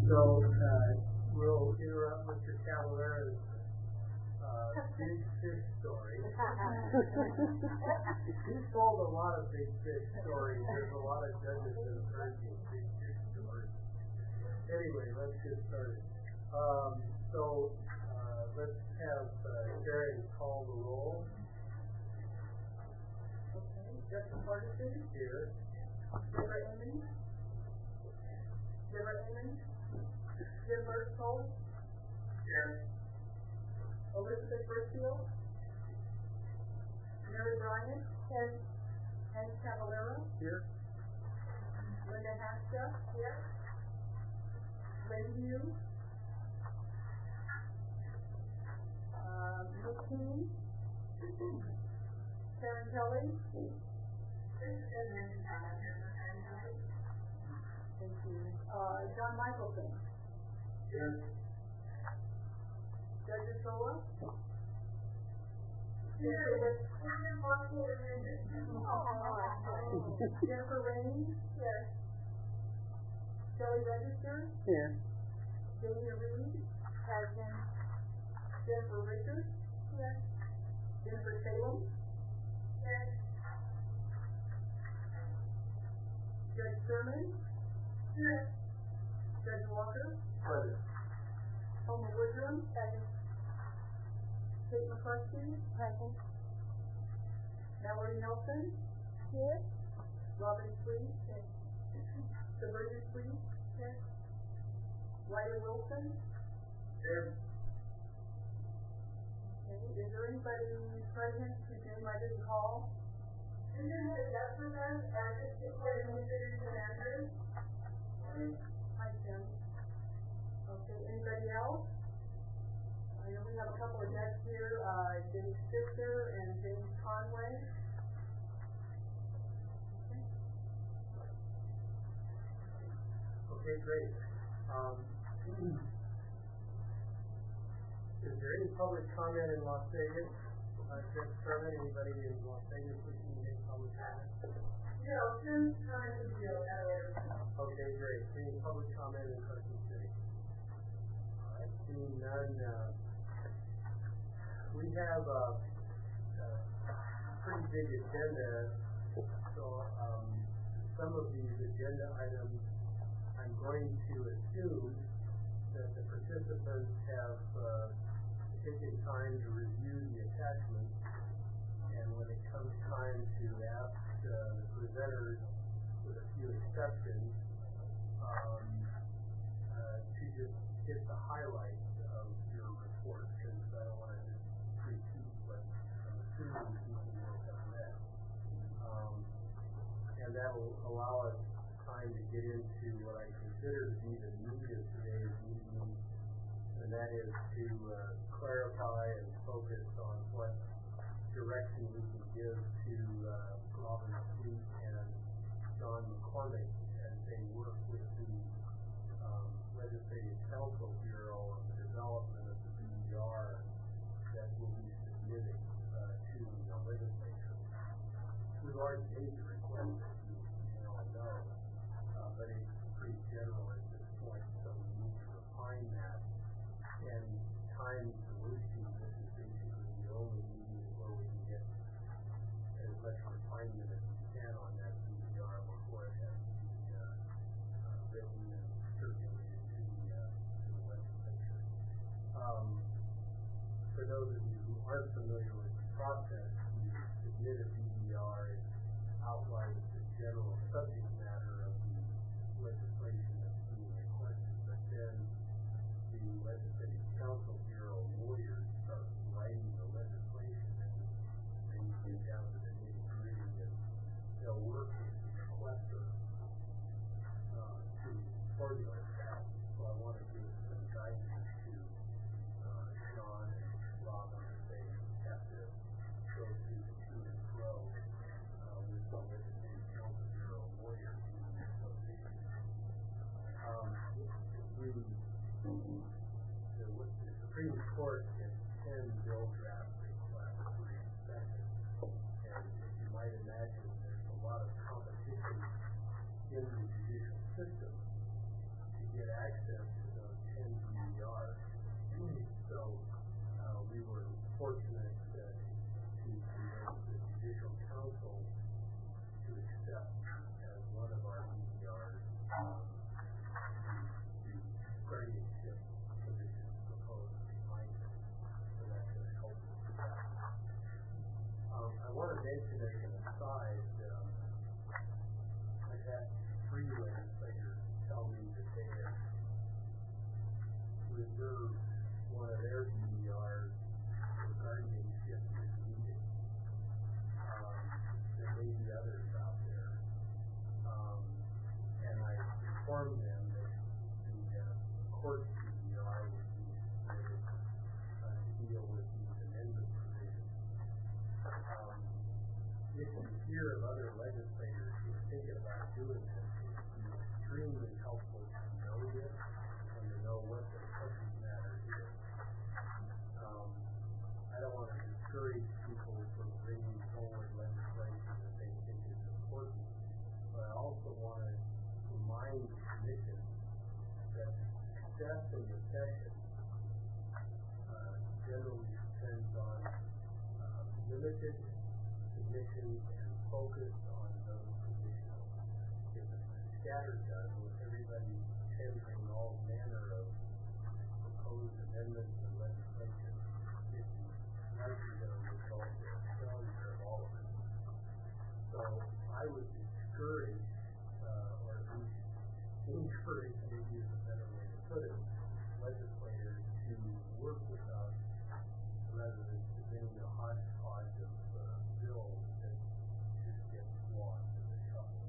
So we'll interrupt Mr. Cavalera's big fish story. He's told a lot of big fish stories. There's a lot of judges that have heard these big fish stories. Anyway, let's get started. Let's have Karen call the roll. Okay, Justin Ferguson. Here. Deborah Ammons. Jim Burstall. Here. Elizabeth Burfield. Mary Bryant. Here. Hank Cavalera. Here. Linda Haska. Here. Lynn Hughes. Nick King. Karen Kelly. Thank you. John Michelson. Here. Judge Sola. Jennifer Rain. Yes. Shelley Register. Here. Dana Reed. Present. Jennifer Richards. Yes. Jennifer Salem. Yes. Judge Sherman. Yes. Judge Walker. Present. Homer Woodrum. Present. Kate McCluskey. Present. Mallory Nelson. Here. Robin Sweet. Yes. Sabrina Sweet. Yes. Riley Wilson. Here. Okay. Is there anybody present whose name I didn't call? Susan had a death with us, Assistant Court Administrator Tim Andrews. Hi, Tim. Okay, anybody else? I know we have a couple of guests here, James Fisher and James Conway. Okay, great. Is there any public comment in Las Vegas? Judge Sherman, anybody in Las Vegas wishing to make public comment? No, Tim's trying to do it. Okay, great. Any public comment in Carson City? All right, seeing none. We have a pretty big agenda, so some of these agenda items I'm going to assume that the participants have taken time to review the attachments, and when it comes time to ask the presenters, with a few exceptions, to just hit the highlights of your report, since I don't want to just repeat what I'm assuming people will have read. And that will allow us time to get into what I consider to be the meat of today's meeting, and that is to clarify and focus on what direction we can give to Robin Sweet and John McCormick as they work with the Legislative Council Bureau on the development of the BDR that will be submitted to the legislature. We've already made the request, as you all know, but it's pretty general at this point, so we need to refine that. And time solution, this is basically the only meeting where we can get as much refinement as we can on that BDR before it has to be written and circulated to the legislature. For those of you who aren't familiar with the process, you submit a BDR, it outlines the general subject matter of the legislation that's being requested, but then the Legislative Council Bureau lawyers start writing the legislation, and then you get down to the nitty-gritty, and they'll work with the requester to formulate that. So I want to give some guidance to Sean and Robin as they have to go through the to and fro with the Legislative Council Bureau lawyers in those issues. The Supreme Court gets 10 bill draft requests for inspection, and as you might imagine, there's a lot of competition in the judicial system to get access to reserve one of their BDRs for guardianship if needed. There may be others out there. And I informed them that the court BDR would be submitted to deal with these amendment provisions. If you hear of other legislators who are thinking about doing this, it would be extremely helpful to know this and to know what the subject matter is. I don't want to discourage people from bringing forward legislation that they think is important, but I also want to remind the Commission that success in the session generally depends on limited submissions and focus on those submissions. If it's scattergun with everybody tendering all manner of proposed amendments and legislation, it's likely going to result in a failure of all of it. So I would discourage, or at least encourage, maybe is a better way to put it, legislators to work with us rather than submitting a hodgepodge of bills that just get lost in the shuffle.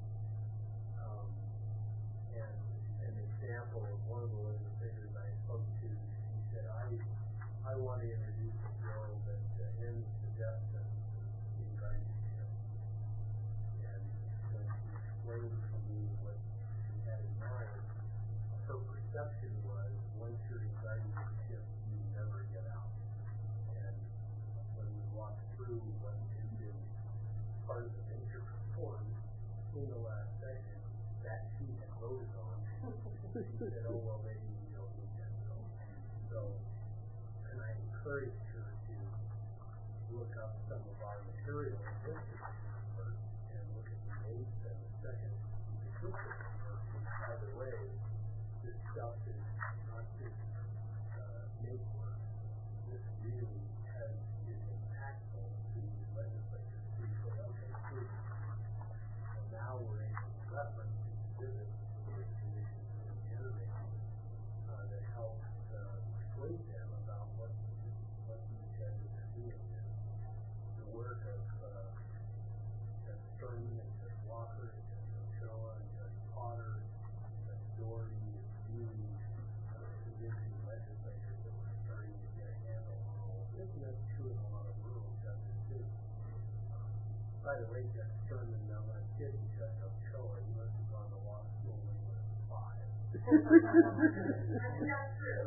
And an example of one of the legislators I spoke to, she said, I want to introduce a bill that ends the death sentence in guardianship. And when she explained to me what she had in mind, her perception was once you're in guardianship, you never get out. And when we walked through what had been part of the major reform in the last session, that she had voted on, she said, oh, well, maybe we don't need that bill. So, and I encouraged her to look up some of our material first and look at the dates and the second description work. By the way, this stuff is not just make work. This really is impactful to these legislators who say, okay, good. And now we're able to reference exhibits that the Commission has generated that helps persuade them about what these judges are doing. The work of Judge Sherman and Judge Walker and Judge Ochoa and Judge Potter, Judge Doherty, and really convincing legislators that we're starting to get a handle on all of this, and that's true in a lot of rural judges too. By the way, Judge Sherman, I'm going to kid you, Judge Ochoa, you must have gone to law school when you were 5. That's true.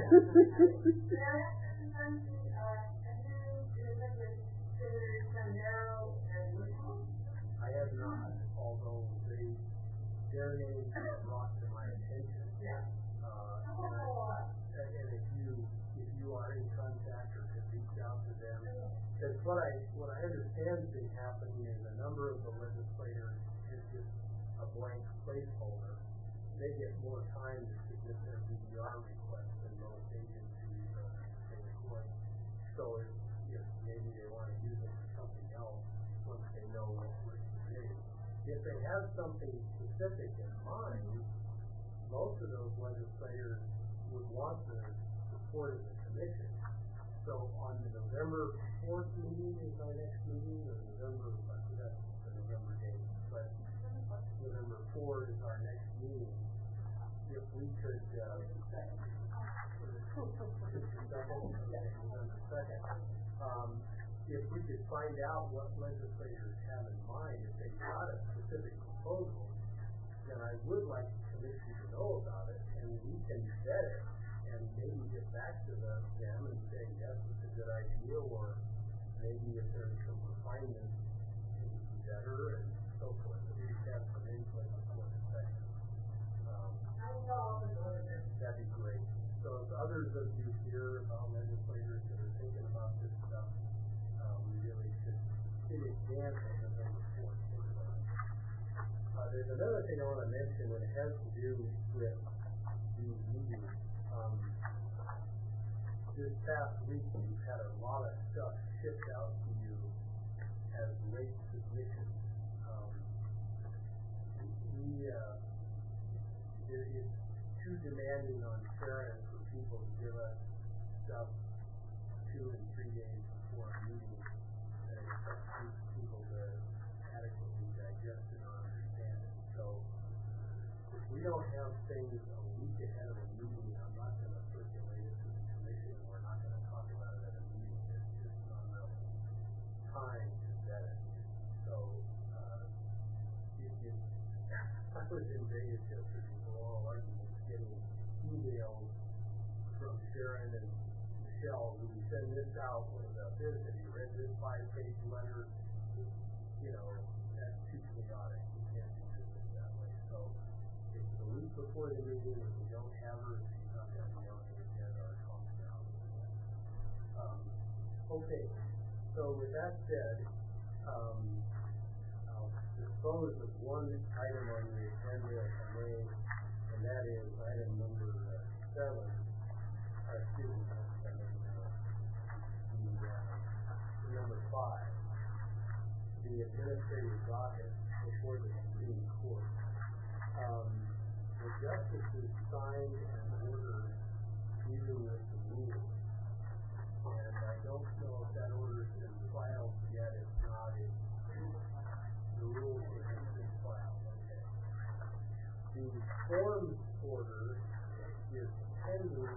I have not, although their names are brought to my attention. Yeah. And if you are in contact or could reach out to them, because what I understand has been happening is a number of the legislators is just a blank placeholder. They get more time to submit their BDR requests than most agencies in the state court. So if maybe they want to use it for something else once they know what we're submitting. If they have something specific in mind, most of those legislators would want the support of the Commission. So on the November 4th meeting is our next meeting, or November, I forgot the November date, but November 4th is our next meeting. If we could, November 2nd, if we could find out what legislators have in mind, if they've got a specific proposal, then I would like the Commission to know about it, and we can vet it, and maybe get back to them and say, yes, it's a good idea, or maybe if there's some refinements, it would be better, and so forth. So we just have some input before the session. That'd be great. So if others of you hear about legislators that are thinking about this stuff, we really should, in advance of November 4th, think about it. There's another thing I want to mention, and it has to do with these meetings. This past week, we've had a lot of stuff shipped out to you as late submissions. It's too demanding on Sharon for people to give us stuff 2 and 3 days before a meeting and expect people to adequately digest it or understand it. So if we don't have things a week ahead of a meeting, I'm not going to circulate it to the commission. We're not going to talk about it at a meeting. There's just not enough time to vet it. So I was in Vegas yesterday for oral arguments, getting emails from Sharon and Michelle, who send this out, what about this, have you read this 5-page letter? You know, that's too chaotic. We can't do business that way. So it's the week before the meeting. If we don't have her, if she's not going to be on the agenda, our talk's down. Okay, so with that said, I'll dispose of one item on the agenda, if I may, and that is item number 7. Excuse me, number 5, the administrative docket before the Supreme Court. The justices signed an order dealing with the rules, and I don't know if that order's been filed yet. If not, the rules have been filed. Okay. The forms order is pending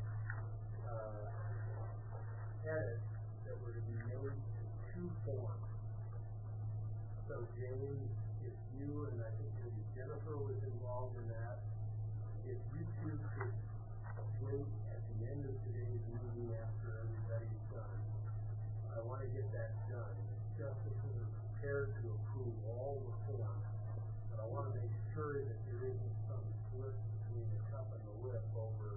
edits that were to be made to 2 forms. So James, if you and I think maybe Jennifer was involved in that, if you two could wait at the end of today's meeting after everybody's done, I want to get that done. Justices are prepared to approve all the forms, but I want to make sure that there isn't some slip between the cup and the lip over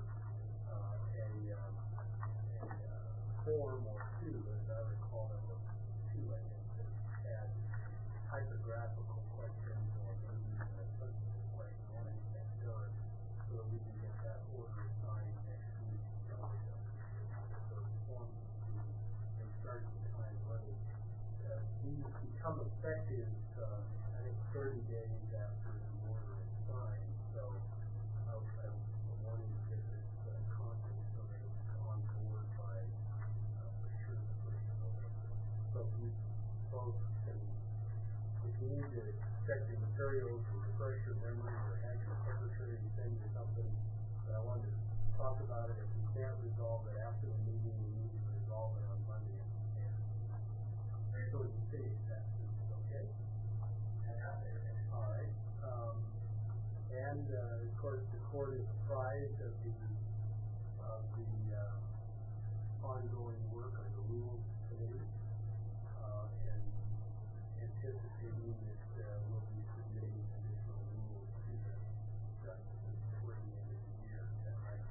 a form or 2, as I recall there were 2, I think, that had typographical questions or maybe even a substantive question. I want to get that done so that we can get that order signed next week. So those forms and start the time running. These become effective, I think, 30 days after the order is signed. So I'm wanting to get this accomplished so that it's on board by for sure the 1st of November. So you both can, if you need to check your materials or refresh your memory or have your secretary send you something, but I wanted to talk about it. If we can't resolve it after the meeting, we need to resolve it on Monday if we can. So you say that, okay? All right. And of course, the court is apprised of the ongoing work of the Rules Committee, and anticipating that we'll be submitting additional rules to the justices before the end of the year. Is that right?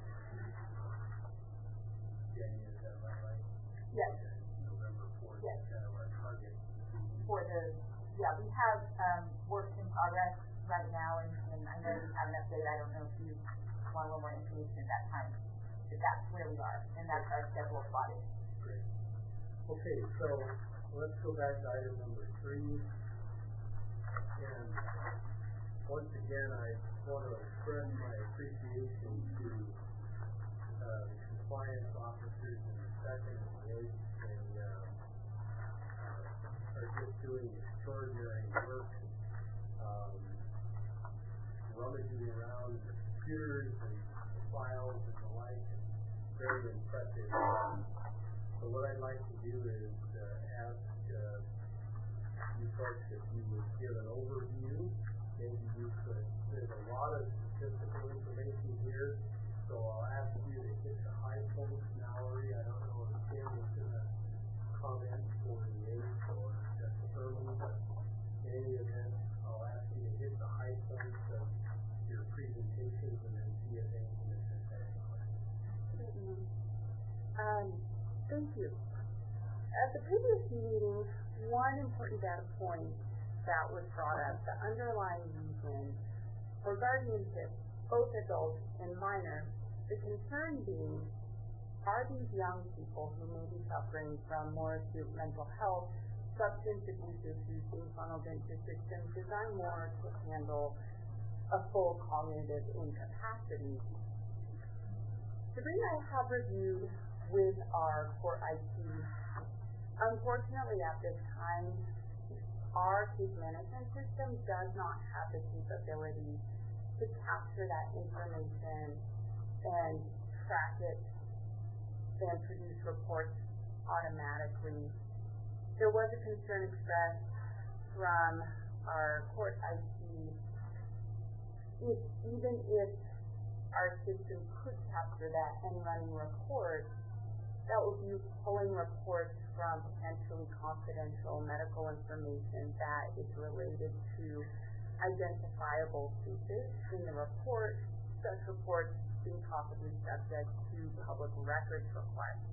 Jenny, is that right? Yes. Okay. November 4th is kind of our target. For the, we have work in progress right now, and I know you have an update. I don't know if you want a little more information at that time, but that's where we are, and that's our schedule plotted. Great. Okay, so let's go back to item number 3. And once again, I want to express my appreciation to the compliance officers and the second and the 8th. They are just doing extraordinary work, rummaging around the computers and files and the like. Very impressive. So what I'd like to do is ask you folks if you would give an overview. Maybe you could, there's a lot of statistical information here, so I'll ask you to hit the high points. Mallory, I don't know if Tim is going to comment for the 8th or Justice Early, but in any event, I'll ask you to hit the high points of your presentations and then see if any commissioners have any questions. Thank you. At the previous meeting, one important data point that was brought up, the underlying reason for guardianship, both adults and minors, the concern being, are these young people who may be suffering from more acute mental health, substance abuse issues being funneled into systems designed more to handle a full cognitive incapacity? Sabrina and I have reviewed with our court IT. Unfortunately, at this time, our case management system does not have the capability to capture that information and track it and produce reports automatically. There was a concern expressed from our court IT even if our system could capture that and running reports, that would be pulling reports from potentially confidential medical information that is related to identifiable cases in the report, such reports being possibly subject to public records requests.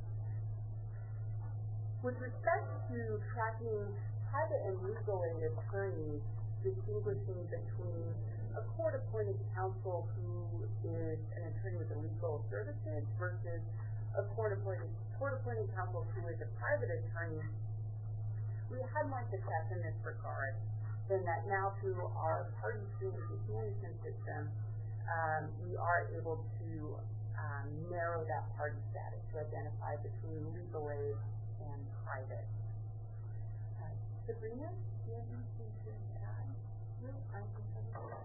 With respect to tracking private and legal aid attorneys, distinguishing between a court-appointed counsel who is an attorney with the legal services versus a court-appointed counsel who is a private attorney, we had more success in this regard than that now through our party screening management system, we are able to narrow that party status to identify between legal aid and private. Sabrina, do you have anything to add? No, I think that's all.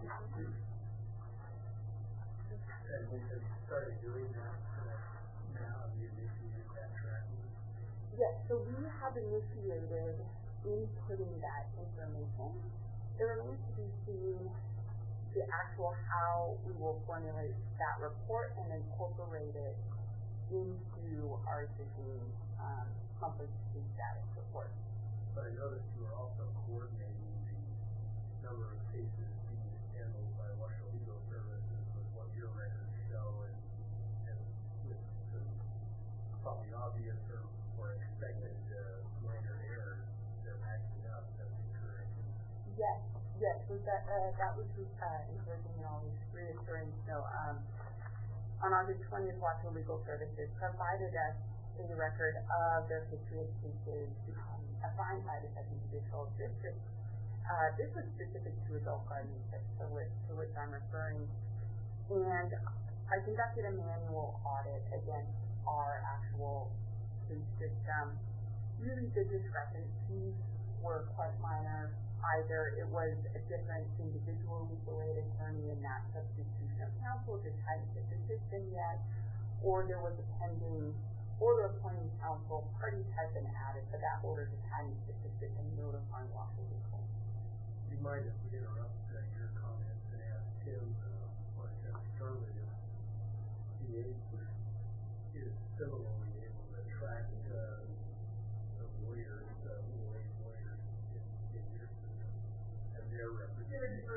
And we have started doing that now. Have you initiated that tracking? Yes, so we have initiated inputting that information. There remains to be seen the actual how we will formulate that report and incorporate it into our existing monthly case status report. But I noticed you are also coordinating the number of cases being handled by Washoe Legal Services with what your records show and with the probably obvious or expected minor errors they're matching up. That's encouraging. Yes, so that was encouraging and always reassuring. So on August 20th, Washoe Legal Services provided us a record of their history of cases assigned by the Second Judicial District. This was specific to adult guardianship, to which I'm referring. And I conducted a manual audit against our actual case system. Really, the discrepancies were quite minor. Either it was a different individual legal aid attorney and that substitution of counsel just hadn't hit the system yet, or there was a pending order appointing counsel, parties had been added, but that order just hadn't hit the system notifying Washoe Legal. Do you mind if we interrupt your comments and ask Tim what kind of conservative he is similarly able to track the lawyers, legal aid lawyers in your system and their representation?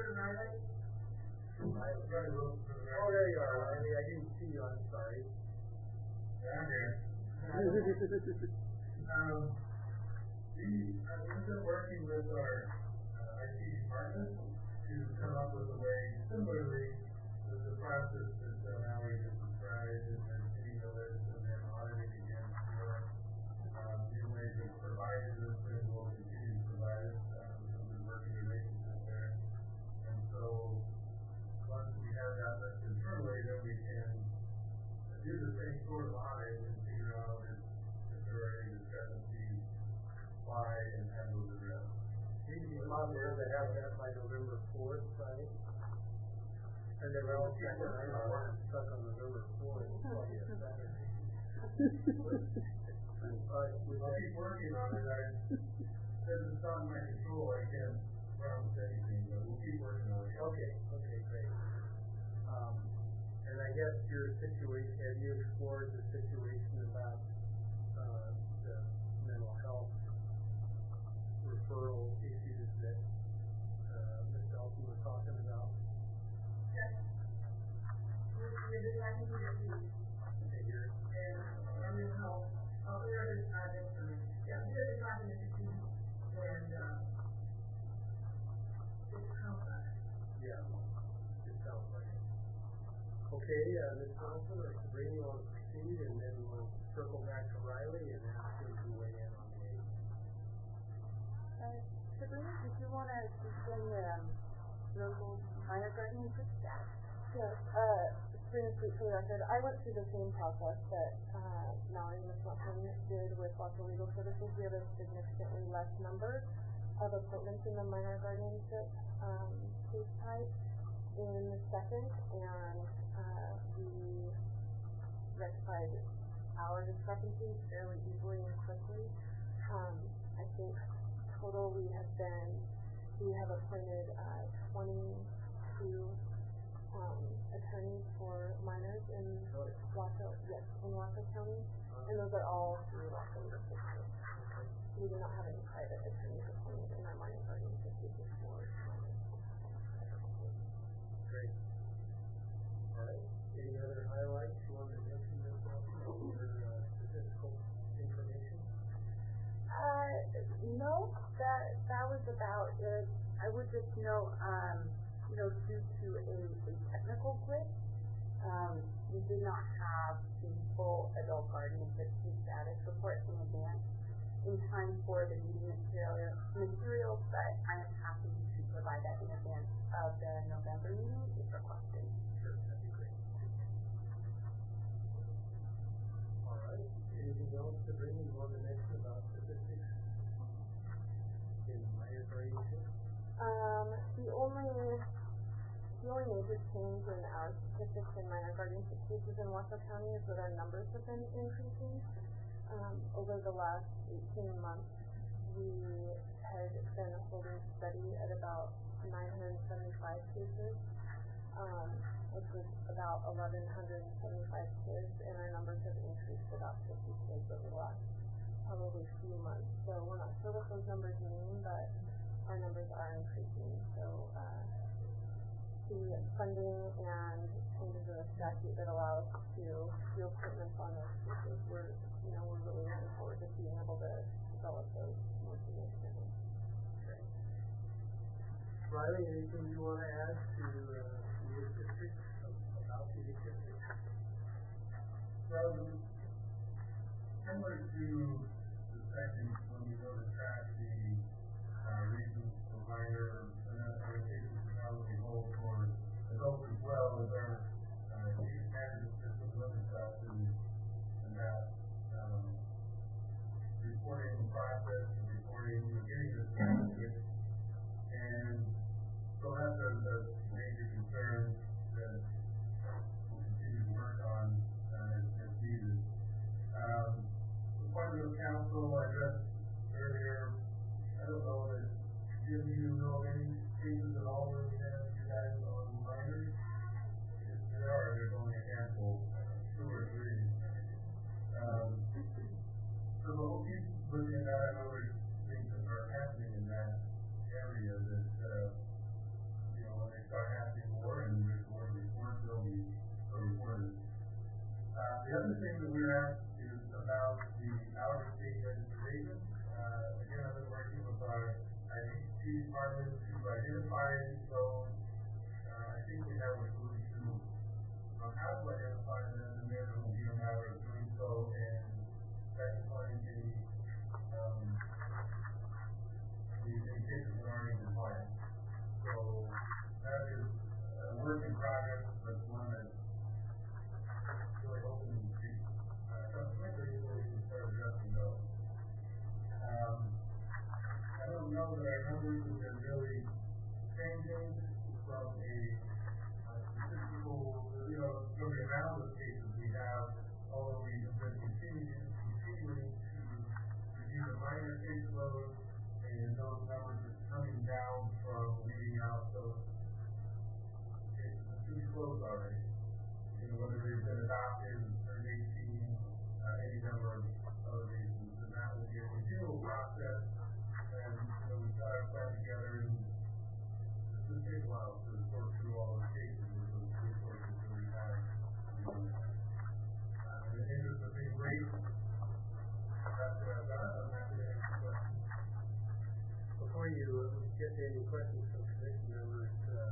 Oh, there you are, Riley. I didn't see you. I'm sorry. I'm here. We've been working with our IT department to come up with a way, similarly with the process that Mallory has described, and then seeing the list and then auditing against your new ways of providing this, and we'll continue to provide it. So we're working relationship there. And so once we have that list internally, then we can do the same sort of audit and figure out if there are any discrepancies, why, and have those addressed. You might be able to have that by November 4th, right? And then we'll keep working on it. Stuck on November 4th. It's probably a Saturday. I'll keep working on it. Since it's not in my control, I can't promise anything, but we'll keep working on it. Okay, great. And I guess your situation, have you explored the situation about the mental health referral issues that Ms. Elton was talking about? Yes. We've been talking to the police. Okay, here. And mental health. We are just yeah, we've been talking to the police and it's complex. Yeah, it sounds like it. Okay, Ms. Johnson or Sabrina, you want to proceed, and then we'll circle back to Riley and ask him to weigh in on the age. Sabrina, did you want to explain the local minor guardianship status? Yes. Sabrina Sweet for the record. I went through the same process that Mallory McLaughlin did with Local Legal Services. We have a significantly less number of appointments in the minor guardianship case type in the second, and we rectified our discrepancies fairly easily and quickly. I think total we have appointed 22 attorneys for minors in Washoe County, and those are all through Washoe Legal Services. We do not have any private attorneys appointed in our minor guardianship cases for minors. Great. All right. Any other highlights you wanted to mention this afternoon, or statistical information? No, that was about it. I would just note, due to a technical glitch, we did not have the full adult guardianship case status report in advance in time for the meeting materials, but I am happy to provide that in advance of the November meeting if requested. Sure, that'd be great. All right. Anything else, Sabrina, you want to mention about statistics in minor guardianship? The only major change in our statistics in minor guardianship cases in Washoe County is that our numbers have been increasing. Over the last 18 months, we had been holding steady at about 975 cases, which was about 1,175 kids, and our numbers have increased about 50 kids over the last probably few months. So we're not sure what those numbers mean, but our numbers are increasing. So the funding and changes in the statute that allow us to do appointments on those cases, we're really looking forward to being able to develop those more significantly. Okay. Riley, anything you want to add to your district about the district? Well, similar to the second, when we go to track the reasons for minor cases of felony hold for adults as well as our case management system limits us in that reporting process and reporting, getting this message, and so that's a major concern that we'll continue to work on as needed. The appointment of counsel I addressed earlier, I don't know that Jim, you know of any cases at all where we have you guys on minors? If there are, there's only a handful, 2 or 3. So we'll keep looking at that. I know there's things that are happening in that area that, when they start happening more and there's more reports, they'll be reported. The other thing that we're asked is about the out-of-state registration. Again, I've been working with our IDC department to identify those. I think we have a solution on how to identify them, and then it will be a matter of doing so and specifying any cases that aren't in compliance. So that is a work in progress, but one that really hoping to see something quickly before we can start addressing those. I don't know that our numbers have been really changing from a statistical, from the amount of cases we have, although we have been continuing to review the minor caseload, and those numbers are coming down from leaving out those cases that should be closed already. Whether they've been adopted, turned 18, any number of other reasons, and that will be a continual process. And we've got our plan together, and it's going to take a while to sort through all those cases with those resources that we have. In the interest of being great, that's what I've got. I'm happy to answer questions. Before you get to any questions from commission members,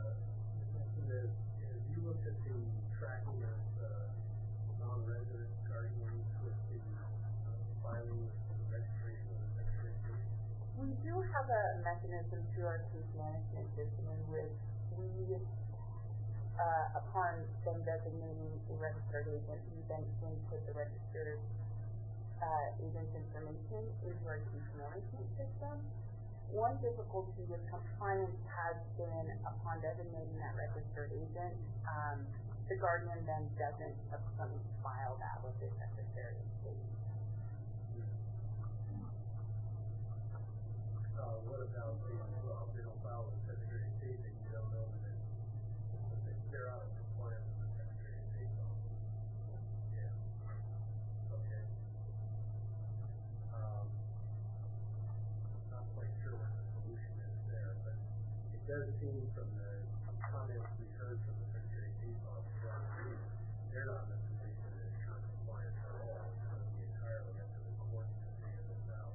have you looked at the tracking of non-resident guardians with the filing with the registration of the Secretary of State? We do have a mechanism through our case management system in which we upon them designating a registered agent, we then input the registered agent's information into our case management system. One difficulty with compliance has been upon designating that registered agent, the guardian then doesn't subsequently file that with the Secretary of State. What about they don't file with the Secretary of State, and you don't know that they're out of compliance with the Secretary of State's office? Yeah. Okay. Not quite sure what the solution is there, but it does seem from the comments we heard from the Secretary of State's office last week, they're not in a position to ensure compliance at all. It's going to be entirely up to the courts to figure this out.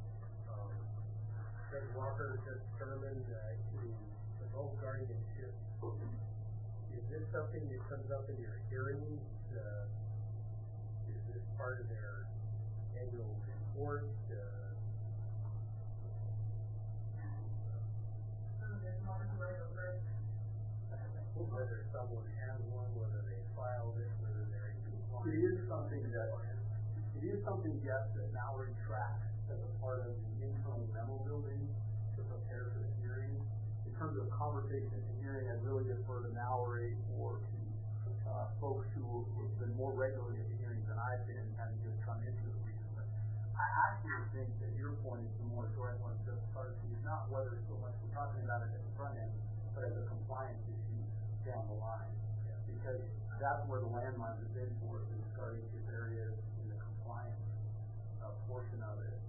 Judge Walker just determined the both guardianship. Is this something that comes up in your hearings? Is this part of their annual report? Whether someone has one, whether they filed it, whether they're in compliance. It is something, yes, that Mallory tracks as a part of the internal memo building to prepare for the hearing. In terms of conversation at the hearing, I'd really defer to Mallory or to folks who have been more regularly at the hearings than I've been, having just come into the recently. I actually think that your point is the more direct one, just is not whether so much we're talking about it at the front end, but as a compliance issue down the line. Yeah. Because that's where the landmines have been for us, in the guardianship areas, in the compliance portion of it.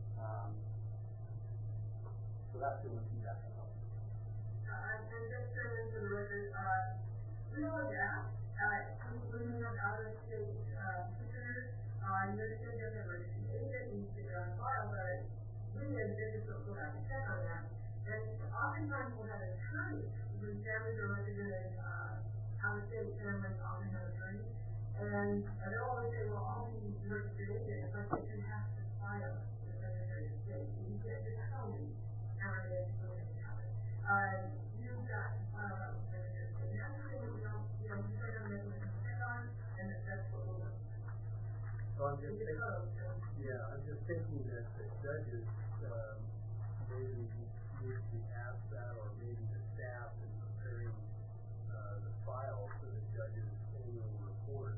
So that's the only feedback I have. And just to mention the record, we know that when we have out-of-state petitioners, you're just going to get their registry agent needs to get on file, but we as business don't go out and check on that. And oftentimes we'll have an attorney when families are represented out-of-state families often have attorneys, and they'll always say, well, I'll be registered agent, but you have to file with the Secretary of State. You can't just tell me how it is going to happen. You've got to file out with the Secretary of State. And that's something that we don't, you know, we try to make a check on, and that's what we'll do. So I'm just thinking that the judges maybe need to be asked that, or maybe the staff in preparing the file for the judge's annual report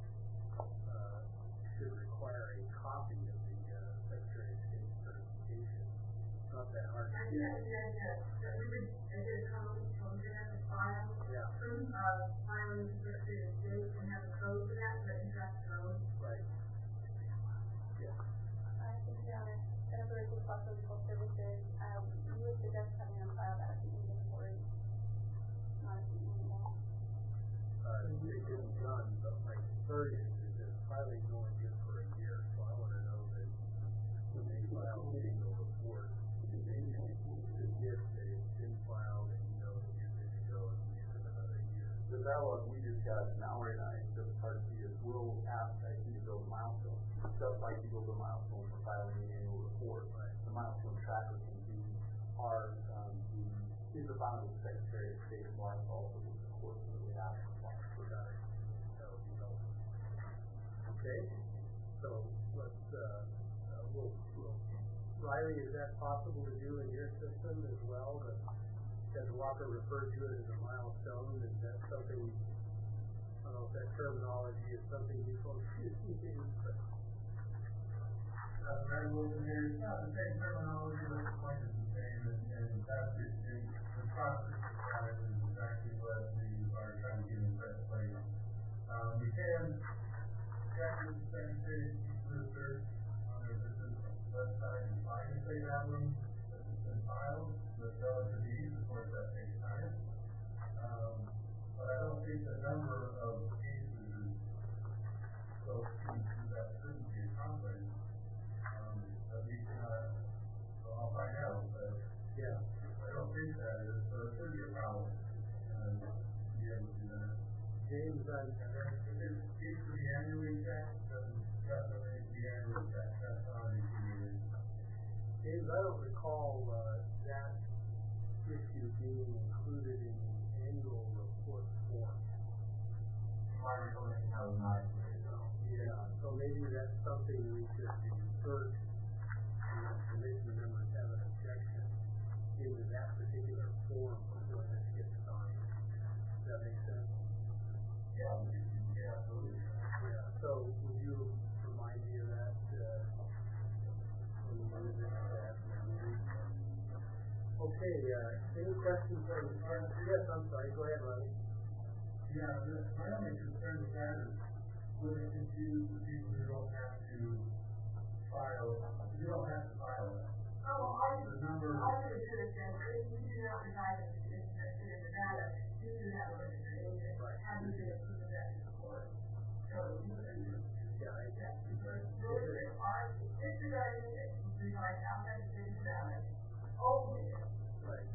should require a copy of the Secretary of State certification. It's not that hard to do. That we would get a code, so we could have to file proof of filing with the Secretary of State and have a code for that, but in fact, code. Right. Yeah. Thank you, Honor. Jennifer is with Buffalo Legal Services. We would suggest having on file that as an inventory, not as an email. It isn't done, but my concern is that filing's only good for a year, so I want to know that when they file the annual report, they suggest that it's been filed and you know that you're good to go at the end of another year. The dialogue we just had, Mallory and I, just part of is we'll ask IT to build a milestone. Just like you build a milestone for filing the annual report, right? The milestone tracker can be our is the final Secretary of State mark also with the court that we have to apply. So that would be helpful. Okay, so let's Riley, is that possible to do in your system as well? Judge Walker referred to it as a milestone. Is that something, I don't know if that terminology is something you folks use, but Mary Wilson here, it's not the same terminology, but the point is the same, and that's the process of that is exactly what we are trying to get in that place. We can check with the Secretary of State on their business website and find if they have one that has been filed with relative ease. Of course, that takes time. But I don't think the number of cases is so huge that shouldn't be accomplished. At least I'll find out, but yeah, I don't think that is, so it should be a problem. And be able to do that. James, and then if it needs to be annually checked, then definitely the annual check. That's how it is. James, I don't recall that issue being included in the annual report form. Yeah, so maybe that's something we should insert, the commission members have an objection into that particular form before this gets signed. Does that make sense? Yeah, so would you remind me of that, when we do this, meeting? Okay, any questions from, yes, I'm sorry, go ahead, Ronnie. Yeah, my only concern with that is, would it confuse the people who don't have to file it? Oh, The number. I would have said, if you do not provide us with the data, you do have a registered agent. Right. Have you been approved of that before? So, Yeah, disregarding it, provide outside the city data, only. right.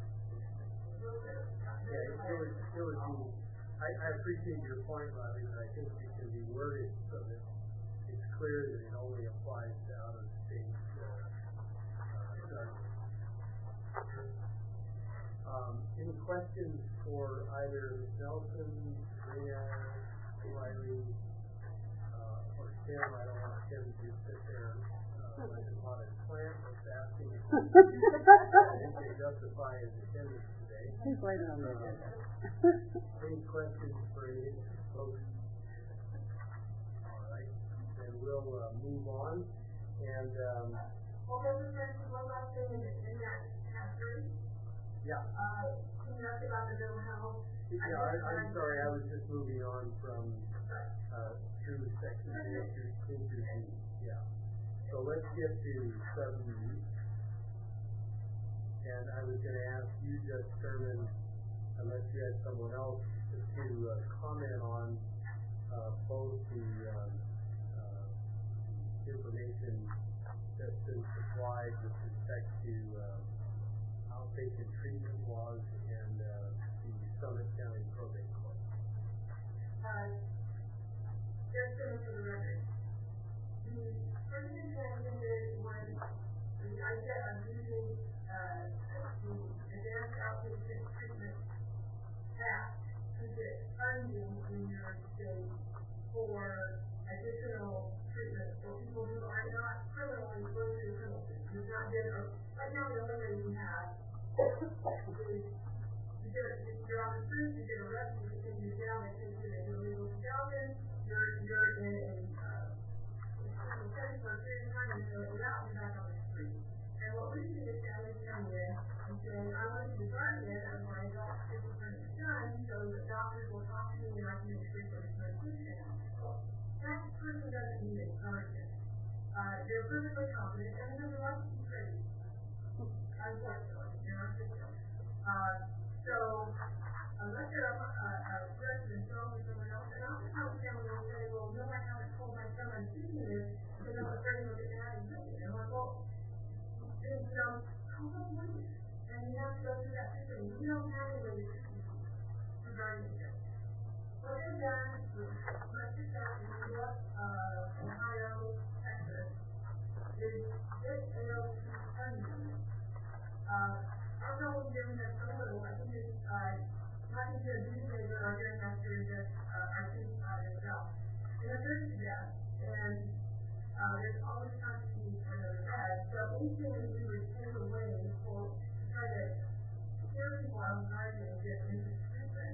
Yeah, it would be, I appreciate your point, Riley, but I think it can be worded so that it's clear that it only applies to out-of-state, any questions for either Ms. Nelson, Sabrina, Riley, or Tim? I don't want Tim to sit there, like a potted plant, just asking if they justify his attendance today. He's waiting on me. Any questions for any folks? All right, then we'll move on. And Well, there's a question, one last thing in that chapter. yeah. Can you ask about the mental health? Yeah, I'm sorry, I was just moving on from through section A through D. Yeah. So let's get to 7E. And I was going to ask you, Judge Sherman, unless you had someone else to comment on both the information that's been supplied with respect to outpatient treatment laws and the Summit County Probate Court. Just for the record, the person intended when the idea of using the advanced outpatient treatment path to get funding in your state for additional treatment for people who are not criminally going through the criminal system. You've not been, right now the only way you have is you're on the street, you get arrested, you take you down, they take you to illegal scouting, you're in a place for a period of time, and so you're out and back on the street. And what we see is families coming in and saying, I want to be guardian of my adult schizophrenic son, so the doctors will talk to me and I can make sure there's medication. That person doesn't need a guardian. They're perfectly competent and they have the right to be crazy. Unfortunately, in our system. So, unless they're arrested themselves or someone else, and oftentimes family will say, well, no, I haven't told my son I'm seeing this because I'm afraid he'll get mad and hit me. And I'm like, well, then, call the police. And you have to go through that system. We don't have any way to treat people for guardianship. What they've done with much success in New York, Ohio, Texas, is get ALC funding. Our problem is doing that so little. I think it's talking to a newspaper or hearing after that I think itself. And they're very bad. And there's always constantly for another bad. So anything that we would take away to try to scare people outside and get into treatment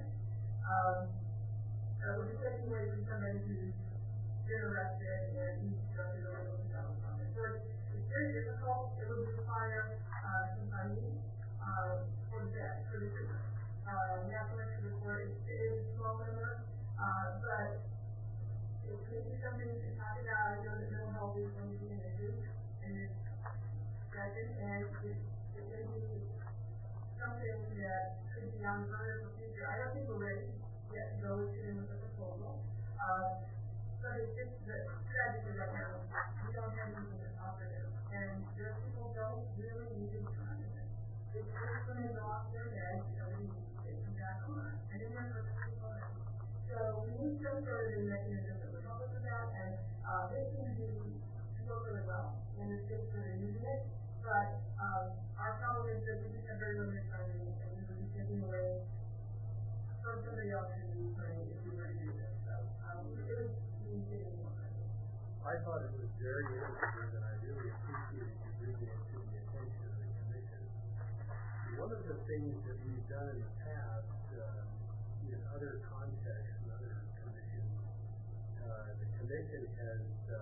would be taking away from somebody who's been arrested and needs to go to the legal development from it. So it's very difficult. It would require some funding for the treatment. We have to look to the court. It is a small number, but it may be something to talk about. I know that mental health is going to be an issue in this session, and it may be something that could be on the burner for future. I don't think we're ready yet to go to them with a proposal. But it's just that tragically right now, we don't have anything to offer them. And their people don't really need to be trying to it. It's just when they go off their bed, somebody needs to take them back on. And then they're perfectly fine. So we need some sort of a mechanism that would help us with that. And this seems to work really well in the states that are using it. But our problem is that we just have very limited funding and we would be taking away or somebody else can use money if you were to do this, so, it was me getting more money. I thought it was very interesting, and I really appreciated you bringing it to the attention of the commission. One of the things that we've done in the past, in other contexts and other commissions, the commission has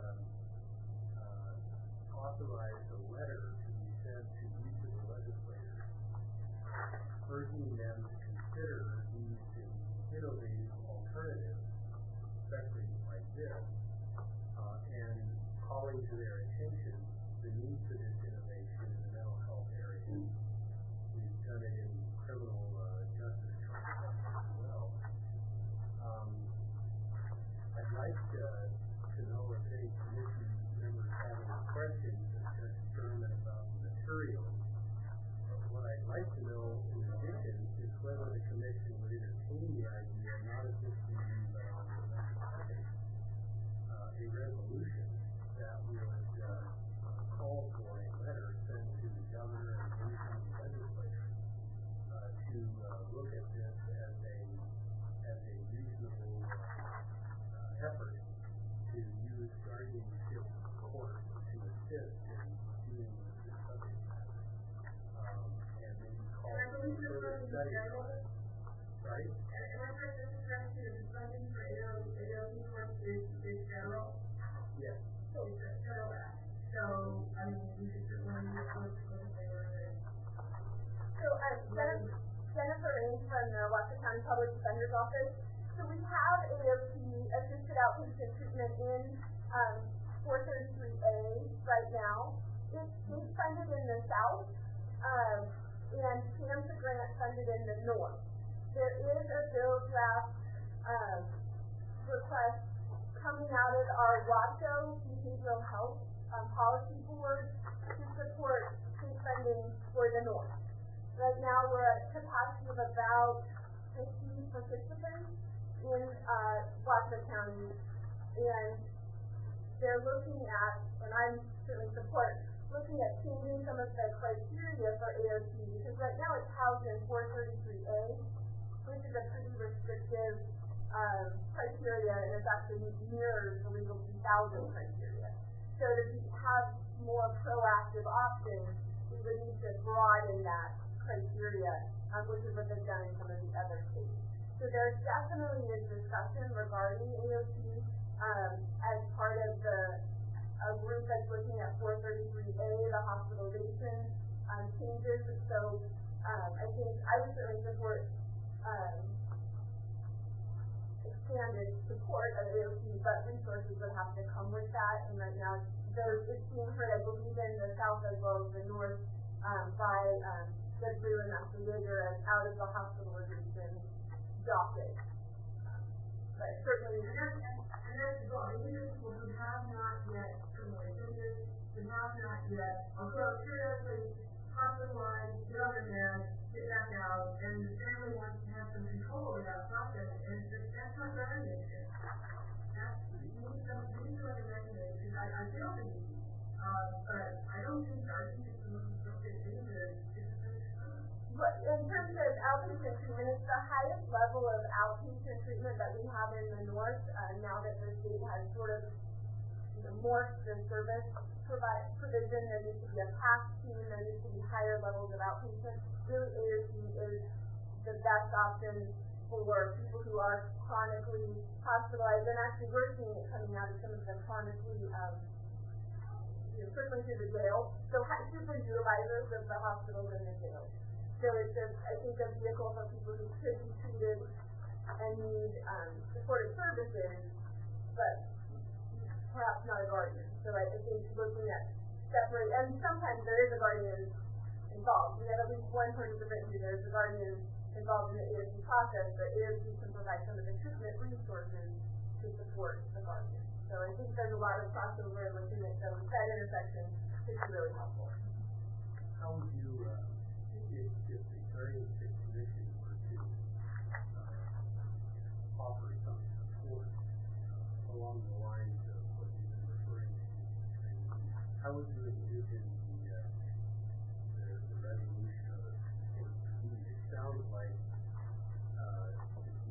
authorized a letter to be sent to each of the legislators, urging them to consider these innovative alternatives, especially like this, and calling to their attention the need for this innovation in the mental health area. We've done it in criminal justice context as well. I'd like to know if any commission members have any questions of Judge Sturman about the materials. But what I'd like to know, in addition, is whether the commission would entertain the idea, not at this meeting, but on November 2nd, a resolution that would call for a letter sent to the governor and incoming legislators to look at this as a reasonable effort to use guardianship court to assist in dealing with this subject matter, and maybe call for further study. Right? And my first question is the funding for AOP work is federal? Yes. So it's a federal act. So, I mean, we should certainly be opposed to what they were in. So, Jennifer Raines from the Washington County Public Defender's Office. So we have AOP, assisted outpatient treatment, in 433A right now. It's state funded in the south, and SAMHSA grant funded in the north. There is a bill draft request coming out of our WASO Behavioral Health Policy Board to support state funding for the north. Right now we're at a capacity of about 50 participants in Washington County, and they're looking at, and I'm certainly looking at changing some of the criteria for AOP, because right now it's housed in 433A, which is a pretty restrictive criteria, and it actually mirrors the Legal 2000 criteria. So to have more proactive options, we would need to broaden that criteria, which is what they've done in some of the other states. So there's definitely a discussion regarding AOP as part of a group that's looking at 433A, the hospitalization changes. So I think I would certainly support expanded support of AOP, but resources would have to come with that. And right now, it's being heard, I believe, in the south as well as the north by Judge Brewer and Master Yeager as out of the hospitalization docket. But certainly, and that's as well. These are people who have not yet criminal offenders, who have not yet, although periodically hospitalized, get on their meds, get back out, and the family wants to have some control over that process, and that's not guardianship. You need some mechanism. I feel the need, but I don't think guardianship is the most appropriate thing to discipline your son. But in terms of outpatient treatment, it's the highest level of outpatient treatment that we have in the north, now that the state has sort of morphed the service provision. There needs to be a PAC team, there needs to be higher levels of outpatient. Really, AOP is the best option for people who are chronically hospitalized, and actually we're seeing it coming out of some of the chronically, certainly through the jail. So super utilizers of the hospitals and the jails. So it's I think a vehicle for people who could be treated and need supportive services, but perhaps not a guardian. So I think looking at separate, and sometimes there is a guardian involved. We have at least one participant who there's a guardian involved in the AOP process, but AOP can provide some of the treatment resources to support the guardian. So I think there's a lot of crossover looking at that intersection is really helpful. How would you, if the guardianship commission were to offer some support along the lines of what you've been referring to, how would you envision the resolution of it? It sounds like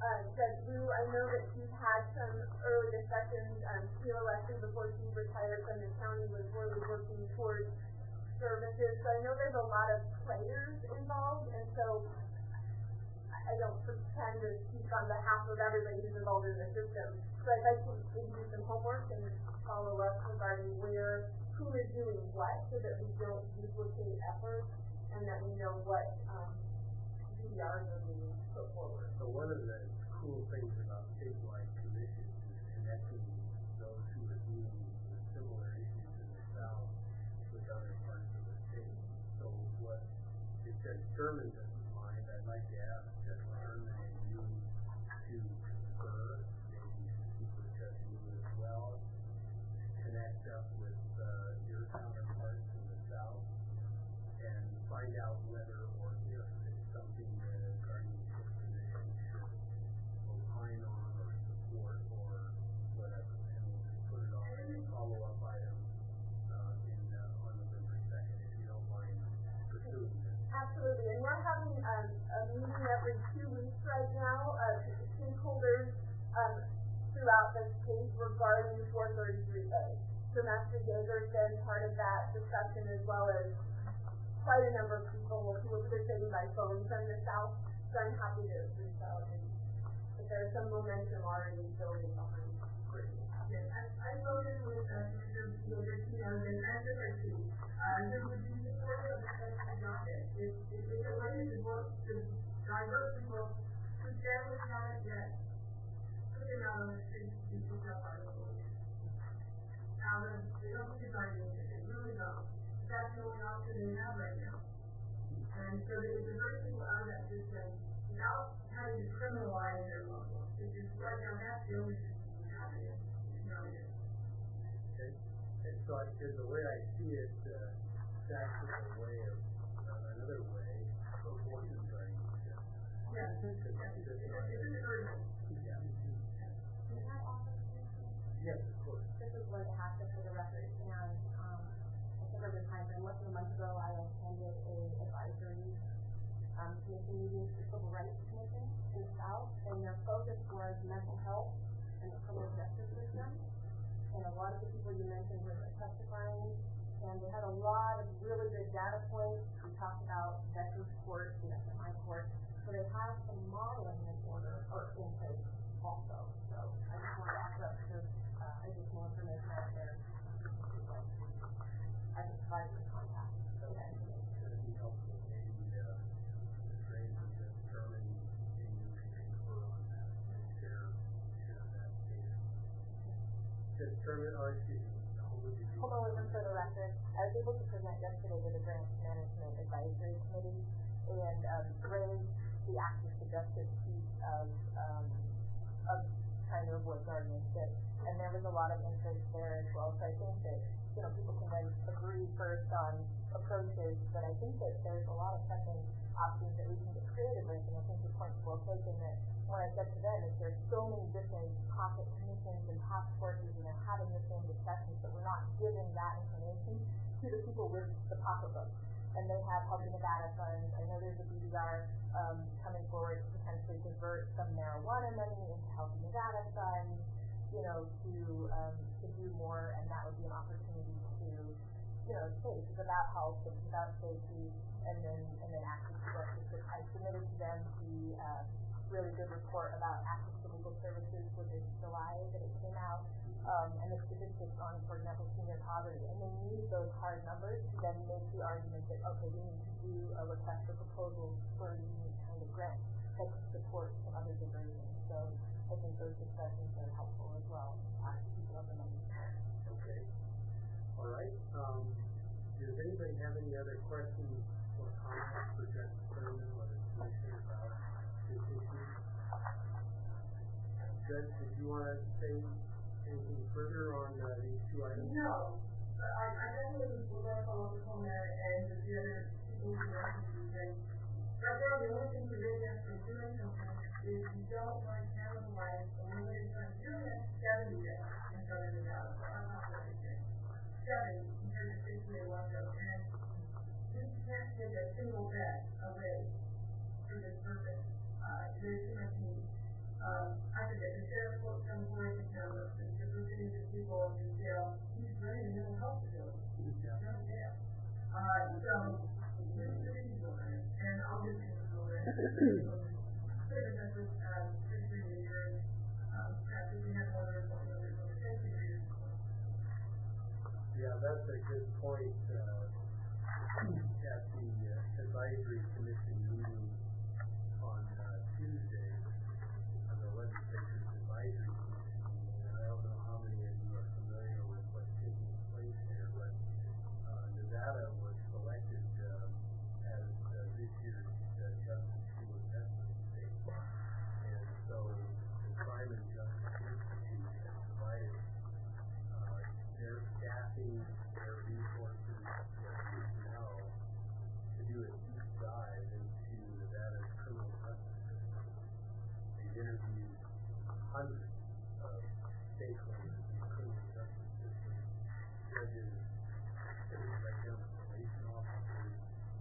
Judge Liu, I know that she's had some early discussions, Sheila Leslie, before she retired from the county, was really working towards services, so I know there's a lot of players involved, and so I don't pretend to speak on behalf of everybody who's involved in the system, so I'd like to do some homework and follow up regarding who is doing what, so that we don't duplicate efforts, and that we know what, DDRs are being put forward. So one of the cool things about statewide commissions is connecting those who are dealing with similar issues in the South with other parts of the state. So what, if Judge Sherman doesn't mind, I'd like to ask Judge Sherman and you to confer, maybe speak with Judge Liu as well, connect up with your counterparts in the South, and find out whether or if it's something that a guardianship commission should opine on or support or whatever, and we'll just put it on as a follow-up item on November 2nd, if you don't mind pursuing this. Absolutely, and we're having a meeting every 2 weeks right now of stakeholders throughout the state regarding 433A. So Master Yeager's been part of that discussion, as well as quite a number of people who were participating by phone from the South, so I'm happy to reach out, and if there's some momentum already building behind. Great. Yes, I voted with Commissioner Yeager, and answered her too. There would be support of the text adopted. If the way to vote, to divert people who generally haven't yet put them out on the streets to pick up our vote. They don't think it's guardianship, they really don't. That's the only option they have right now. And so they would divert people out of that system without having to criminalize their loved ones. It's just right now, that's the only system we have in it. Okay. And so the way I see it, that's a way of, another way of avoiding guardianship. Yeah. It's an urgent. Yeah. Can I offer something? Yes, of course. This is going to happen for the record, and I think over time, less than a month ago, I attended a advisory commission meeting for the Civil Rights Commission in the South, and their focus was mental health and the criminal justice system. And a lot of the people you mentioned were testifying, and they had a lot of really good data points. We talked about Veterans Court, the SMI Court, so they have some modeling in order, or in place also. So I just want to offer up this additional information out there. I can provide you with contact for that information. Should it be helpful, maybe Ray and Judge Sherman and you can confer on that and share that data. Judge Sherman, or excuse me, Hold on, William, for the record. I was able to present yesterday to the Grant Management Advisory Committee and raise the access to justice piece of trying to avoid guardianship. And there was a lot of interest there as well. So I think that, people can then agree first on approaches, but I think that there's a lot of second options that we can get creative with, and I think the point's well taken that when I said to them is there's so many different pocket commissions and task forces, and they're having the same discussions, but we're not giving that information to the people with the pocketbook. And they have Helping Nevada funds. I know there's a BDR coming forward to potentially divert some marijuana money into Helping Nevada funds, to do more, and that would be an opportunity to, say it's about health, it's about safety, and then access to justice. I submitted to them the really good report about access to legal services for this July that it came out, and the statistics on, for example, senior poverty, and they use those hard numbers to then make the argument that, okay, we need to do a request for proposals for a unique kind of grant that supports some other diversions. So I think those discussions are helpful as well, to people of the money. Okay. All right. Does anybody have any other questions or comments for Judge Sherman or the Commission about this issue? Judge, did you want to say anything further on these two items? No. I definitely would like to follow up on that and the other people who mentioned that right now the only thing preventing us from doing something is we don't want to cannibalize the limited time. You only have 70 days in Southern Nevada, so I'm not really saying 7 compared to 60 they want to, and we can't take a single bed away for this purpose. There's too much need. I forget, the sheriff spoke some point, if we're getting to people in jail, he's running a mental health facility. He's in jail. So, and I'll just give it over. Put in touch with, Christian leaders, perhaps if we have other potential leaders. Yeah, that's a good point. At the advisory commission meeting on Tuesday, the legislature's advisory commission meeting, and I don't know how many of you are familiar with what's taking place there, but Nevada was selected as this year's Justice School Investment State. And so the Crime and Justice Institute has provided their staffing, their resources, their personnel to do a deep dive into Nevada's criminal justice system. They've interviewed hundreds of stakeholders in the criminal justice system, judges, civil rights probation officers,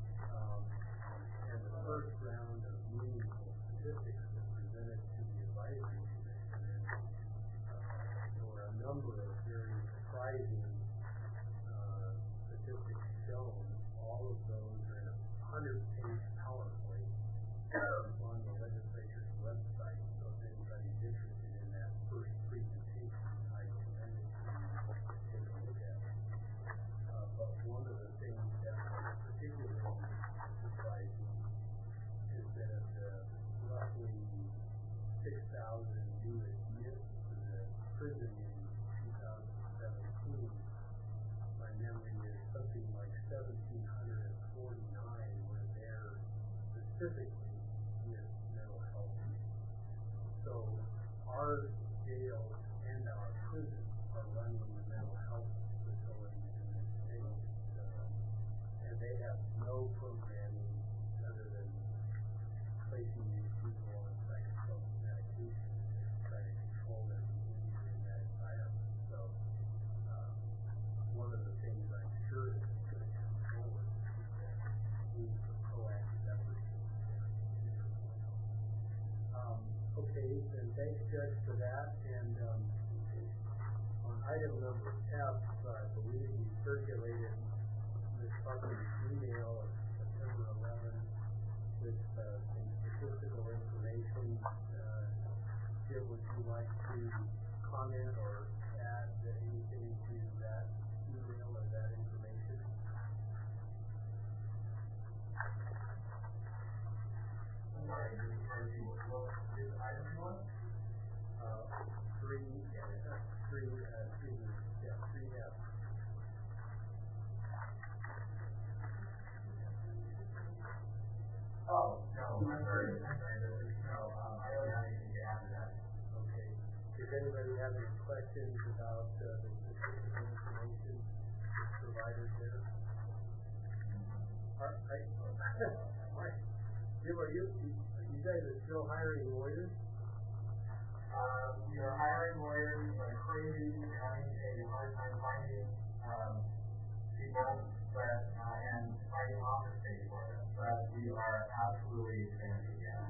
and the first round of meaningful statistics was presented to the advisory commission, and there were a number of very surprising statistics shown. All of those are in a 100-page PowerPoint on the legislature's website, so if anybody's interested in that first presentation, I recommend it to you to take a look at it. But one of the things that was particularly surprising is that roughly 6,000 new admits to the prison in 2017. My memory is something like 1,749 were there specifically with mental health issues. So our jails and our prisons are running the mental health facilities in the state, and they have no programming other than placing these people on psychotropic medication and trying to control their behavior in that environment. So one of the things I'm sure is going to come forward is that need for proactive efforts in this area. Okay, then thanks, Judge, for that. And on item number F, I believe we circulated Ms. Parker's email of September 11th with some statistical information. Jim, would you like to comment or add anything to that email or that information? I'm sorry, which item you want? 3F. Oh, no, I'm sorry, no, I don't have anything to add to that. Okay. Does anybody have any questions about the specific information provided there? Jim, are you guys are still hiring lawyers? We are hiring lawyers, we're crazy, having a hard time finding people, but and finding office space for them. But we are absolutely expanding, yeah.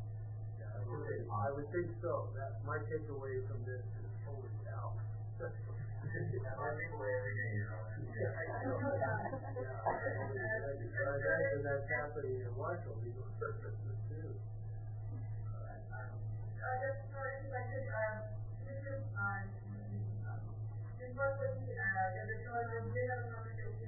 I would think so. That my takeaway from this is holy cow. Our takeaway every day, you know. Yeah, I know. Yeah, I imagine that's happening in Marshall legal services too. Just for if I could, just work with the other children, we did have a conversation.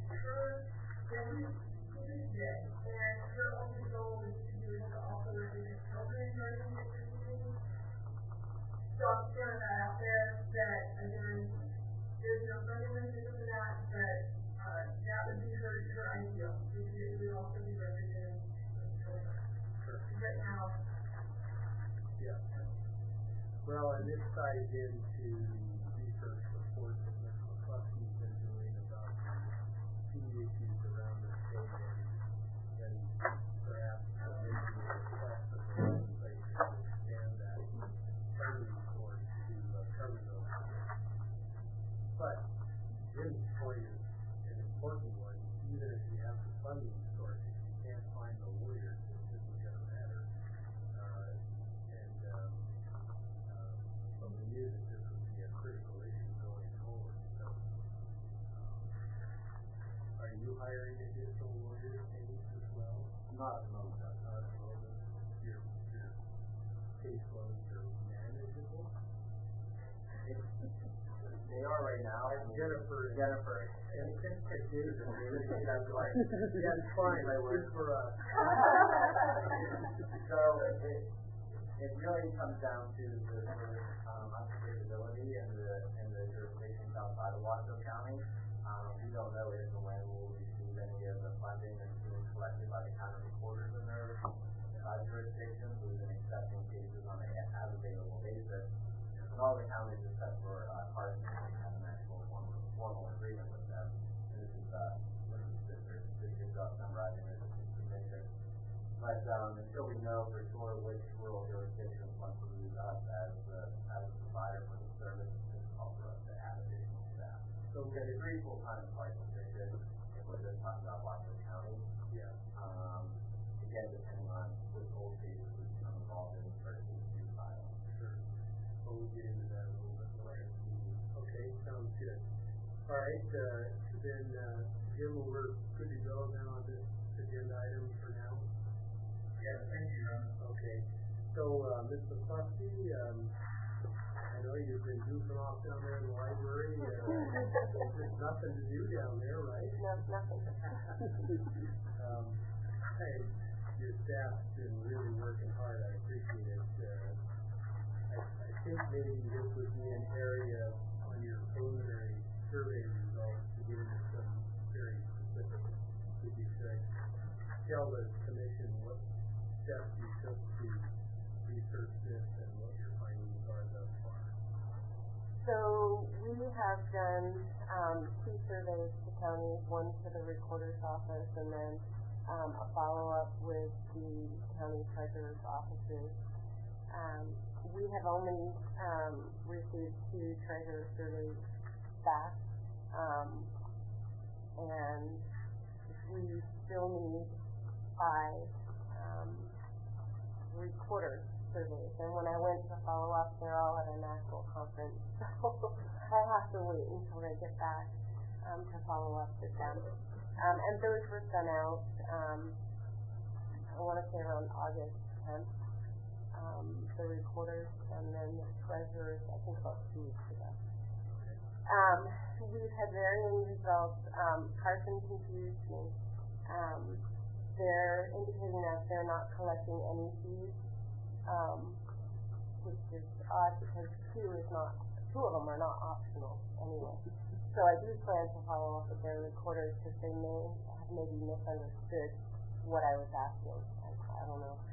We did, and her only goal is to be able to also work with the children during the meeting. So I'm throwing that out there, that again, there's no funding limitation for that, but that would be her ideal. It would also be representing children. Right now. Yeah. Well, and this ties into research reports that Ms. McCluskey's been doing about key issues around the state, and perhaps making a request of the legislature to expand that funding source to cover those issues. But Jim's point is an important one. Even if you have the funding source, if you can't find the lawyers, this isn't going to matter. hiring additional lawyers as well? Not at the moment, Not at the moment. Your caseloads are manageable? they are right now. Jennifer. Anything? That's like, yeah, it's fine, it's for us. So it really comes down to the unpredictability and the jurisdictions outside of Washoe County. We don't know if and when we'll receive any of the funding that's being collected by the county reporters in their jurisdictions. We've been accepting cases on an as-available basis. And all the counties except for Carson have an actual formal agreement with them. And this is Elizabeth's sister. Did a good job summarizing this signature. But until we know for sure which rural jurisdictions want to use us as a provider for the service, it's called for us to add additional staff. So we had a three full-time employee position if we're just talking about Washoe County. Yeah. Again, depending on which old cases we become involved in versus new file. Sure. Well, we'll get into that a little bit more. Okay, sounds good. All right, then, Jim, we're good to go then on this agenda item for now? Yeah, thank you, Ron. Okay. So, Ms. McCluskey, I know you've been goofing off down there in the library. There's nothing to do down there, right? No, nothing. Hey, your staff's been really working hard. I appreciate it. I think maybe this would be an area on your preliminary survey results to get into some very specific, if you could tell the commission what steps you took to research this and what your findings are thus far. So we have done two surveys to counties, one to the recorder's office and then a follow-up with the county treasurer's offices. We have only received two treasurer surveys back, and we still need 5 recorder surveys. And when I went to follow up, they're all at a national conference, so I have to wait until they get back to follow up with them. And those were sent out, I want to say around August 10th. The recorders and then the treasurers, I think about 2 weeks ago. We've had varying results. Carson confused me. They're indicating that they're not collecting any fees, which is odd because 2 of them are not optional anyway. So I do plan to follow up with their recorders because they may have maybe misunderstood what I was asking. I don't know.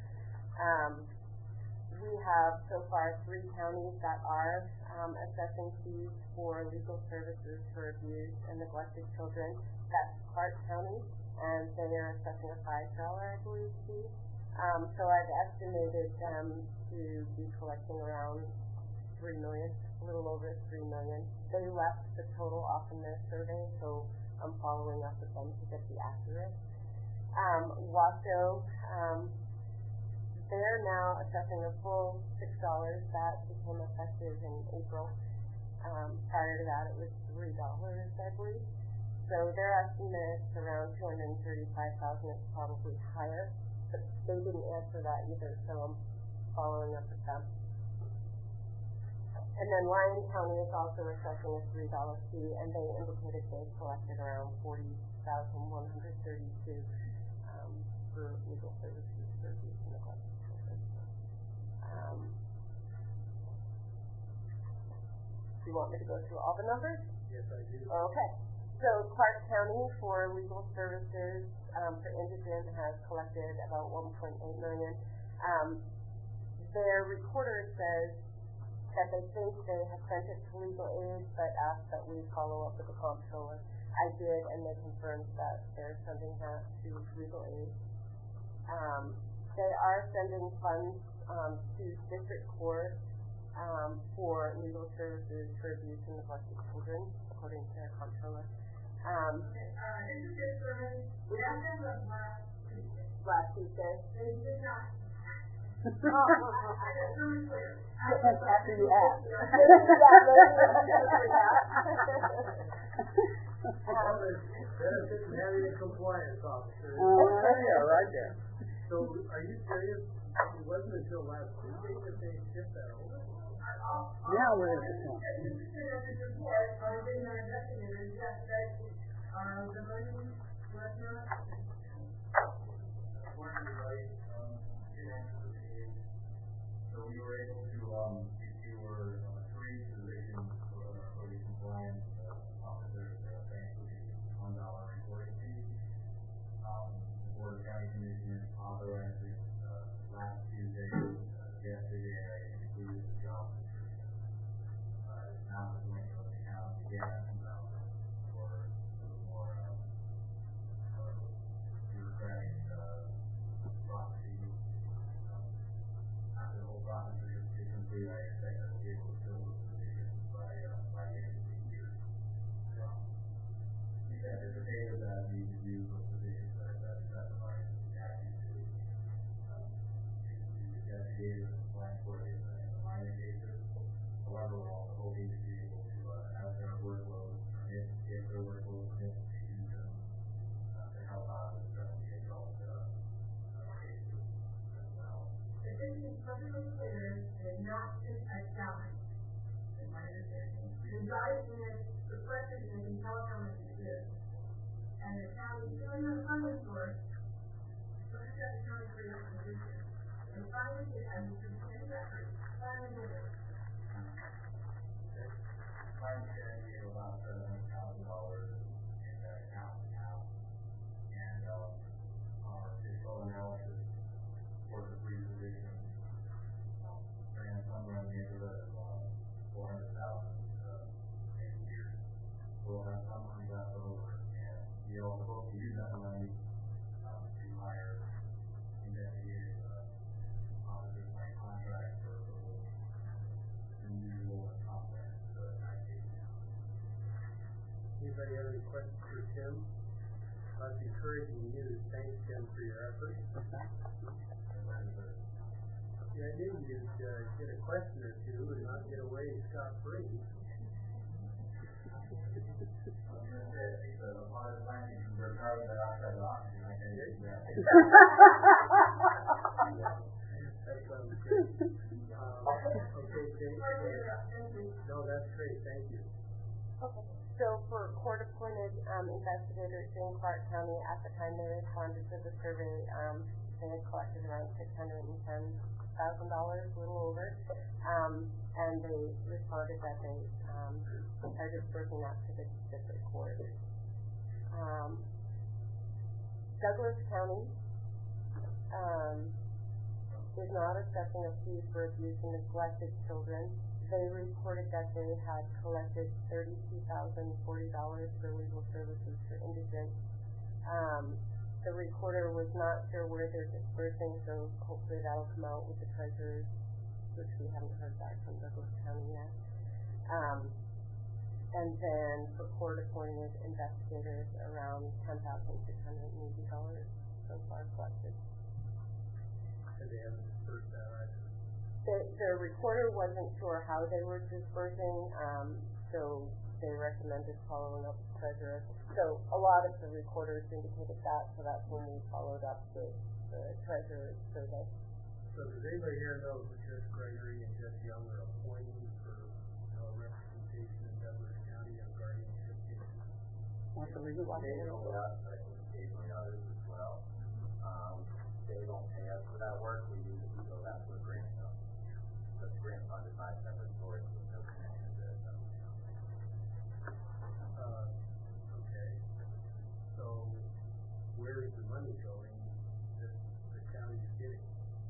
We have so far 3 counties that are assessing fees for legal services for abused and neglected children. That's Clark County, and they are assessing a $5, I believe, fee. So I've estimated them to be collecting around $3 million, a little over $3 million. They left the total off in their survey, so I'm following up with them to get the accurate. Washoe, they're now assessing a full $6 that became effective in April. Prior to that, it was $3, I believe. So their estimate's around $235,000. It's probably higher, but they didn't answer that either, so I'm following up with them. And then Lyon County is also assessing a $3 fee, and they indicated they collected around $40,132 for legal services for abuse and neglect. Do you want me to go through all the numbers? Yes, I do. Okay. So Clark County for legal services for indigent has collected about $1.8 million. Their recorder says that they think they have sent it to legal aid, but asked that we follow up with the comptroller. I did, and they confirmed that they're sending that to legal aid. They are sending funds to district court for legal services for abuse and neglected children, according to their comptroller. District service, that was last Tuesday. Last Tuesday. They did not. After you asked. Benefit and having a compliance officer. Yeah, right there. So, are you serious? It wasn't until last Tuesday that they shipped that over? Now we're at the point. The money was not. According to the right, two answers to the age. So we were able to, secure, three positions for the compliance, officers, thanks to the $1 reporting fee. The Board of County Commissioners authorized it, last Tuesday, yesterday, I included the job description. Now we're going to go to the county again, for a little more, bureaucratic, processing. After the whole process is complete, I expect that we'll be able to fill those positions by the end of the year. We anticipated that we would use those positions that are specified in the statute to investigate and apply for it in the minor cases. However, we're also hoping to be able to have their workload permit, if their workload permits to use them to help out with some of the adult cases as well. This is perfectly clear and not just a challenge, in my understanding. The guys in the question is in tell how much it is. And the county is doing a funding source, so it's got the county for your position. And finally, it has to be in record. Finally, it is. My understanding is about $700,000 in that account now. And our fiscal analysis for the three positions ran somewhere in the neighborhood of $400,000 a year. We'll have some money left over, and we also hope to use that money to hire investigative officers by contract for those unusual and complex cases. Anybody have any questions for Tim? That's encouraging news. Thanks, Tim, for your efforts. Yeah, I knew you'd get a question or two and not get away scot-free. A lot of times you can work carbon dioxide and oxygen. I can do that. That sounds great. Okay, James. No, that's great. Thank you. Okay. So for court-appointed investigators in Clark County, at the time they responded to the survey, they had collected around $610,000, a little over, and they responded that they are dispersing that to the district court. Douglas County is not assessing a fee for abuse and neglected children. They reported that they had collected $32,040 for legal services for indigent. The recorder was not sure where they're dispersing, so hopefully that'll come out with the treasurers, which we haven't heard back from Douglas County yet. And then for court-appointed investigators, around $10,680 so far collected. And they haven't dispersed that either. The recorder wasn't sure how they were dispersing, so they recommended following up with treasurer. So a lot of the recorders indicated that, so that's when we followed up with the treasurer's survey. So does anybody here know who Judge Gregory and Judge Young are appointing for representation in Douglas County on guardianship cases? Want the legal one? They know us, I think occasionally others as well. They don't pay us for that work. We go that to a grant fund. But the grant fund is not a separate source with no connection to it. Okay. So where is the money going that the county's getting?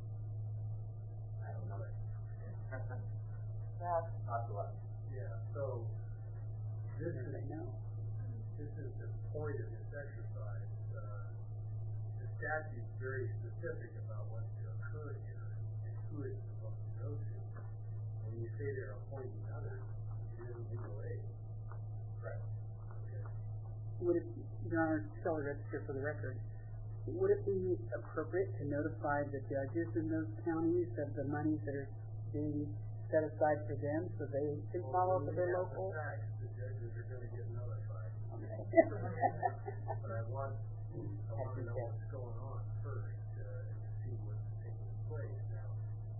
I don't know. Yeah. Not to us. Yeah, so this is the point of this exercise. The statute's very specific about what's to occur here and who it's supposed to go to. When you say they're appointing others, it isn't legal aid. Right. Okay. Would it, Your Honor, Stellar Register for the record, would it be appropriate to notify the judges in those counties of the monies that are being set aside for them so they can follow up with their local? The judges are going to get notified. But I want to know what's going on first, and see what's taking place now.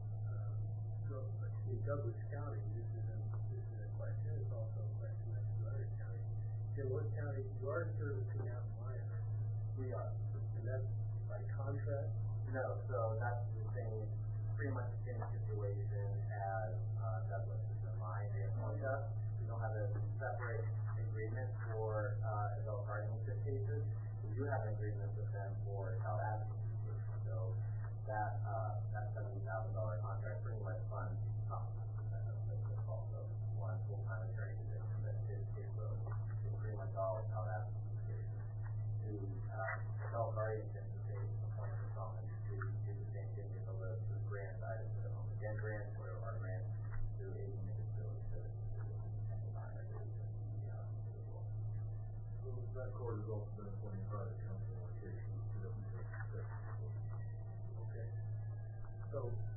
In Douglas County, this is a question, it's also a question that's in other counties. In what county, you are servicing out in Maya? We are. And that's by contract? No, so that's the same, pretty much the same situation as Douglas is in line. We don't have a separate agreement for adult guardianship cases. We do have an agreement with them for child advocacy cases. So that $70,000 contract pretty much funds also one full-time attorney position that is caseload. It's pretty much all child advocacy cases. The adult guardianship case appointment often do the same thing as the grant items for the home again grant or our grant through aging and disability services. That court has also been appointed private counsel on cases. Okay. So,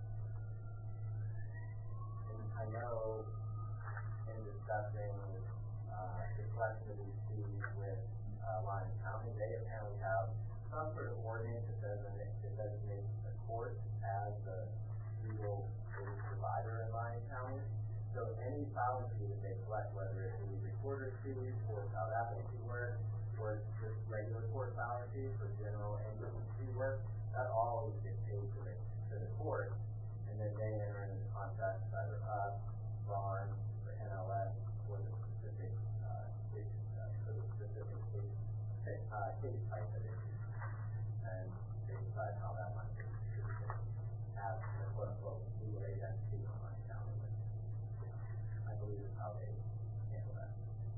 I know in discussing the collection of these fees with Lyons County, they apparently have some sort of ordinance that designates the court as the legal aid provider in Lyons County. So any filing fee that they collect, whether it be recorder's fees or child advocacy work, or just regular court filing fees for general agency work, that all gets paid to the court, and then they enter into contracts with either us, Ron, or NLS for the specific case type of issue, and they decide how that might be distributed as the quote-unquote legal aid entity on my county. I believe is how they handle that.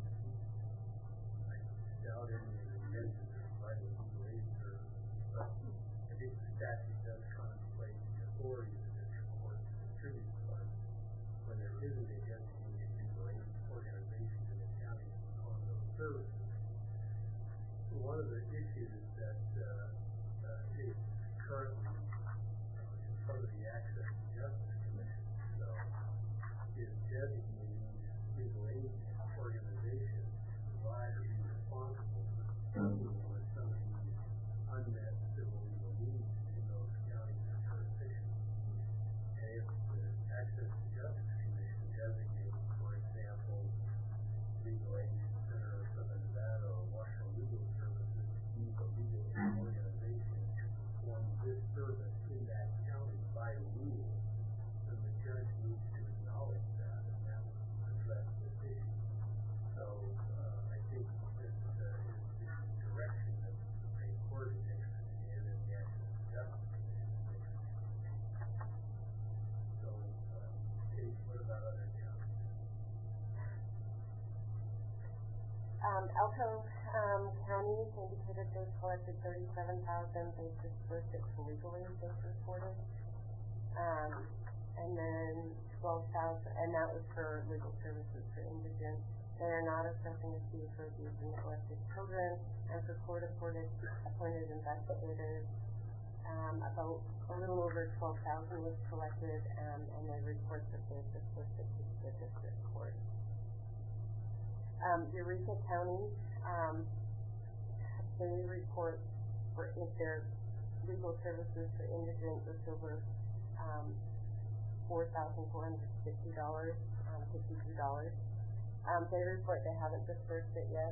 I doubt any of the intentions to provide a legal aid service, but I think the statute does contemplate the authority of the district court to distribute funds when there isn't a designated legal aid organization in the county on those services. So one of the issues that is currently in front of the Access to Justice Commission, so is designating legal aid organizations to provide or be responsible for dealing with some of these unmet civil legal needs in those counties or jurisdictions. And if the Access to Justice Commission designates, for example, Legal Aid Center of Southern Nevada or Washington Legal Services, needs a legal aid organization to perform this service in that county by rule, then the judge needs to acknowledge that, and that will address this issue. So I think this is the direction that the Supreme Court is interested in, and the Access to Justice Commission is interested in. So, Kate, what about other counties? Elko County indicated they collected $37,000. They dispersed it to legal aid, they reported. And then $12,000, and that was for legal services for indigent. They are not assessing a fee for abuse and neglected children, and for court-appointed investigators. About a little over $12,000 was collected, and they report that they've dispersed it to the district court. Eureka County, they report for if their legal services for indigent was over $4,450, $52. They report they haven't dispersed it yet,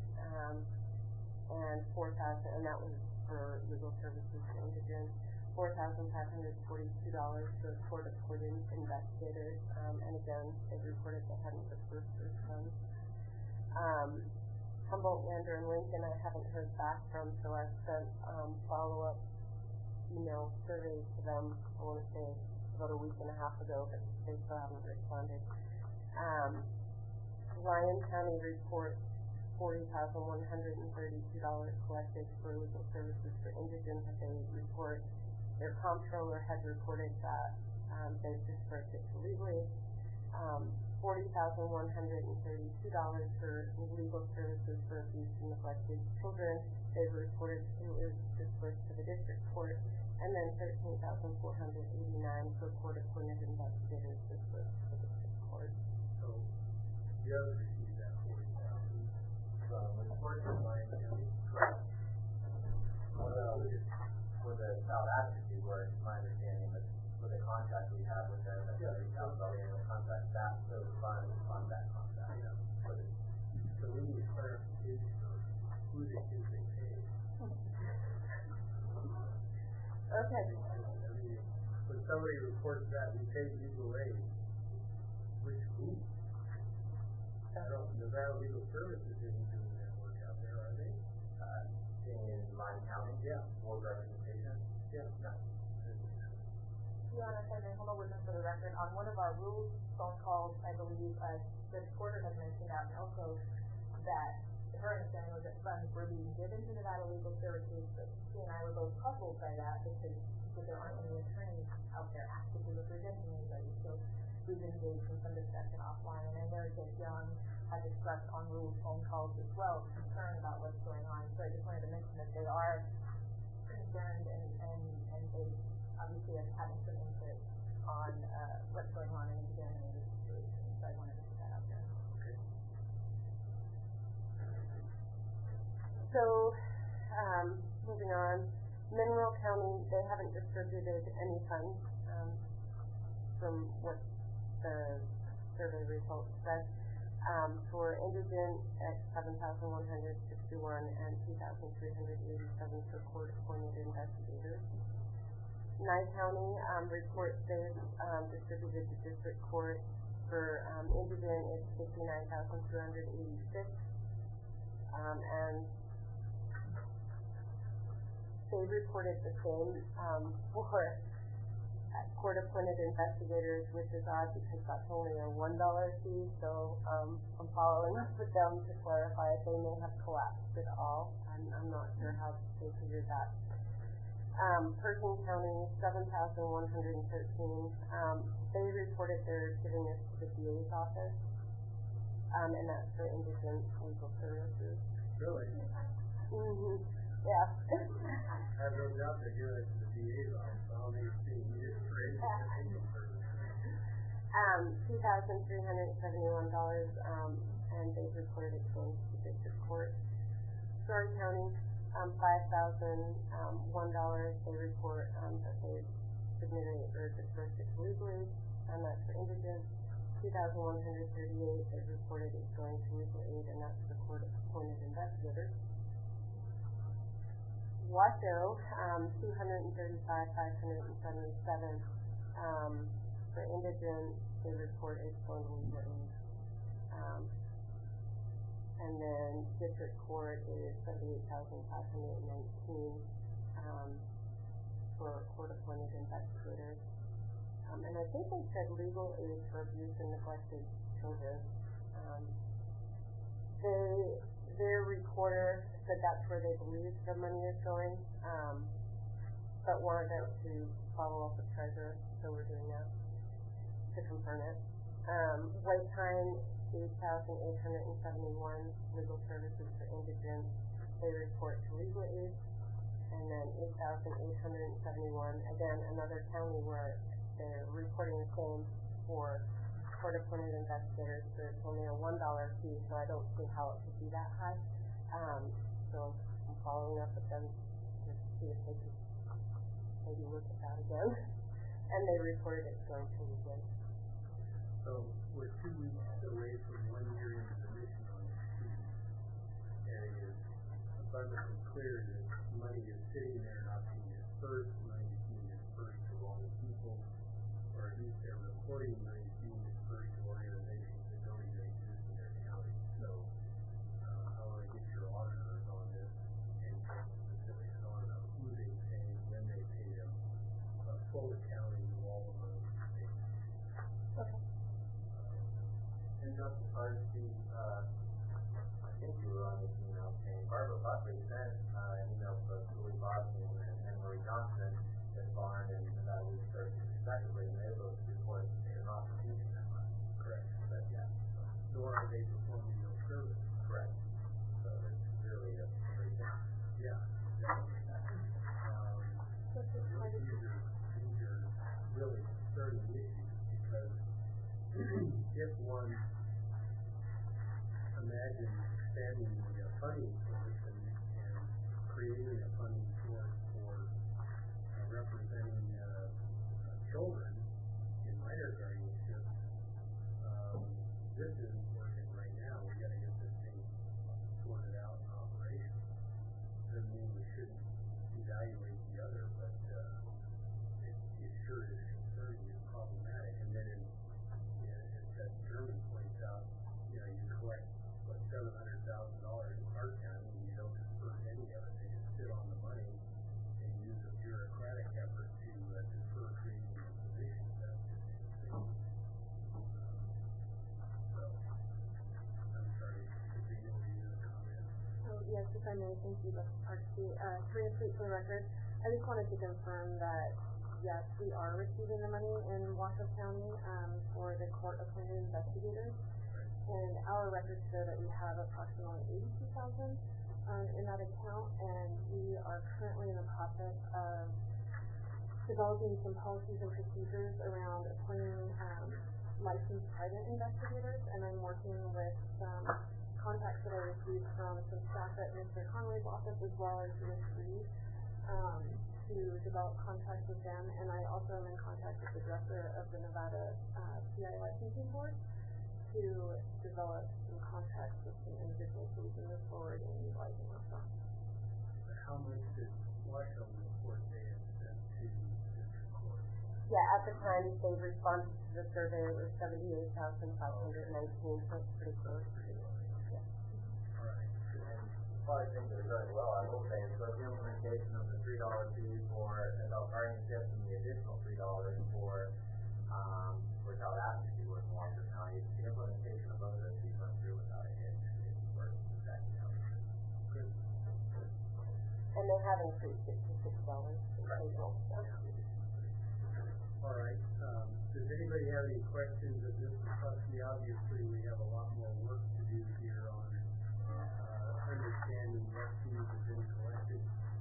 and $4,000, and that was for legal services for indigent. $4,542 for court-appointed investigators, and again, they reported they hadn't dispersed those funds. Humboldt, Lander, and Lincoln I haven't heard back from, so I've sent follow-up email surveys to them, I want to say about a week and a half ago, but they still haven't responded. Lyon County reports $40,132 collected for legal services for indigent, but they report their comptroller had reported that they've dispersed it to legal aid. $40,132 for legal services for abuse and neglected children. They've reported it was dispersed to the district court, and then $13,489 for court-appointed investigators dispersed to the district court. So, you haven't received that $40,000? So, the somebody reports that we take legal aid, which who? Nevada Legal Services isn't doing that work out there, are they? In Lyon County? Yeah. Board representation? Yeah. No. Your Honor, if I may hold a witness for the record, on one of our rules phone calls, I believe, Judge Porter had mentioned out in Elko that her understanding was that funds were being given to Nevada Legal Services, but she and I were both puzzled by that because there aren't any attorneys out there actively representing anybody. So we've engaged in some discussion offline, and I know Judge Young has expressed on rules phone calls as well concern about what's going on. So I just wanted to mention that they are concerned and they obviously are having some input on what's going on and examining the situation. So I wanted to put that out there. Okay. So, moving on, Mineral County, they haven't distributed any funds from what the survey results said. For indigent at 7,161 and 2,387 for court-appointed investigators. Nye County reports they've distributed to district court for indigent is 59,286, and they reported the same for court-appointed investigators, which is odd because that's only a $1 fee. So I'm following up with them to clarify if they may have collapsed at all. I'm not sure how they figured that. Pershing County, 7,113. They reported they're giving this to the DA's office, and that's for indigent legal services. Really? Mm-hmm. Yeah. I have no doubt they're giving it to the DA's office. I don't think it's being used for anything. $2,371, and they reported it going to the district court. Story County, $5,001. They report that they submitted or dispersed it legally, and that's for indigent. 2,138. They reported it's going to legal aid, and that's for court-appointed investigators. Washoe, 235,577. For indigent, they report it's going to legal aid. And then district court is 78,519 for court-appointed investigators. And I think they said legal aid for abuse and neglected children. Their recorder said that's where they believe the money is going, but wanted us to follow up with treasurer, so we're doing that to confirm it. White Pine, 8,871 legal services for indigent. They report to legal aid, and then 8,871. Again, another county where they're reporting the same for court-appointed investigators, so it's only a $1 fee, so I don't see how it could be that high. So I'm following up with them to see if they could maybe look at that again. And they reported it's going to legal. So we're 2 weeks away from 1 year into the mission on this team, and it is abundantly clear that money is sitting there not being dispersed, money is being dispersed to wrong people, or at least they're reporting money is being dispersed to organizations that don't even exist in their county. So I want to get your auditors on this and get specifics on who they pay, when they pay them, full accounting of all of those things. Okay. And Justice Hardesty, I think you were on this email chain. Barbara Buckley sent an email to Julie Boston and Marie Johnson that Barn and that we started respectively, and they both report they're not receiving that money. Correct. But yeah. Nor are they performing no service. Correct. So it's really a great thing. Yeah. These are really concerning issues because if one imagines expanding the funding source and creating a funding source for representing children in minor guardianship, this isn't working right now. We got to get this thing sorted out and operational. Doesn't mean we shouldn't evaluate the other, but it sure is Yes, if I may, thank you, Dr. Parksy. Serena Fleet for the record. I just wanted to confirm that, yes, we are receiving the money in Washoe County for the court-appointed investigators. And our records show that we have approximately $82,000 in that account, and we are currently in the process of developing some policies and procedures around appointing licensed private investigators, and I'm working with some contacts that I received from some staff at Mr. Conway's office as well as Ms. Reed to develop contacts with them, and I also am in contact with the director of the Nevada PI Licensing Board to develop some contracts with some individuals so we can move forward in utilizing our funds. How much did Washoe report they had sent to district court? Yeah, at the time they responded to the survey, it was 78,519, so it's pretty close. Yeah. All right. As far as things that are going well, I will say, so the implementation of the $3 fee for adult guardianship and the additional $3 for child advocacy work in Washoe County, the implementation of both those fees went through without a hitch. It worked exactly how it should. Good. And they have increased it to $6 in April. All right. Does anybody have any questions of Mr. Husky? Obviously, we have a lot more work to do here on understanding what fees have been collected.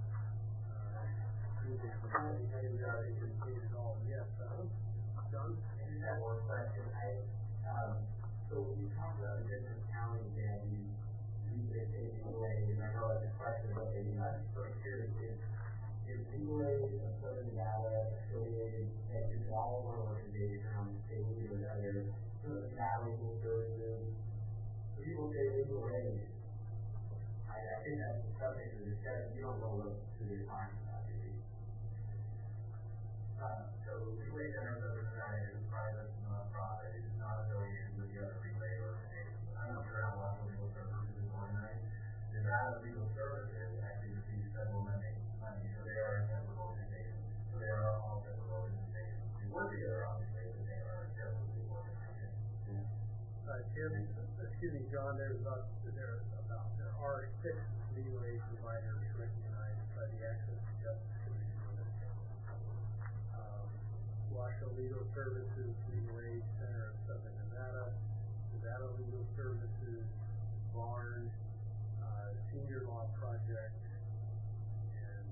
Yes, John? I just have one question. So when you talk about the different counties that you take legal aid, and I know that's a question of what they do, I'm just sort of curious, is legal aid of Southern Nevada affiliated with all one organization, say we or other, non-legal services? So people say legal aid. I think that's the subject of the discussion. You don't know what they're talking about, do you? So legal aid center of Southern Nevada is a private nonprofit. It is not affiliated with the other legal aid organizations. I'm not sure how Washoe Legal Services is organized. Nevada Legal Services actually receives federal money, so they are a separate organization. So they are all separate organizations. We work together, obviously, but they are separate legal organizations. John, there are 6 legal aid providers recognized by the Access to Justice Commission in the state. Washoe Legal Services, Legal Aid Center of Southern Nevada, Nevada Legal Services, Barn, Senior Law Project, and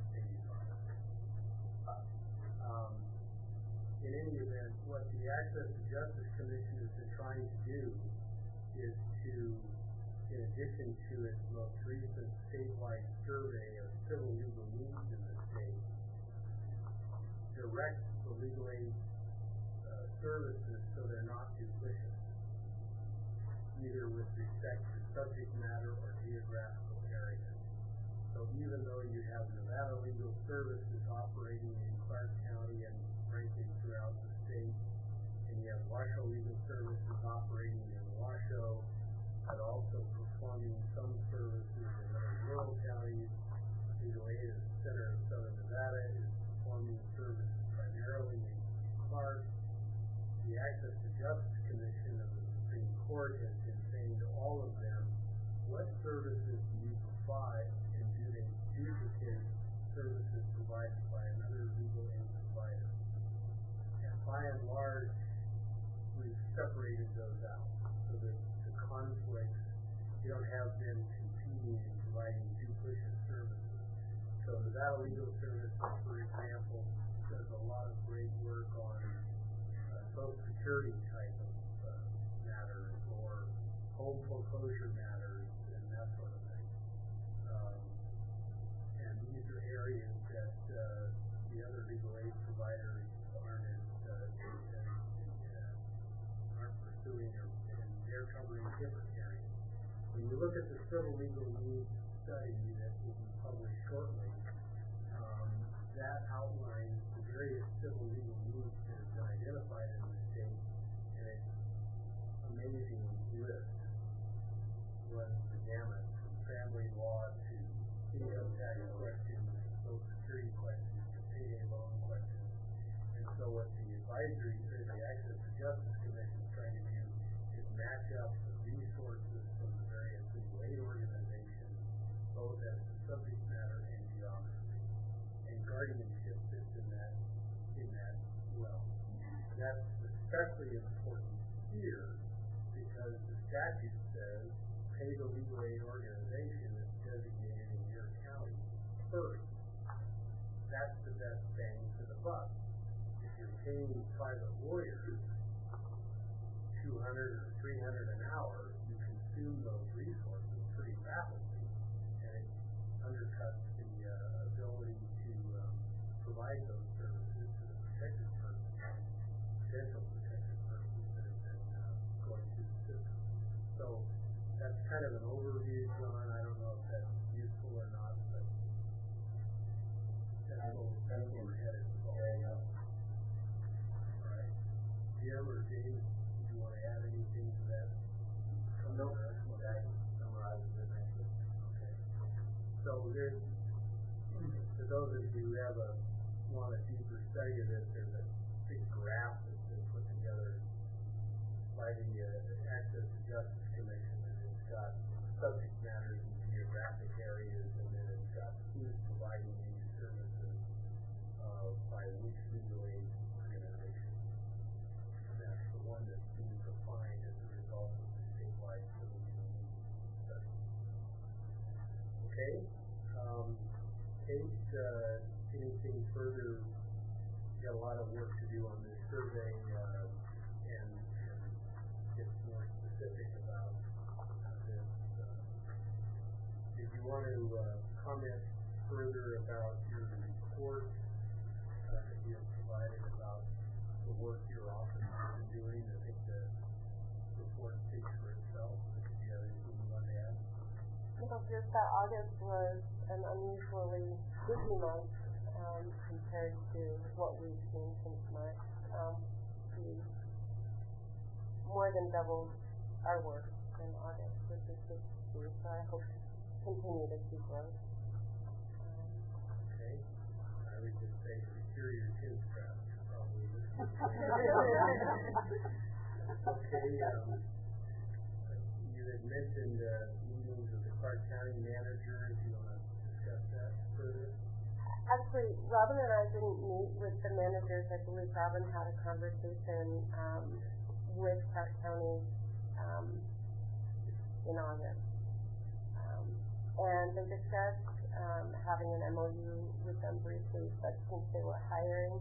in any event, what the Access to Justice Commission has been trying to do is to, in addition to its most recent statewide survey of civil legal needs in the state, direct the legal aid services so they're not duplicitous, either with respect to subject matter or geographical area. So even though you have Nevada Legal Services operating in Clark County and frankly throughout the state, and you have Washoe Legal Services operating in Washoe, but also performing some services in other rural counties. Legal Aid Center of Southern Nevada is performing services primarily in Clark. The Access to Justice Commission of the Supreme Court has been saying to all of them, what services do you provide, and do they duplicate services provided by another legal aid provider? And by and large, we've separated those out so that the conflicts, you don't have them competing and providing duplicate services. So Nevada Legal Services, for example, does a lot of great work on Social Security type of matters or home foreclosure matters and that sort of thing. And these are areas that the other legal aid providers aren't pursuing, and they're covering different areas. When you look at the civil legal needs study that will be published shortly, that outlines the various civil legal needs that have been identified in the state, and it's amazing list. Runs the gamut from family law to income tax questions, Social Security questions, to payday loan questions. And so what the advisory or the Access to Justice Commission is trying to do is match up the resources from the various legal aid organizations statute says, pay the legal aid organization that's designated in your county first. That's the best bang for the buck. If you're paying private lawyers $200 or $300 an hour, you consume those resources pretty rapidly, and it undercuts the ability to provide those services to the protected persons, potential protected persons that have been going through the system. So that's kind of an overview, John. I don't know if that's useful or not, but that's where we're headed with all that. All right. Jim or James, do you want to add anything to that? No, that summarizes it nicely. Okay. So there's, for those of you who want a deeper study of this, there's a big graph that's been put together by the Access to Justice Commission, and it's got subject matters in geographic areas, and then it's got who's providing these services by which legal aid organization. And that's the one that's being defined as a result of the statewide civil union study. Okay? Kate, anything further? You've got a lot of work to do on this survey and get more specific about this. Did you want to comment further about your report that you have provided about the work your office has been doing? I think the report speaks for itself. Do you have anything you want to add? No, just that August was an unusually busy month compared to what we've seen since March. We more than doubled our work in August, which is good to see. So I hope to continue to see growth. Okay. I would just say secure your chin straps. You're probably listening. Okay. You had mentioned meetings with the Clark County manager. Do you want to discuss that further? Actually, Robin and I didn't meet with the managers. I believe Robin had a conversation with Clark County in August. And they discussed having an MOU with them briefly, but since they were hiring,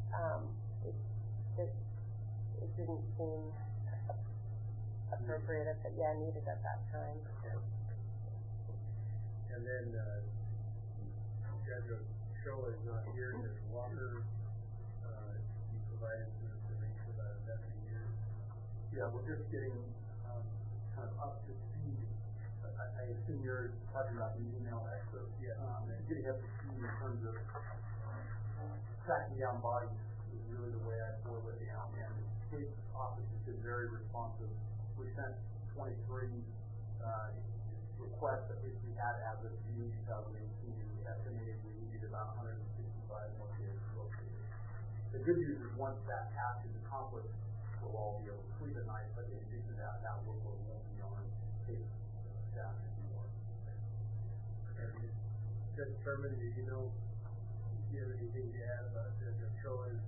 it didn't seem appropriate needed at that time. Okay. And then Judge Ochoa is not here. Ms. Walker, you provided some information about investigators. Yeah, we're just getting kind of up to speed. I assume you're talking about the email excerpt. Yeah. And getting up to speed in terms of tracking down bodies is really the way I boil it down. And the state office has been very responsive. We sent 23 requests that we had as of June 2018. We estimated we needed about 165 more kids located. The good news is once that task is accomplished, we'll all be able to sleep at night, but in addition to that workload won't be on case staff anymore. Judge Sherman, do you have anything to add about Judge Ochoa's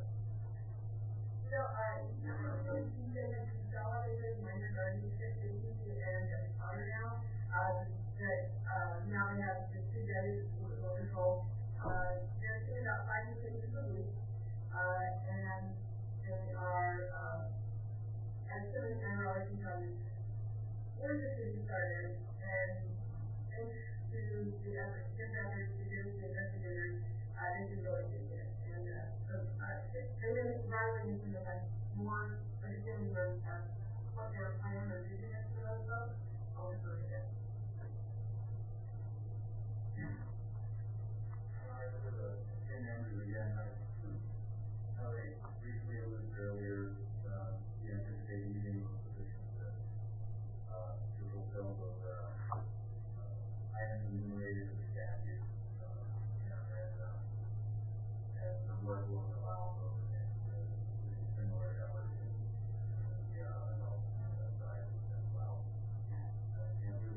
he's been a consolidated minor guardianship agency and a father now. Now they have the two judges who will control. They're seeing about 5 new cases a week, and they are, as soon as I can tell you, we're just getting started, and thanks to the efforts, his efforts to get the investigators, they can really take it. And so they're really rattling into the more understanding of what their plan or vision is for those folks. I'll refer to that. Alright, for the 10 members again, I briefly alluded earlier, we anticipate meeting with positions that to fulfill those items enumerated in the statute, and the level of allowance is similar to others in the adult side as well. And we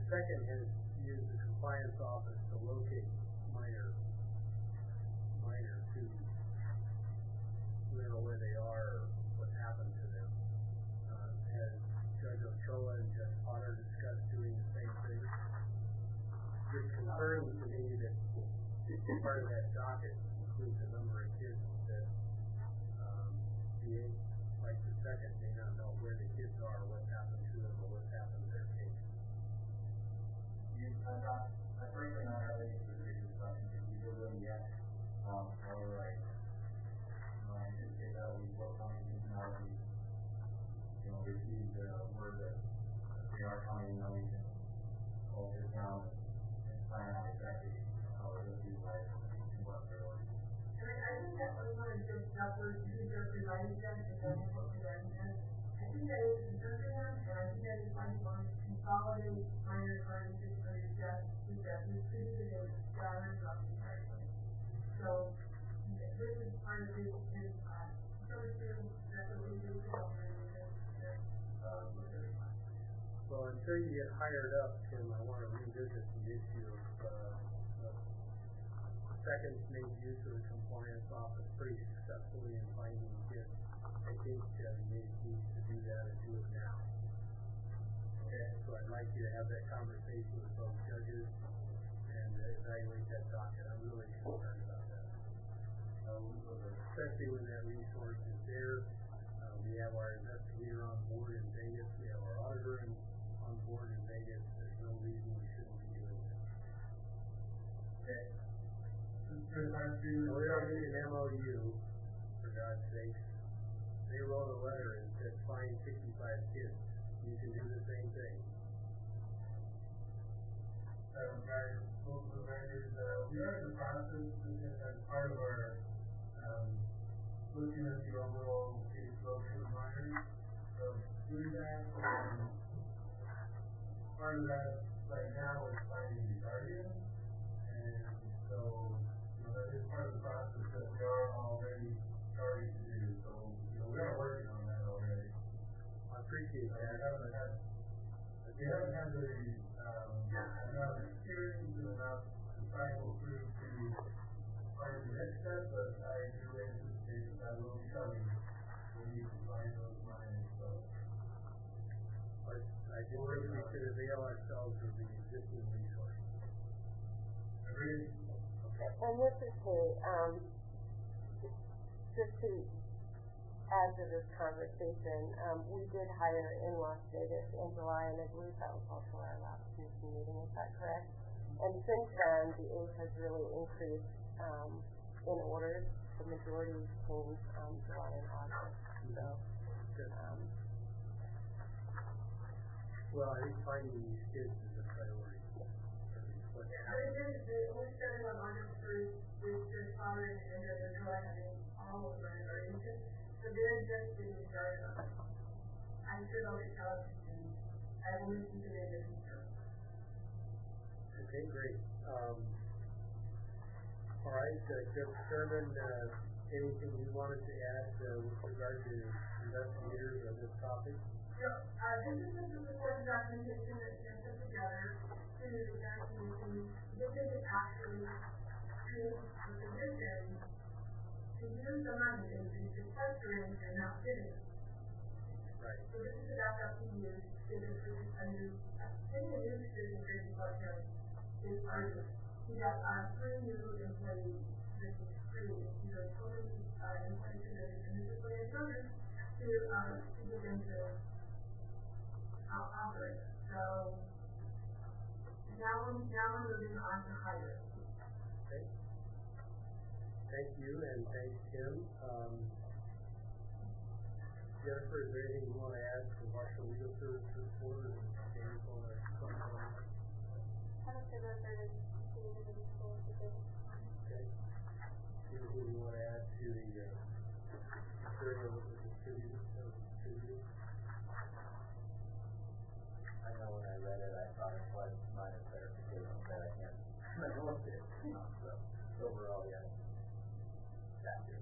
second has used the compliance office to locate minors who, we don't know where they are or what happened to them. Has Judge Ochoa and Judge Potter discussed doing the same thing? It concerns to me that part of that docket includes a number of kids that DA, like the second, may not know where the kids are, what's happened to them, or what's happened to their case. I frankly not having a great discussion because we don't really yet. However, I anticipate that we work on it now that we, received word that they are coming, we can all sit down and plan out exactly how we're going to utilize and what priorities. And I think that one of the numbers who just provided them and then what providing them, I think that is a concern for them, and I think that is why we want to consolidate minor crimes under just because we treated it as dollars on the entire thing. So this is part of it, and so that's what we do to help them. Well, until you get hired up, Tim, I want to revisit the issue of seconds made use of the compliance office pretty successfully in finding kids. I think you need to do that and do it now. Okay, so I'd like you to have that conversation with both judges and evaluate that docket. I'm really concerned about that. Especially when that resource is there. We have our investigator on board in Vegas. We have our auditor on board in Vegas. There's no reason we shouldn't be doing this. Okay. We don't need an MOU, for God's sake. They wrote a letter and said, find 65 kids. You can do the same thing. We are in the process, as part of our looking at the overall caseload for the minors, of doing that. Part of that right now is finding the guardian, and so that is part of the process that we are already starting to do. So we are working on that already. I appreciate that. We haven't had the enough experience and enough cycle through to find the next step, but I do anticipate that will be coming. We need to find those minds. So I just think we should avail ourselves of the existing resources. Agreed. Okay. And this is just to add to this conversation, we did hire in Las Vegas in July, and I believe that was also our last commission meeting, is that correct? And since then, the age has really increased in orders. The majority came July and August. So, well, I think finding these kids is a priority. We're starting on August 1st with Judge Potter and Judge Ochoa having all of my guardianship. So they're just getting started on it. I'm sure they'll reach out and I will listen to their future. Okay, great. All right, Judge Sherman, anything you wanted to add with regard to investigators on this topic? Sure. This is just a support documentation that's been put together to the commission. This is actually to the position to use the money in sequestering and not giving it. Right. So this is the backup to use to introduce a new, any new position for the part-time is urgent. We have 3 new employees. This is created. These are totally employee positions, and this is for their children to get them to operate. So now we're moving on to hire. Okay. Thank you, and thanks, Tim. Jennifer, is there anything you want to add to Marshall Legal Services Board and James on our phone? Okay. Anything you want to add to the material that was distributed? I know when I read it, I thought it was minor clarification that I can't remember what it is. So overall, yeah. Chapter.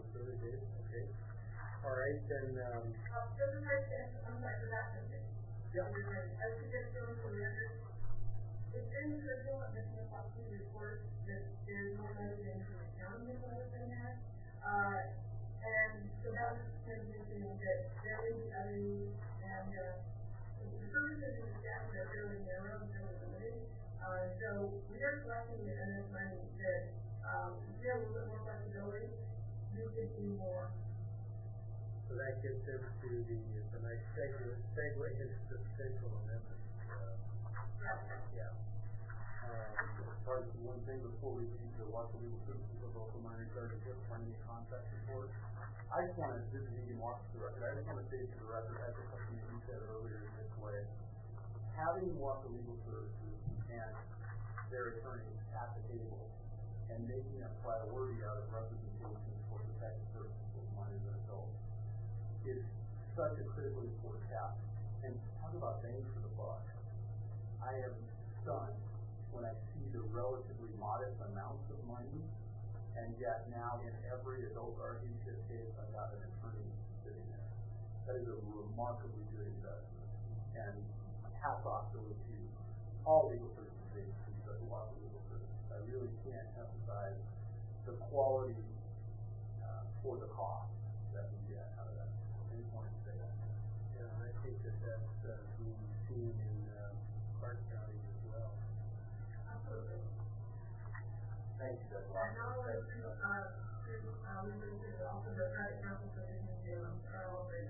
Okay. All right, then. I'm sorry for that. As we get through the record, it's been critical of the policy report that there's more money than for the county has always been had. And so that was transitioning that there may be other needs, and the services and the staff are fairly narrow and fairly limited. So we are collecting enough money that if we have a little bit more flexibility, we could do more. So that gets into the nice segue into the potential amendment. Yeah. Part of one thing before we leave the Wausau Legal Services of Local Minor Charges with finding a contract report. I just want to, this is Megan Walker to the record, I just want to say to the record, as something you said earlier in this way, having Wausau Legal Services and their attorneys at the table and making a priority out of representation for protected services for minors and adults is such a critically important task. And talk about bang for the buck. I am stunned when I see the relatively modest amounts of money, and yet now in every adult guardianship case I've got an attorney sitting there. That is a remarkably good investment. And hats off to all legal services agencies, but lots of legal services. I really can't emphasize the quality for the cost that we get out of that. I just wanted to say that. Yeah, I think that's being seen in Clark County as well. Absolutely. Thank you, Judge And Walker. not only we mentioned also the private counsel provision are all great.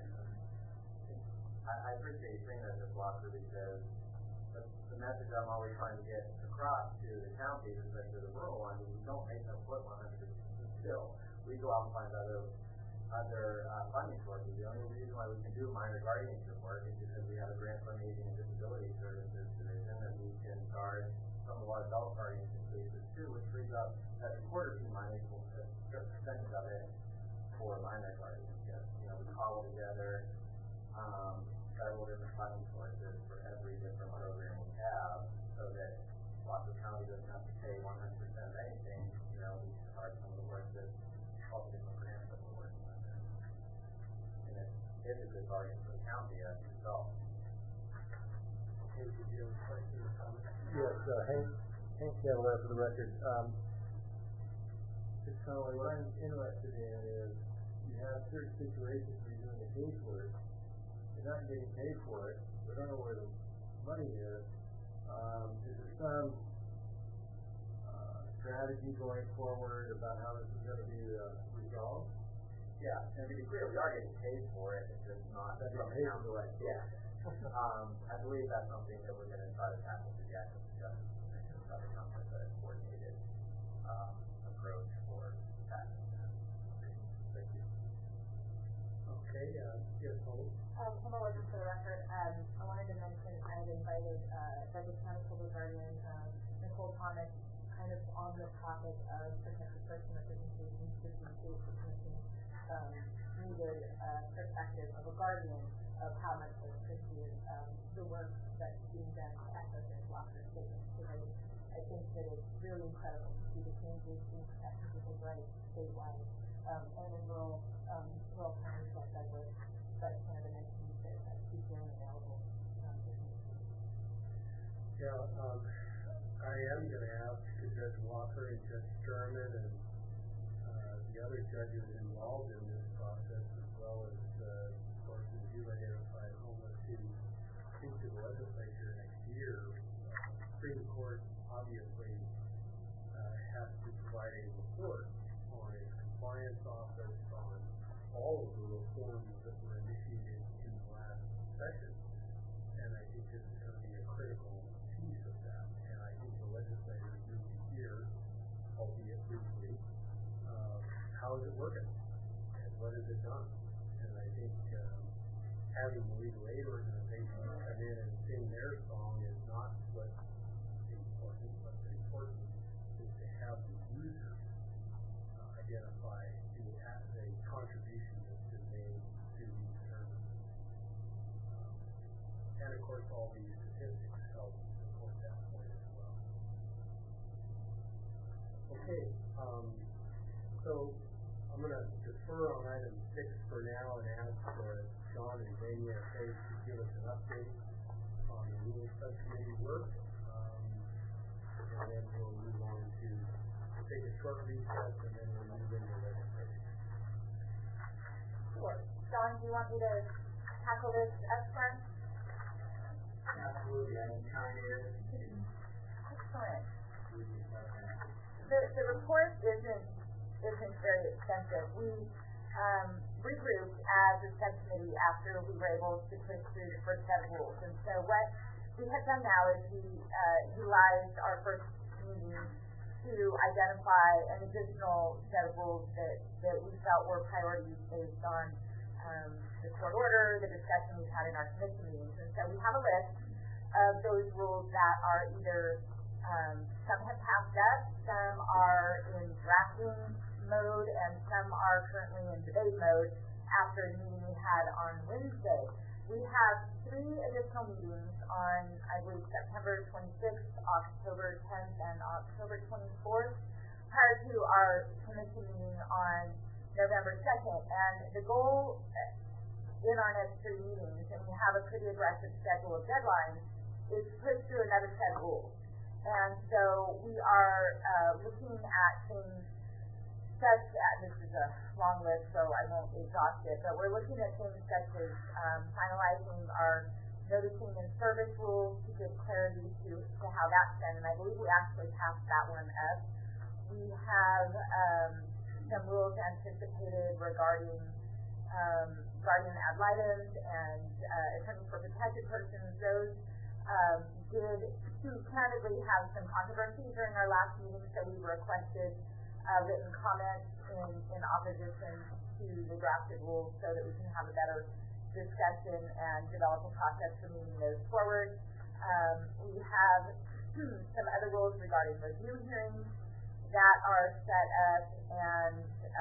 I appreciate you saying that, Judge Walker, because the message I'm always trying to get across to the counties, especially the rural ones, is we don't make them put 100% still. We go out and find other funding sources. The only reason why we can do minor guardianship work is because we have a grant from Aging and Disability Services Division that we can charge some of our adult guardianship cases too, which frees up that quarter fee money for a certain percentage of it for minor guardianship. You know, we cobble together several different funding sources for every different program we have, so that Wausau County doesn't have to pay 100% of anything. You know, we can charge some of the work that all the different grants that we're working on there. And it's a good bargain for the county as a result. Okay, did you have a question or comment? Yes, Hank Cavalier for the record. Just kind of what I'm interested in is you have certain situations where you're doing the casework, you're not getting paid for it, we don't know where the money is. Is there some strategy going forward about how this is going to be resolved? Yeah, and to be clear, we are getting paid for it, it's just not That's not paid for the right. Yeah. I believe that's something that we're going to try to tackle through the Access to Justice Commission, another concept that is coordinated approach for tackling that. Thank you. Okay, yes, Holly. Hello, just for the record, I wanted to mention I had invited Douglas County Public Guardian Nicole Thomas kind of on the topic of protected person representation to the state commission needed perspective of a guardian of how much they appreciate the work that's being done to access their Walker statement. Because I think that it's really incredible to see the changes in protecting people's rights statewide and in rural counties like Douglas. But I kind of mentioned that she's very available to community. Yeah, I am going to ask Judge Walker and Judge Sturman and the other judges involved in this process, as well as, of course, as you've identified, homeless, to speak to the legislature next year. The Supreme Court obviously has to provide a report on its compliance office, on all of the reforms that were initiated in the last session. And I think this is going to be a critical piece of that. And I think the legislators need to hear, albeit briefly, how is it working and what has it done. And I think having the legal aid organization come in and sing their song is not what's important. What's important is to have the users identify the contribution that's been made to these services. And of course all these statistics help support that point as well. Okay, so I'm going to defer on item 6 for now and ask John and Dania to give us an update on the rules subcommittee work. And then we'll move on to, we'll take a short recess and then we'll move into legislation. Sure. Don, do you want me to tackle this up front? Absolutely, I can chime in. Excellent. The report isn't very extensive. We regrouped as a subcommittee after we were able to push through the first set of rules. And so what we have done now is we utilized our first meeting to identify an additional set of rules that we felt were priorities based on the court order, the discussion we've had in our commission meetings. And so we have a list of those rules that are either some have passed up, some are in drafting mode, and some are currently in debate mode after the meeting we had on Wednesday. We have 3 additional meetings on, I believe, September 26th, October 10th, and October 24th, prior to our commission meeting on November 2nd. And the goal in our next 3 meetings, and we have a pretty aggressive schedule of deadlines, is to push through another set of rules. And so we are looking at things such as, this is a long list, so I won't exhaust it, but we're looking at things such as finalizing our noticing and service rules to give clarity to how that's done, and I believe we actually passed that one up. We have some rules anticipated regarding guardian ad litem and attorneys for protected persons. Those did candidly have some controversy during our last meeting, so we requested written comments in opposition to the drafted rules so that we can have a better discussion and develop a process for moving those forward. We have some other rules regarding review hearings that are set up, and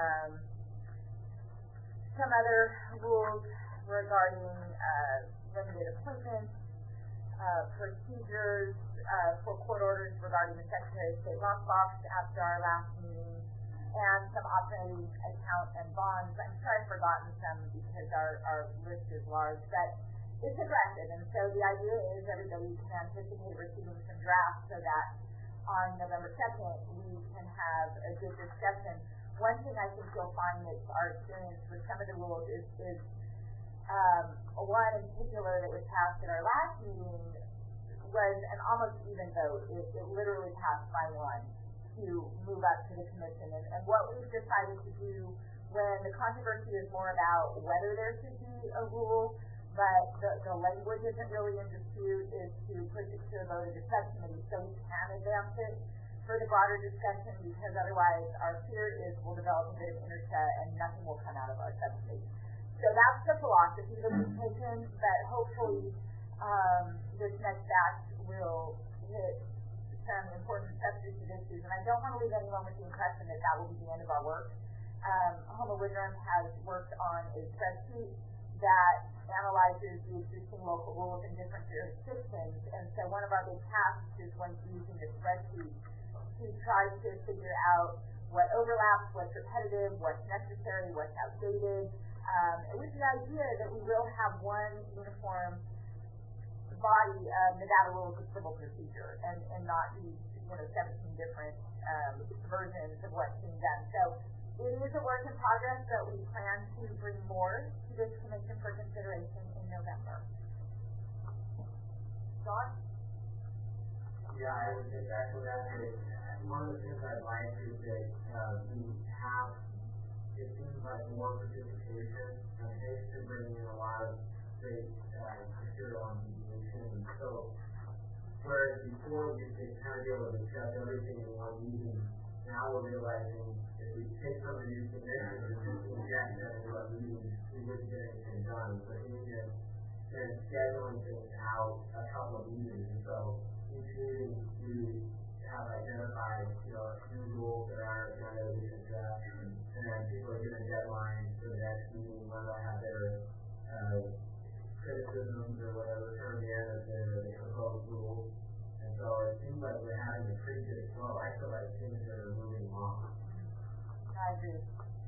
some other rules regarding limited appointments, procedures for court orders regarding the Secretary of State lockbox after our last meeting, and some operating account and bonds. I'm sure I've forgotten some because our list is large, but it's aggressive, and so the idea is everybody can anticipate receiving some drafts so that on November 2nd we can have a good discussion. One thing I think you'll find that our experience with some of the rules is one in particular that was passed at our last meeting was an almost even vote. It literally passed by 1 to move up to the commission. And what we've decided to do when the controversy is more about whether there should be a rule, but the language isn't really in dispute, is to push it to a vote of the subcommittee so we can advance it for the broader discussion, because otherwise our fear is we'll develop a bit of inertia and nothing will come out of our subcommittee. So that's the philosophy that we've taken, but hopefully this next batch will hit some important substantive issues, and I don't want to leave anyone with the impression that that will be the end of our work. Homer Woodrum has worked on a spreadsheet that analyzes the existing local rules in different jurisdictions, and so one of our big tasks is going to be using the spreadsheet to try to figure out what overlaps, what's repetitive, what's necessary, what's outdated, with the idea that we will have one uniform body of Nevada Rules of Civil Procedure and not use 17 different versions of what's being done. So it is a work in progress, but we plan to bring more to this commission for consideration in November. John? Yeah, I would just echo that. One of the things I'd like is that we have, it seems like, more participation, and thanks to bringing in a lot of great material on mediation. And so, whereas before we could kind of be able to discuss everything in one meeting, now we're realizing if we take some of these submissions and just inject them into our meetings, we wouldn't get anything done. So I think that then scheduling things out a couple of meetings, and so each meeting we have identified, a few rules that are agenda that we should address, and then people are given deadlines for the next meeting when they'll have their criticisms or whatever turned in of the proposed rules. And so it seems like we're having a pretty good flow. I feel like things are moving along. I agree.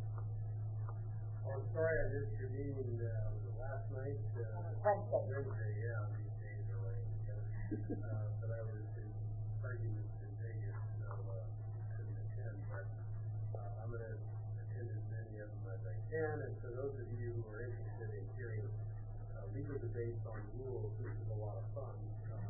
I'm sorry I missed your meeting, was it last night? Wednesday. Wednesday, yeah, these days are late. but I was in arguments in Vegas, so couldn't attend. But I'm going to attend as many of them as I can. And for those of you who are interested in hearing legal debates on rules, this is a lot of fun.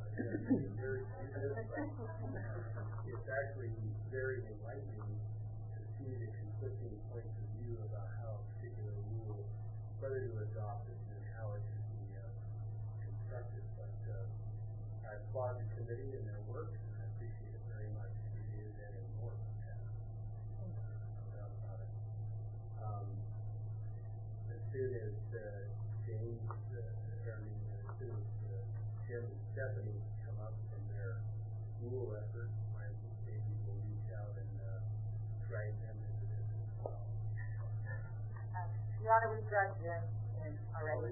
It's actually very enlightening to see the conflicting points of view about how a particular rule, whether to adopt it and how it should be constructed. But I applaud the committee and their work. I appreciate it very much. It is an enormous task. No doubt about it. As soon as James, as soon as Jim and Stephanie come up from their rule effort, my baby will reach out and drag them into this as well. Your Honor, we dragged Jim in already.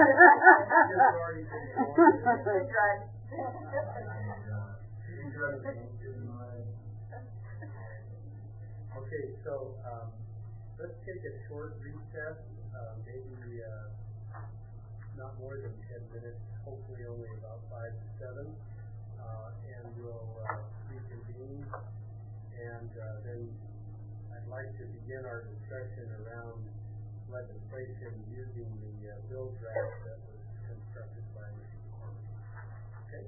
Okay, so let's take a short recess, maybe not more than 10 minutes, hopefully only about 5 to 7, and we'll reconvene. And then I'd like to begin our discussion around legislation using the bill draft that was constructed by Mr. Cormier. Okay?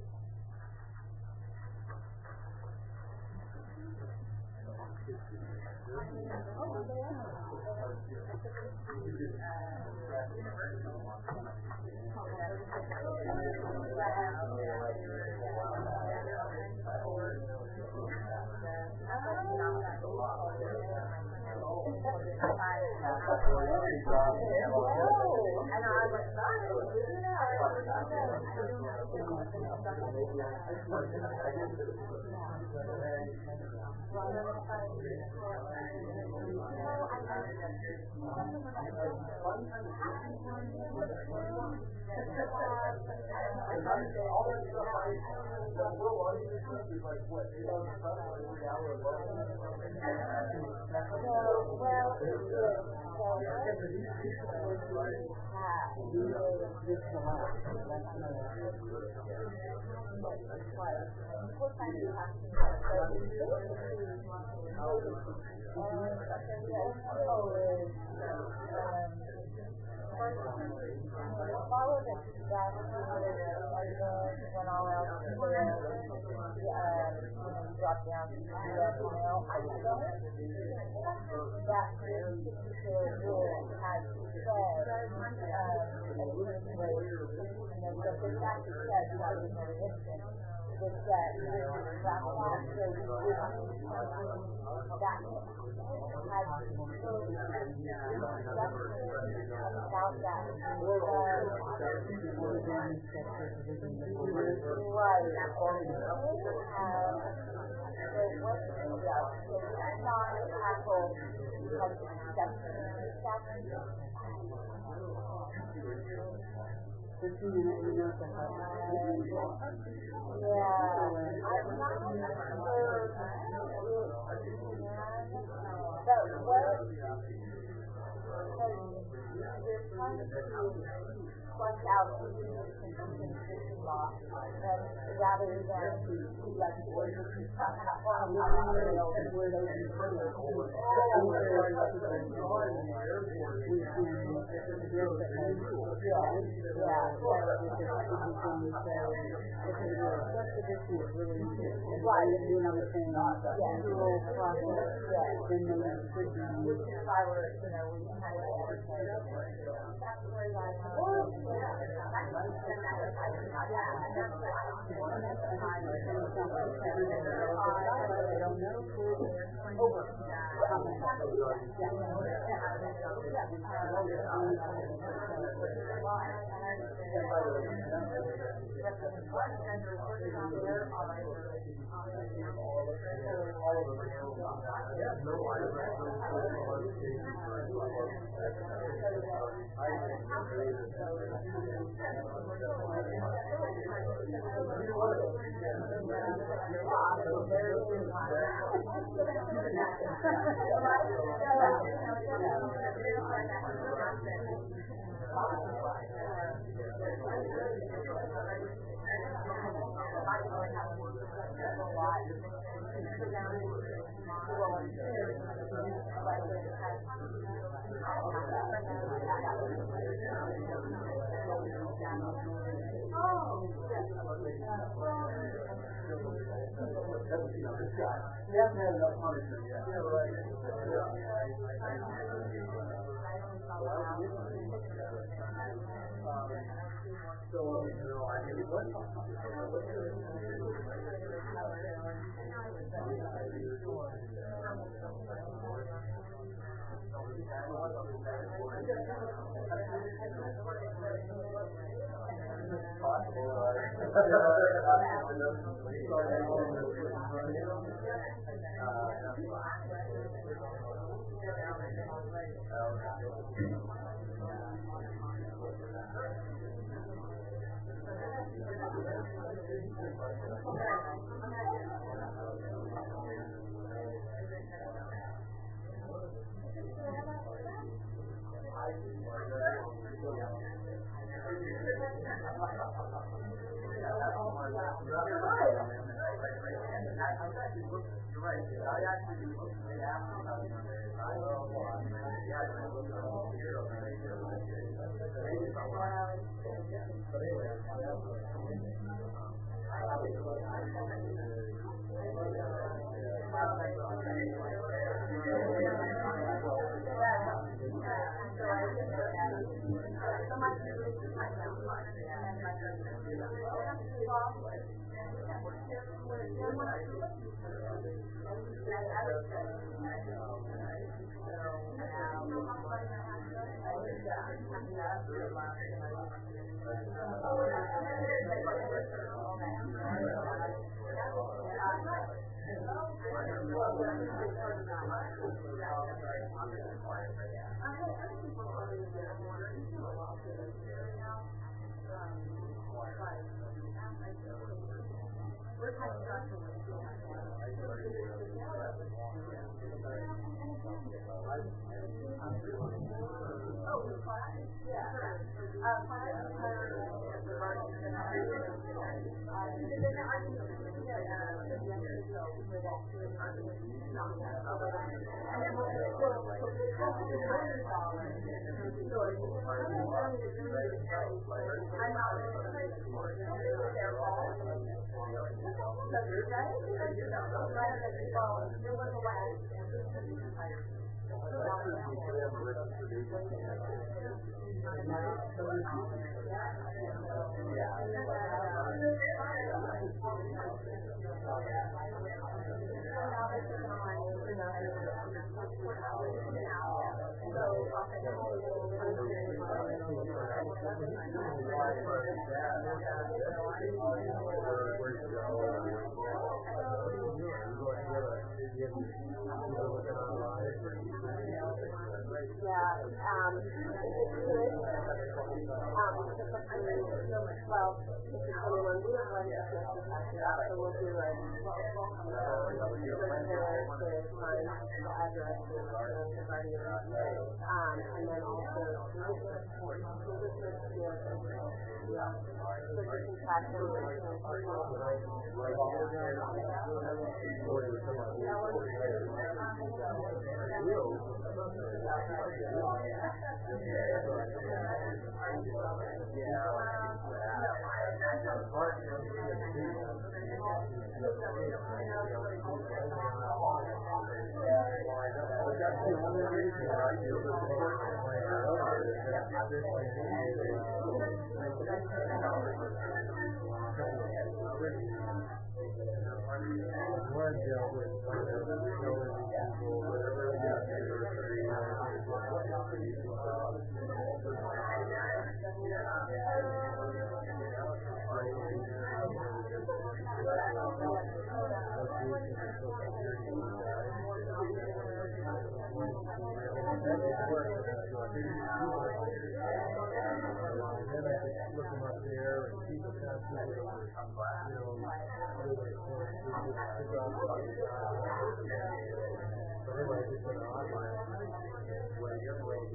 He hasn't had enough punishment yet. Yeah, right. You're right. I actually look them up there and keep in touch with them, everybody just put it online. Where the other way is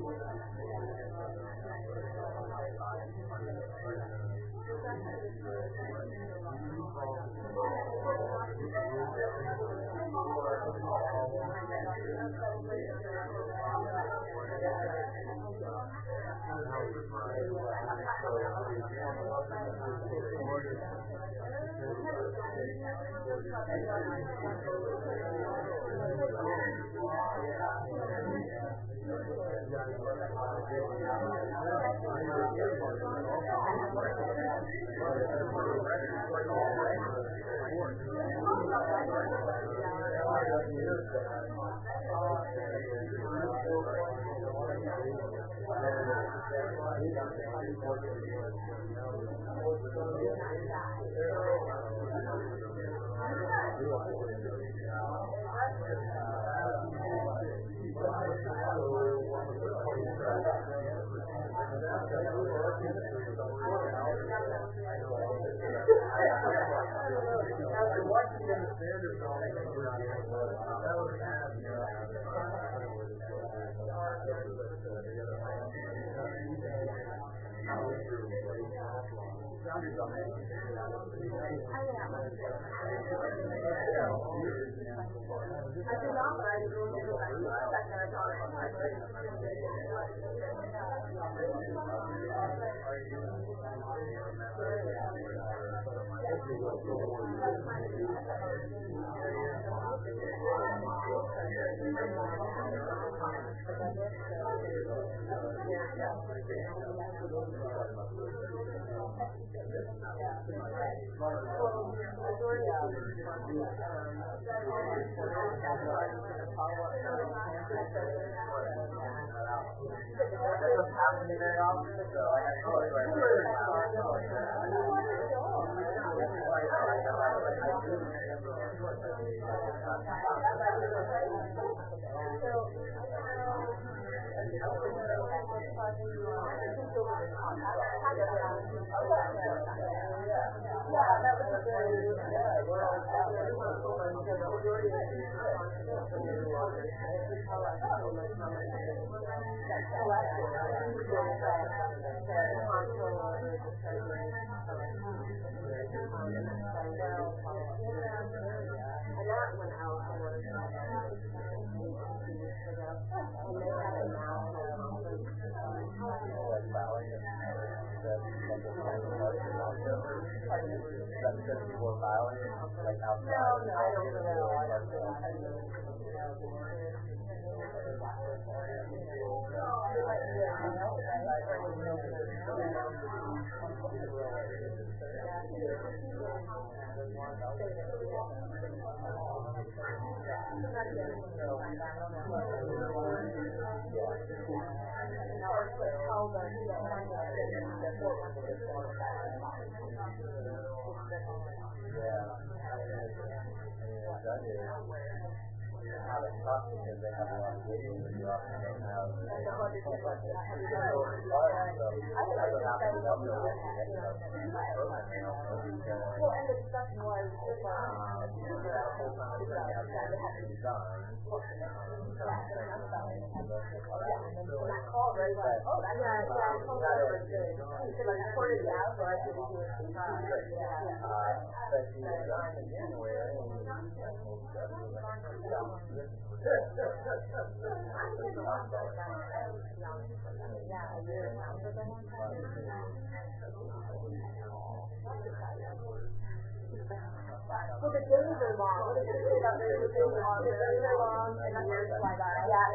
Well, the days are long. What did you say about the days are long? The days are long and the years fly by.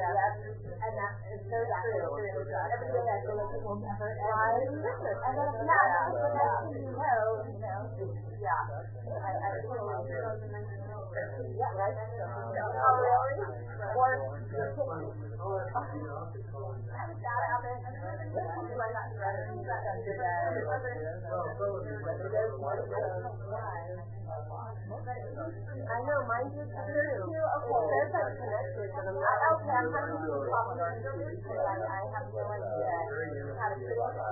And that is so true. Every day I feel like it will never end. And then, but next thing you know, yeah. I totally agree. Yeah, right? Oh, really? Or, I know, mine did too. Okay, there's that connection. I'm having to talk about it because I have no idea how to fix it.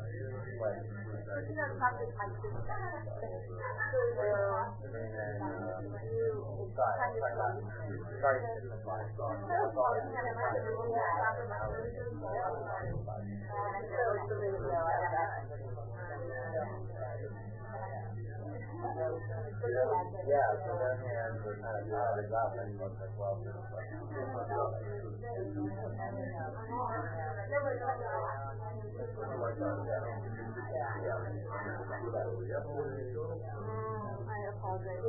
I think I'm talking to my sister. Yeah, so their hands were kind of gathered up and looked like, well, this is like, I apologize.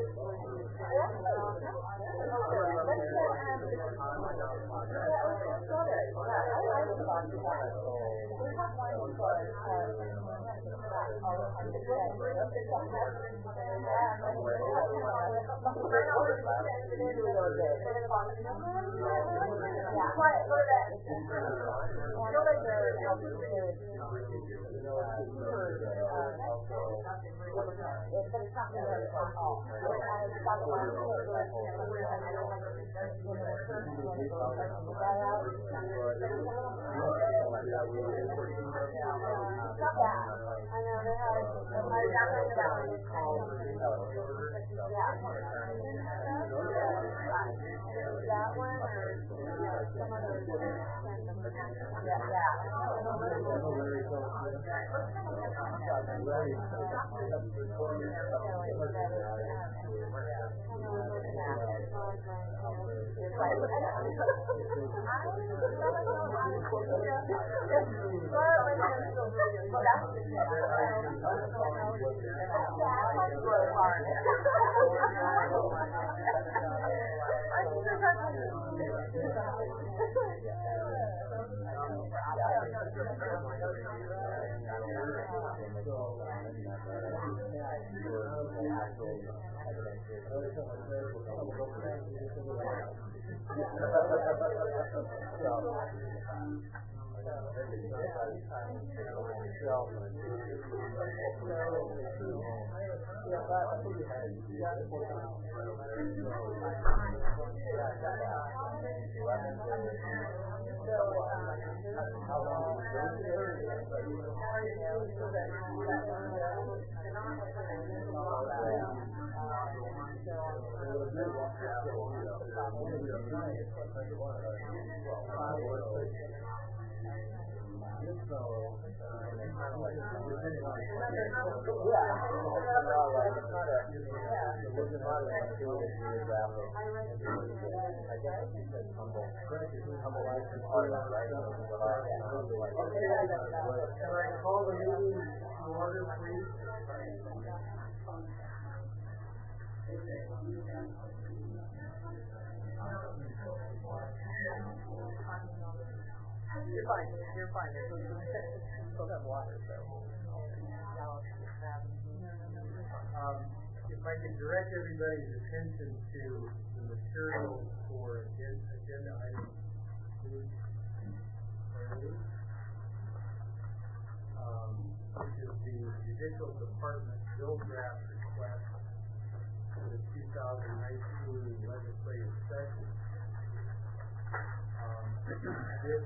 You're fine. Still have water, so. If I could direct everybody's attention to the materials for agenda item 2, which is the Judicial Department bill draft request for the 2019 legislative session. This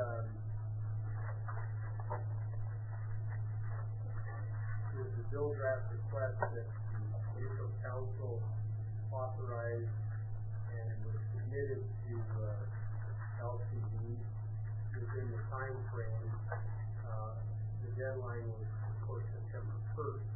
is the bill draft request that the Judicial Council authorized and was submitted to LCD within the time frame. The deadline was, of course, September 1st.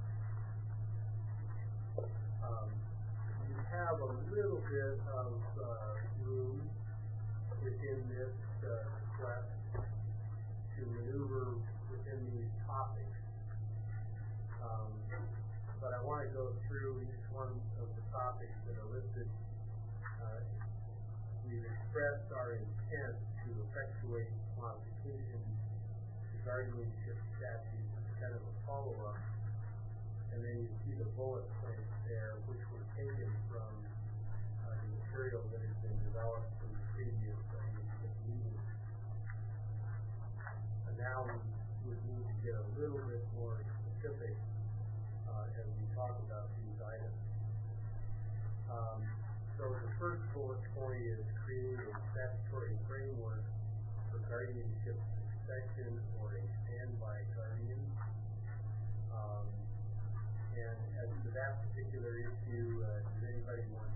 You have a little bit of room within this request to maneuver within these topics. But I want to go through each one of the topics that are listed. We've expressed our intent to effectuate modifications to guardianship statutes as kind of a follow-up. And then you see the bullet points there, which were taken from the material that has been developed from the previous meetings. And now we would need to get a little bit more specific as we talk about these items. So the first bullet point is creating a statutory framework for guardianship succession or a standby guardian. And as to that particular issue, does anybody want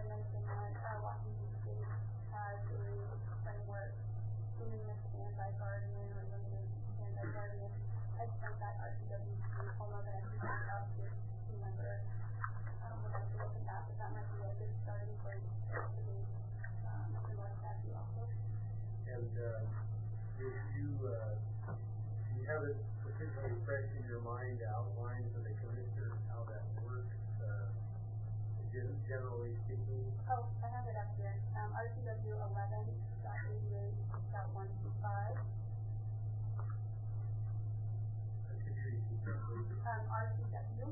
already mentioned that, Washington State has a framework doing a standby guardian or limited standby guardian. I sent that RCW to all of them, out to team member, would like to look at that, but that might be a good starting point to debate, the North statute also. And, if you have it particularly fresh in your mind, outline for the commissioners how that works, generally speaking. Oh, I have it up here. RCW 11.88.125. Could you repeat that, please? RCW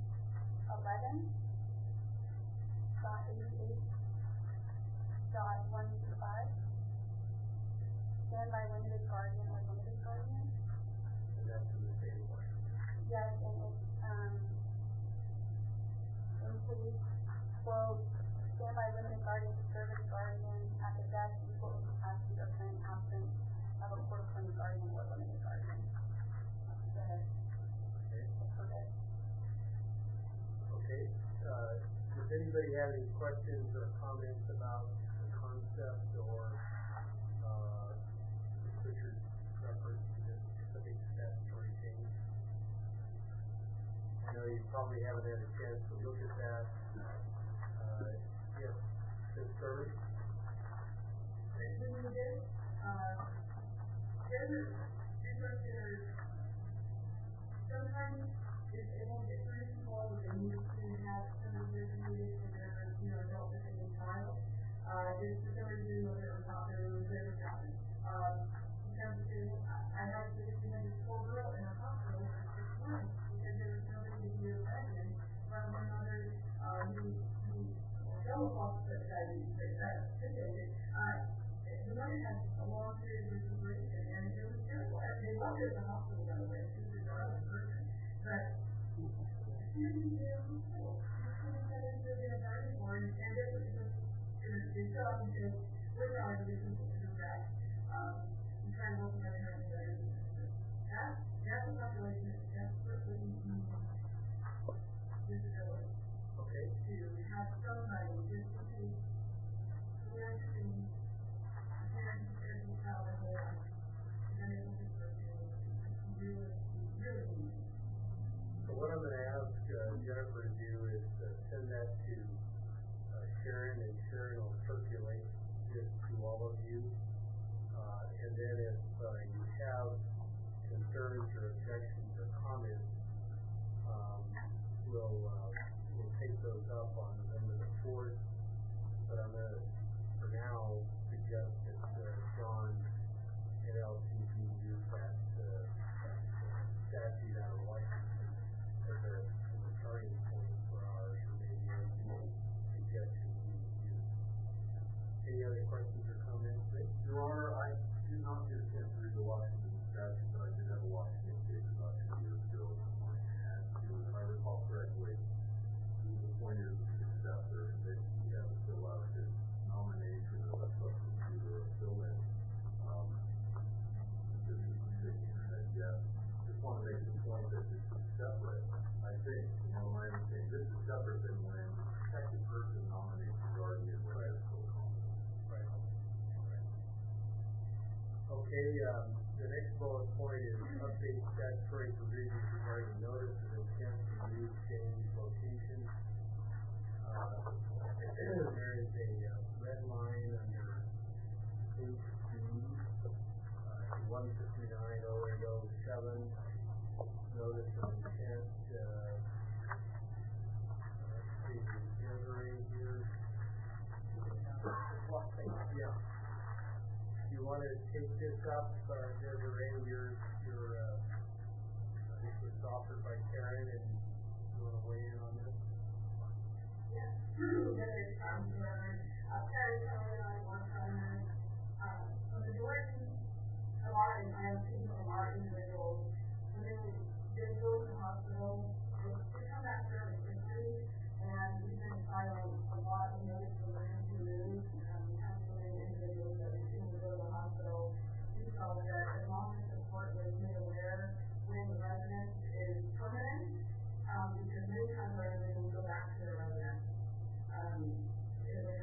11.88.125. Standby limited guardian or limited guardian. And that's in the state of Washington. Yes, and it includes, quote, standby limited guardian to serve as guardian at the death, equal capacity or current absence of a court-appointed guardian or limited guardian. Go ahead. Okay. Okay. Okay. Does anybody have any questions or comments about the concept or Richard's reference to this specific statutory change? I know you probably haven't had a chance to look at that. Yes, Ms. Curry? When we did, there's sometimes it won't get through people with the need to have some of this needed for their, adult defending child. Just for some reason, whether or not there was ever happened. Because I had to have this poor girl in a hospital for 6 months because there was nobody to be pregnant from my mother, who fellow officer that I situated. The mother had a long period of recuperation, and it was terrible. They loved her at the hospital, by the way. She was a darling person. But she didn't get a hospital. She couldn't get into a garden board, and it was the job because we're trying to get people to do that. I'm trying to help my parents better. That's a population that desperately needs disability. Okay. To have somebody just in case we understand the parent who cares for the child their whole life, and able to really need. So what I'm going to ask Jennifer to do is send that to Sharon, and Sharon will circulate this to all of you. And then if you have concerns or objections or comments, we'll take those up on November the 4th. But I'm going to, for now, suggest that John and LCP use that statute out of Washington as a starting point for ours, or maybe any suggestions we would use. Any other questions or comments? Your Honor, I did not get a chance to read the Washington statute, but I did have a Washington case about 2 years ago. And if I recall correctly, he was appointed as a successor, that he had to fill out his nomination of a substitute or a fill-in. This is the decision that, yes, just want to make the point that this is separate. I think, my understanding, this is separate than when the protected person nominates the guardian when they're still competent. Right. Okay, the next bullet point is update statutory provisions regarding notice of intent to move, change location. There is a red line under H.B. 159.0807, notice of intent. Let's see, Desiree here. Yeah. You want to take this up, Desiree? This was offered by Karen, and you want to weigh in on this? Yeah. Karen, I want a majority of our IMPs from our individuals, when they go to the hospital, they come back fairly quickly, and we've been filing a lot of notice of emergency moves, counseling individuals that we seem to go to the hospital. We felt that as long as the court was made aware when the residence is permanent, because many times our individuals go back to their residence. If they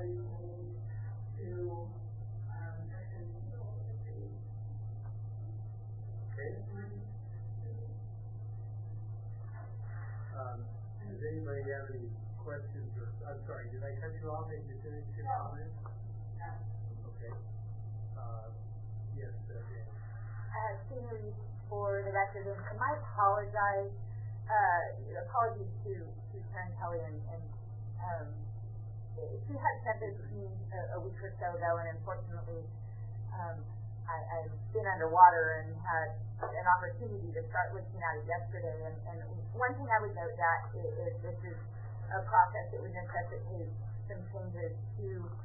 everybody's needs to, attend the Okay. Does anybody have any questions or, I'm sorry, did I cut you off and you finished your comment? Okay. Yes, Dan. Sue Reed for the record, and I apologize, apologies to Karen Kelly and she had sent this to me a week or so ago, and unfortunately, I've been underwater and had an opportunity to start looking at it yesterday. And one thing I would note that is this is a process that would necessitate some changes to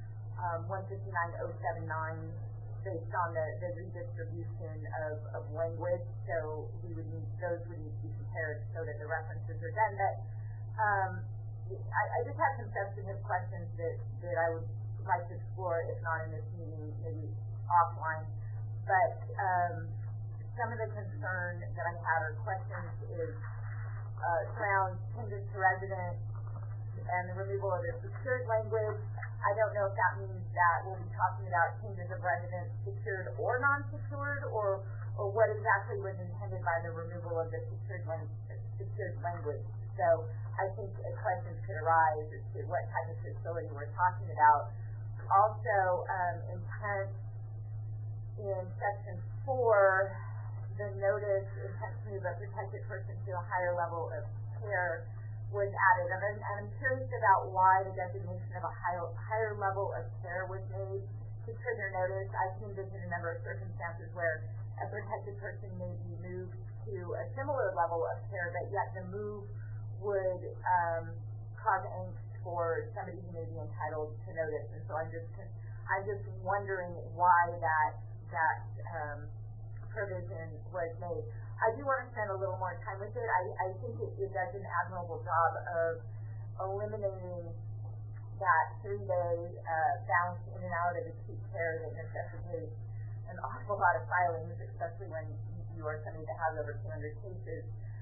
159.079 based on the redistribution of language. So those would need to be compared so that the references are done. But I just have some substantive questions that I would like to explore, if not in this meeting, maybe offline. But some of the concern that I have or questions is surrounds changes to resident and the removal of the secured language. I don't know if that means that we'll be talking about changes of residence secured or non-secured, or what exactly was intended by the removal of the secured language. So I think questions could arise as to what type of facility we're talking about. Also, intent in section 4, the notice intent to move a protected person to a higher level of care was added. And I'm curious about why the designation of a higher level of care was made to trigger notice. I can envision a number of circumstances where a protected person may be moved to a similar level of care, but yet the move would cause angst for somebody who may be entitled to notice. And so I'm just wondering why that provision was made. I do want to spend a little more time with it. I think it does an admirable job of eliminating that 3-day bounce in and out of acute care that necessitates an awful lot of filings, especially when you are somebody that has over 200 cases.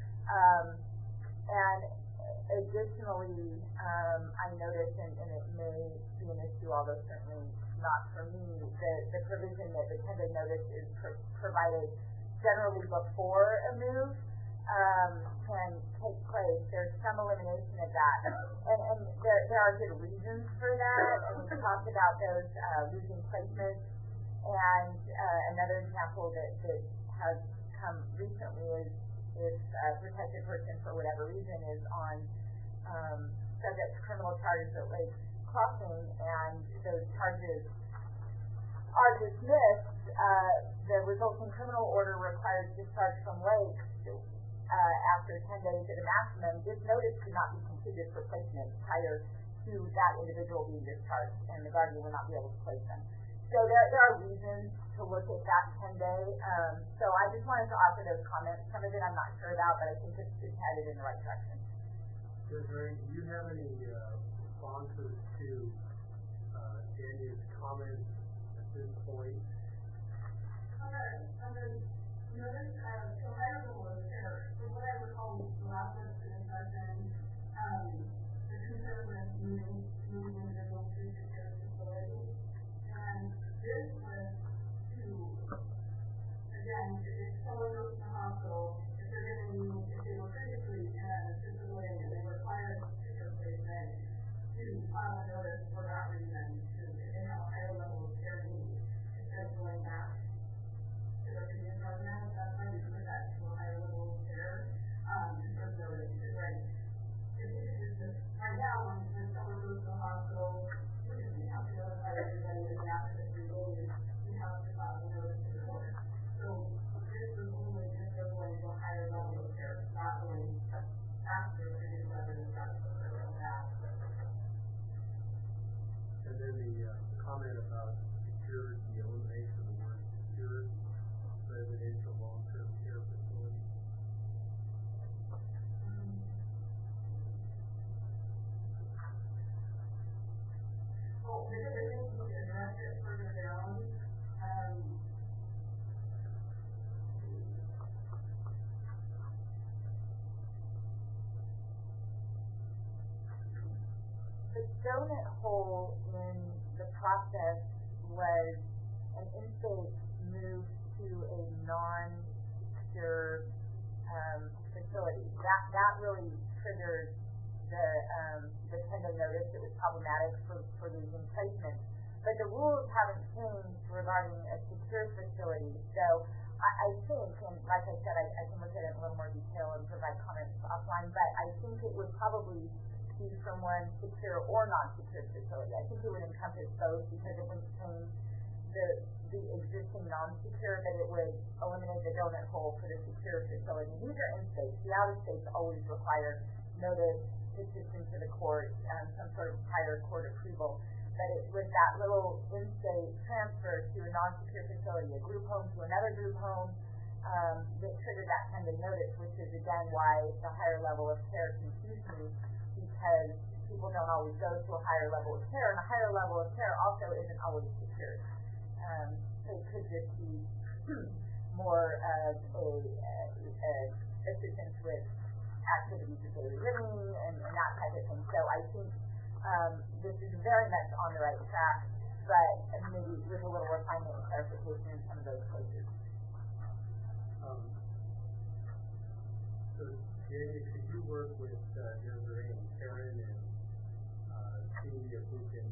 And additionally, I noticed, and it may be an issue, although certainly not for me, the provision that the 10-day notice is provided generally before a move can take place. There's some elimination of that. And there are good reasons for that. And we talked about those losing placements. And another example that has come recently is if a protected person, for whatever reason, is on subject to criminal charges at Lake Crossing, and those charges are dismissed, the resulting criminal order requires discharge from Lake after 10 days at a maximum. This notice could not be completed for placement prior to that individual being discharged, and the guardian will not be able to place them. So there are reasons to look at that 10-day. So I just wanted to offer those comments. Some of it I'm not sure about, but I think it's headed in the right direction. Desiree, do you have any responses to Daniel's comments at this point? Notice so higher level of care. So what I recall the last discussion, the concern with moving individuals to secure facilities. And this was to, again, if someone goes to the hospital, if they're going to move, if they were previously in a facility and they required secure placement, to file a notice for that reason, if they have a higher level of care needs, instead of going back to their previous residence, that's why we put that to a higher level of care, to sort of notice, because right, if we could just, right now, when someone goes to the hospital, we have to notify everybody that after the 3 days, we have to file a notice to the court. So this was only if they're going to a higher level of care, not going after the previous residence, that's what they're going to ask. And then the comment about secured, the elimination of the word secured, residential long-term care facility. Well, because I think we can address it further down. The donut hole in notice, it was problematic for losing placement. But the rules haven't changed regarding a secure facility. So I think, and like I said, I can look at it in a little more detail and provide comments offline, but I think it would probably be from one secure or non-secure facility. I think it would encompass both because it wouldn't change the existing non-secure, but it would eliminate the donut hole for the secure facility. These are in-states. The out-of-states always require notice, petition to the court, some sort of prior court approval. But it was that little in-state transfer to a non-secure facility, a group home to another group home, that triggered that kind of notice, which is again why the higher level of care confused me, because people don't always go to a higher level of care, and a higher level of care also isn't always secured. It could just be more of a assistance with activities of daily living and that type of thing. So I think this is very much on the right track, but maybe with a little refinement and clarification in some of those places. So, Jamie, could you work with Desiree and Karen and see if we can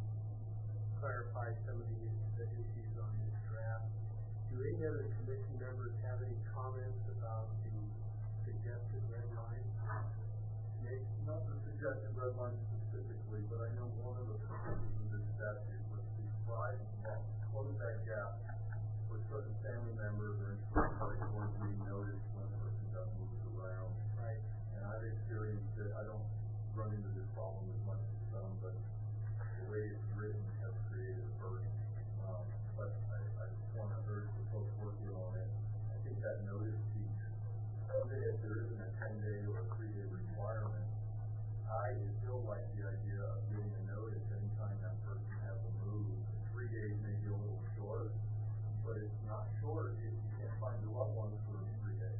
clarify some of the issues on this draft? Do any other commission members have any comments about the suggested red line? Nick, not the suggested red line specifically, but I know one of the purposes of this statute was to try and close that gap for certain family members or insurance companies who aren't being noticed when a person got moved around. Right. And I've experienced it. I don't run into this problem as much as some, but the way it's written has created a burden. But I just want to urge the folks working on it. I think that notice piece, even if there isn't a 10-day or a 3-day requirement, I still like the idea of getting a notice anytime that person has a move. 3 days may be a little short, but it's not short if you can't find your loved ones for 3 days.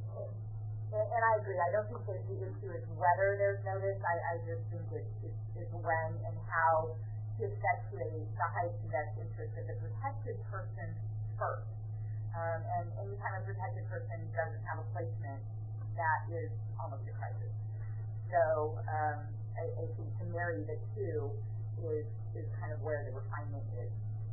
And I agree. I don't think that the issue is whether there's notice. I just think it's when and how to effectuate the highest and best interest of the protected person first. And anytime a protected person doesn't have a placement, that is almost a crisis. So I think to marry the two is kind of where the refinement is.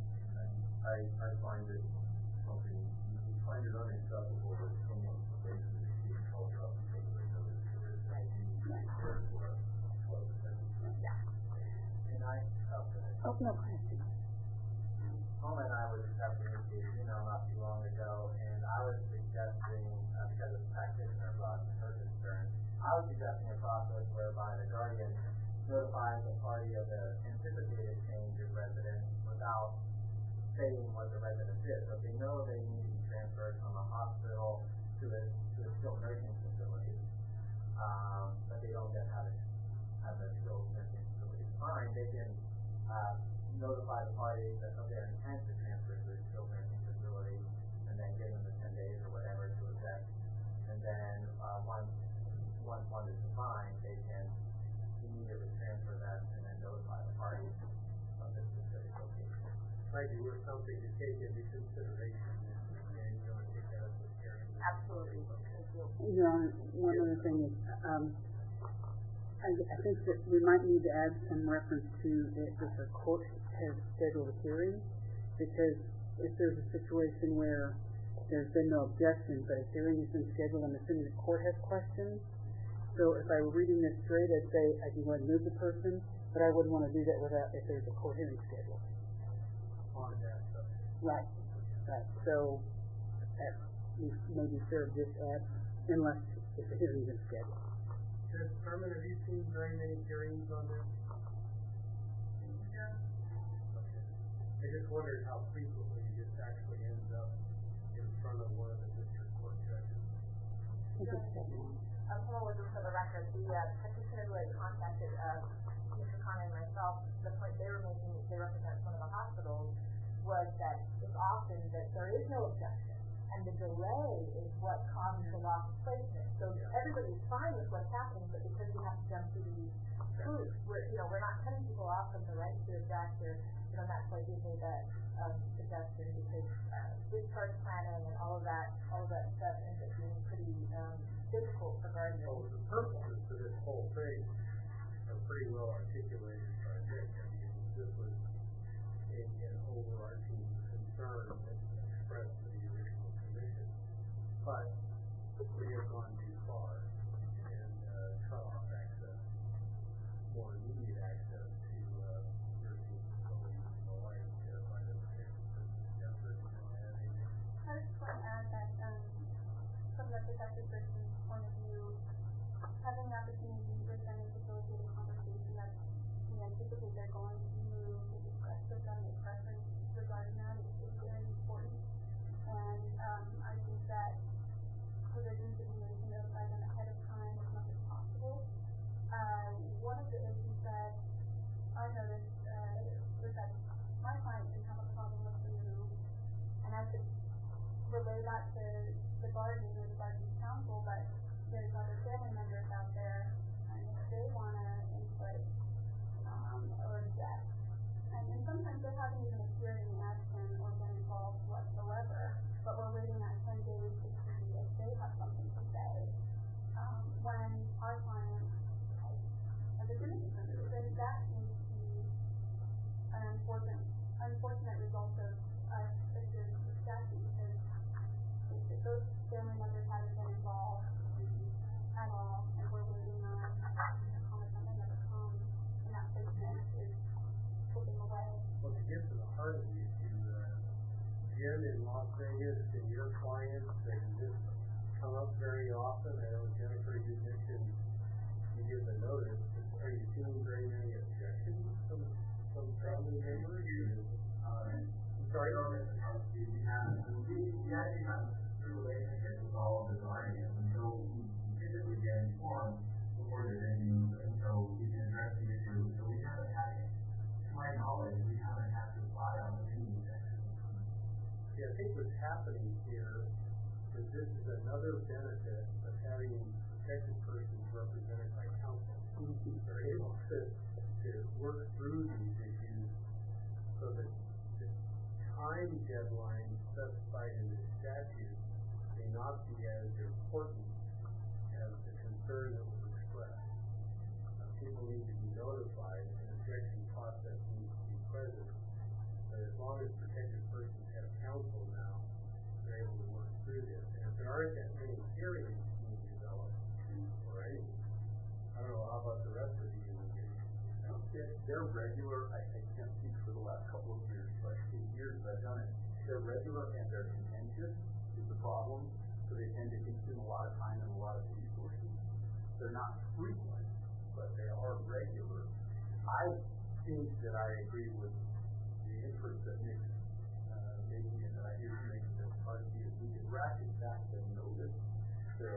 I find it something, you find it unacceptable that someone's placement is being called up because they notice there is that you need to be cared for. Yeah. And I, no question. Mom and I were discussing this issue, not too long ago, and I was suggesting, because the practitioner brought her concern, I was suggesting a process whereby the guardian notifies the party of the anticipated change of residence without stating what the residence is. So if they know they need to be transferred from a hospital to a skilled nursing facility, but they don't yet have a skilled nursing facility signed, they can notify the party of their intent to transfer to a skilled nursing facility, and then give them the 10 days or whatever to object. And then once one is defined, they can immediately transfer them and then notify the party of the specific location. Might be worth something to take into consideration, and you want to take that up with Karen. Absolutely. Thank you. Your Honor, one other thing is, I think that we might need to add some reference to if the court has scheduled a hearing, because if there's a situation where there's been no objection, but a hearing has been scheduled, I'm assuming the court has questions. So if I were reading this straight, I'd say I can go ahead and move the person, but I wouldn't want to do that without if there's a court hearing scheduled. On that subject. Right. So that maybe serve this as, unless if the hearing is scheduled. Judge Furman, have you seen very many hearings on this? Yeah. Okay. I just wondered how frequently this actually ends up in front of one of the district court judges. Someone was for the record, the petitioner who had contacted Mr. Connor and myself, the point they were making, they represent one of the hospitals, was that it's often that there is no objection, and the delay is what causes the loss of placement. So everybody's fine with what's happening, but because we have to jump through these hoops, we're not cutting people off from the right to object, or that's why we made that suggestion, because discharge planning and all of that stuff ends up being pretty difficult for guardians. So the purposes for this whole thing a pretty well articulated project. I mean, this was an overarching concern that was expressed to the original commission, but we have gone too far and cut off access, more immediate access to nursing facilities and the like by the protected person. Jennifer, do you want to add anything? I just want to add that from the protected person's point of view, having the opportunity with them and facilitate a conversation that we anticipate they're going to discuss with them their preference regarding that is very important. And I think that provisions to be made to notify them ahead of time as much as possible. One of the issues that I noticed was that my client didn't have a problem with the move, and I could relay that to the guardian or the guardian council, but there's other family members out there, and if they want to input or object, and sometimes they haven't even appeared in the action or been involved whatsoever, but we're waiting that 10 days to see if they have something to say. When our client has agreed, then that needs to be an unfortunate result of us adhering to the statute, because if those family members haven't been involved at all, and we're waiting on comment on another come, and that placement is slipping away. Well, to get to the heart of the issue, Jim in Las Vegas and your clients, they just come up very often. I know, Jennifer, you mentioned you give the notice. Are you seeing very many objections from family members? I'm sorry, we actually have a good relationship with all of the guardians, and so we typically get informed before there's any move, and so we can address the issue. So we haven't had, to my knowledge, we haven't had to file any objections. See, I think what's happening here is this is another benefit of having protected persons represented by counsel. They're able to work through these issues so that the time deadline specified in the statute may not be as important as the concern that was expressed. People need to be notified, and the objection process needs to be present. But as long as protected persons have counsel now, they're able to work through this. And if there aren't that many hearings being developed, or any, I don't know, how about the rest of the They're regular. I can't speak for the last couple of years, but in years I've done it. They're regular and they're contentious is the problem, so they tend to consume a lot of time and a lot of resources. They're not frequent, but they are regular. I think that I agree with the inference that Nick's making, and that I hear you making this argument. If we can ratchet back the notice, the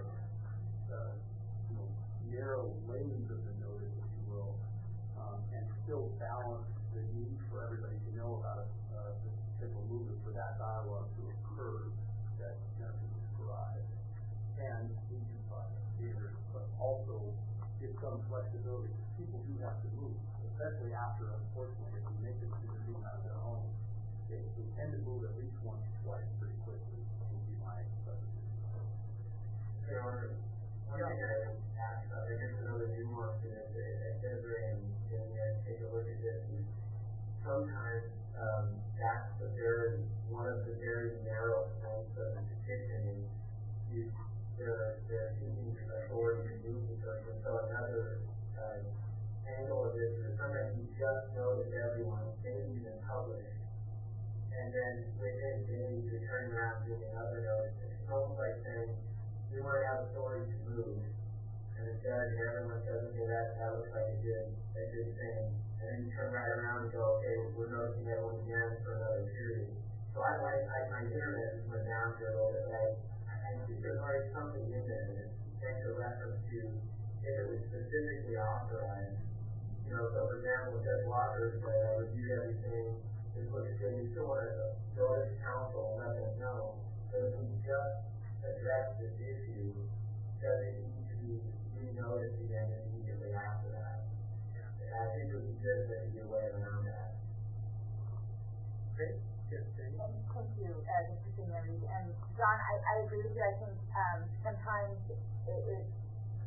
narrow lanes of the notice, if you will, and still balance the need for everybody to know about the potential movement for that dialogue to occur that Jennifer described, and we can find theaters, but also give some flexibility. People do have to move, especially after, unfortunately, if we make them to move out of their home, they tend to move at least once or twice pretty quickly, would be my substitute. Sure. One thing I would ask, I guess another nuance in it, at Denver and take a look at this, is sometimes that's one of the very narrow points of the petition is they're seeking authority to move the person. So another angle of this is sometimes you just notice everyone, maybe even publish, and then within days you turn around and do another notice. It's almost like saying, we want to have authority to move, and the judge and everyone says, okay, that looks like a good thing, and then you turn right around and go, okay, we're noticing everyone again for another period. So I my internet just went down here a little bit, right? I think there's already something in there that makes a reference to if it was specifically authorized. You know, so for example, Judge Walker said, I reviewed everything, this looks good, you still want to notice counsel and let them know. So if we just address this issue, does it need to be re-noticed again immediately after that? I think it would be good if there could be a way around that. Okay. Yes, Jamie? Thank you, Mr. Senior. And John, I agree with you. I think sometimes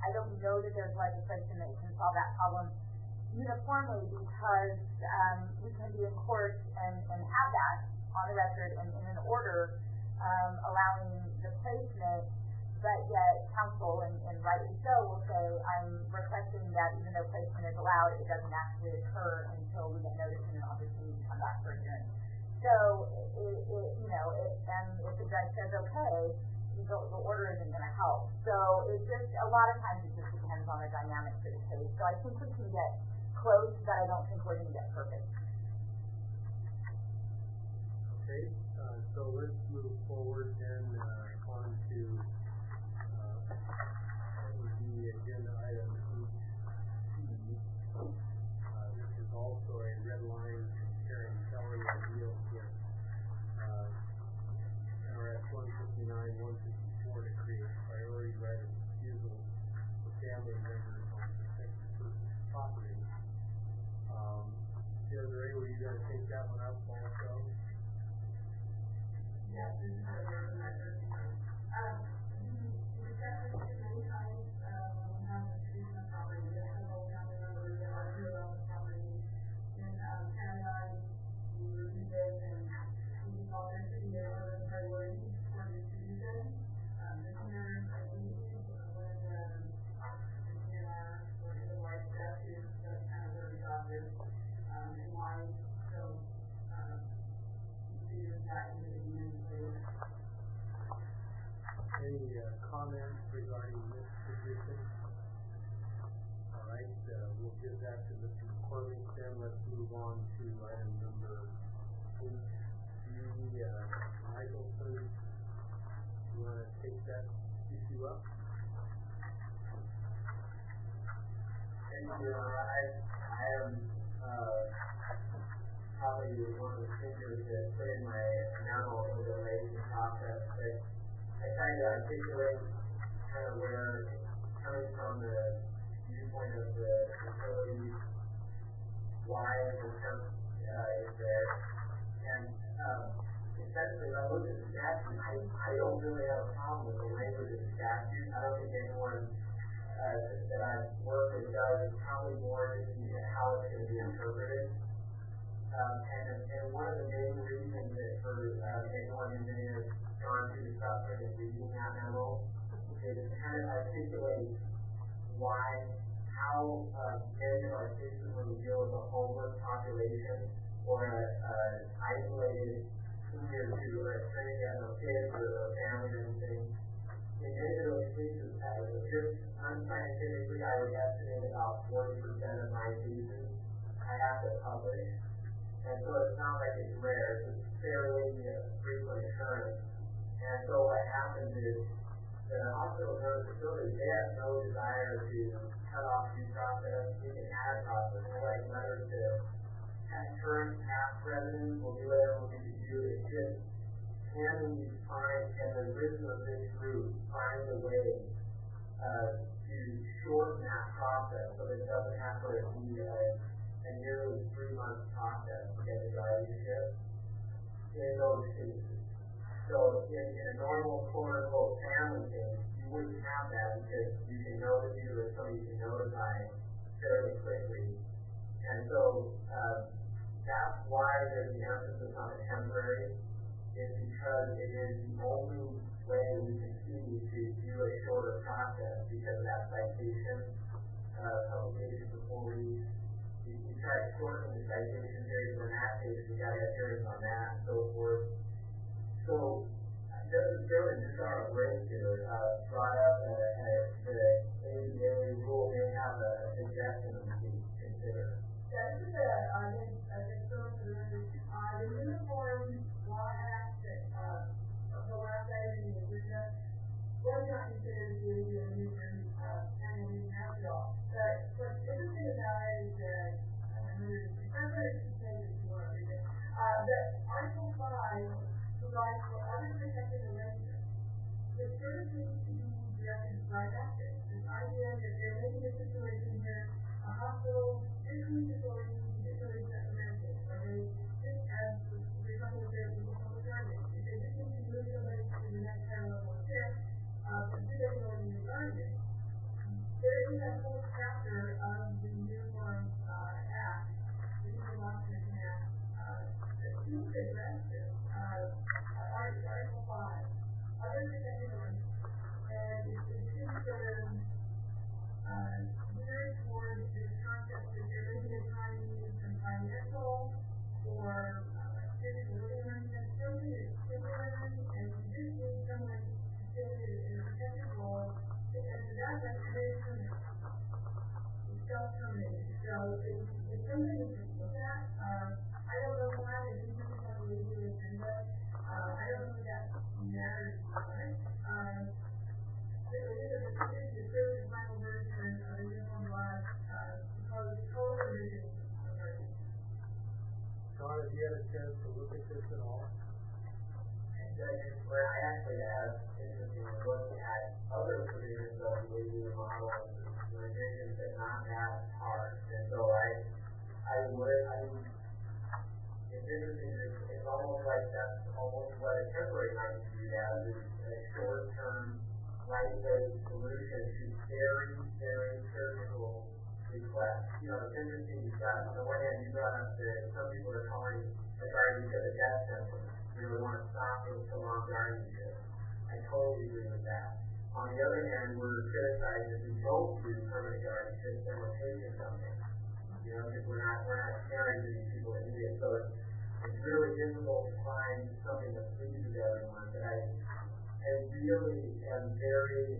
I don't know that there's legislation that can solve that problem uniformly because we can be in court and have that on the record and in an order allowing the placement, but yet council, and rightly so, will say, I'm requesting that even though placement is allowed, it doesn't actually occur until we get notice and obviously we come back for a hearing. So, and if the judge says okay, the order isn't going to help. So it just, a lot of times it just depends on the dynamics of the case. So I think we can get close, but I don't think we're going to get perfect. Okay, so let's move forward then on to what would be agenda item 8C. This is also a red line comparing salary and deals with NRS 159-154 to create priority right of refusal for family members on protected person's property. Desiree, were you going to take that one up also? Yes, this is a very nice we discussed this many times when we have the distribution of property. We have several family members that are here on the property. In Canada, we reviewed this and we thought there should be a certain priority for distribution. This year, I believe, when the DNR or the white statute, that's kind of where we got this in mind. So, any comments regarding this position? All right, we'll give that to Mr. McCormick. Then let's move on to item number 8D. Michael, please. You want to take that issue up? Thank you. I am probably one of the speakers that put in my memo for the evaluation process, but I tried to articulate kind of where, coming from the viewpoint of the facilities, why the temp is there. And essentially, if I look at the statute, I don't really have a problem with the language of the statute. I don't think anyone that I've worked with does. It's probably more just how it's going to be interpreted. And one of the main reasons that for anyone who may have gone through the suffering of reading that memo is to kind of articulate how many of our systems, when we deal with a homeless population or an isolated senior who maybe has no kids or a family or anything, in many of those cases, just unscientifically, I would estimate about 40% of my cases I have to publish. And so it's not like it's rare, it's fairly frequent occurrence. And so what happens is the hospitals or the facilities, they have no desire to cut off due process. We can add process. We write letters to current past residents. We'll do whatever we can do. It's just, can we find, can the wisdom of this group find a way to shorten that process so that it doesn't have to be a nearly 3-month process to get the guardianship in those cases. So in a normal quote-unquote family case, you wouldn't have that because you can notice either with somebody you can notify fairly quickly. And so that's why there's the emphasis on the temporary, is because it is the only way we can see to do a shorter process because of that citation, publication for 4 weeks. We try to shorten the citation period, but in that case, we got to get hearings on that and so forth. So, Justice German, just on a break here, brought up the ADA rule may have a suggestion that we can consider. This is the Uniform Law Act that the last item in the agenda was not considered to be a new annual meeting after all. But what's interesting about it is that that Article 5 provides for other protected arrangements. The service needs to be directed right at this. This idea that there may be a situation where a hospital just needs authority to get somebody recommended, or they just have the company there to become a target. If they just need to move somebody to the next level of care, consider going in the guardian. Sean, have you had a chance to look at this at all? Where I actually have interestingly looked at other provisions of the ADU model, the revisions that not that hard. And so it's interesting, it's almost like that's almost what a temporary might be viewed as, is a short-term, lightweight solution to very, very surgical requests. It's interesting, you've got, on the one hand, you brought up that some people are calling the guardianship a death sentence. We want to stop those prolonged guardianship. I totally agree with that. On the other hand, we're criticized if we don't do permanent guardianship, then we're taking something. Because we're not caring for these people that need it. So it's really difficult to find something that pleases everyone. But I really am very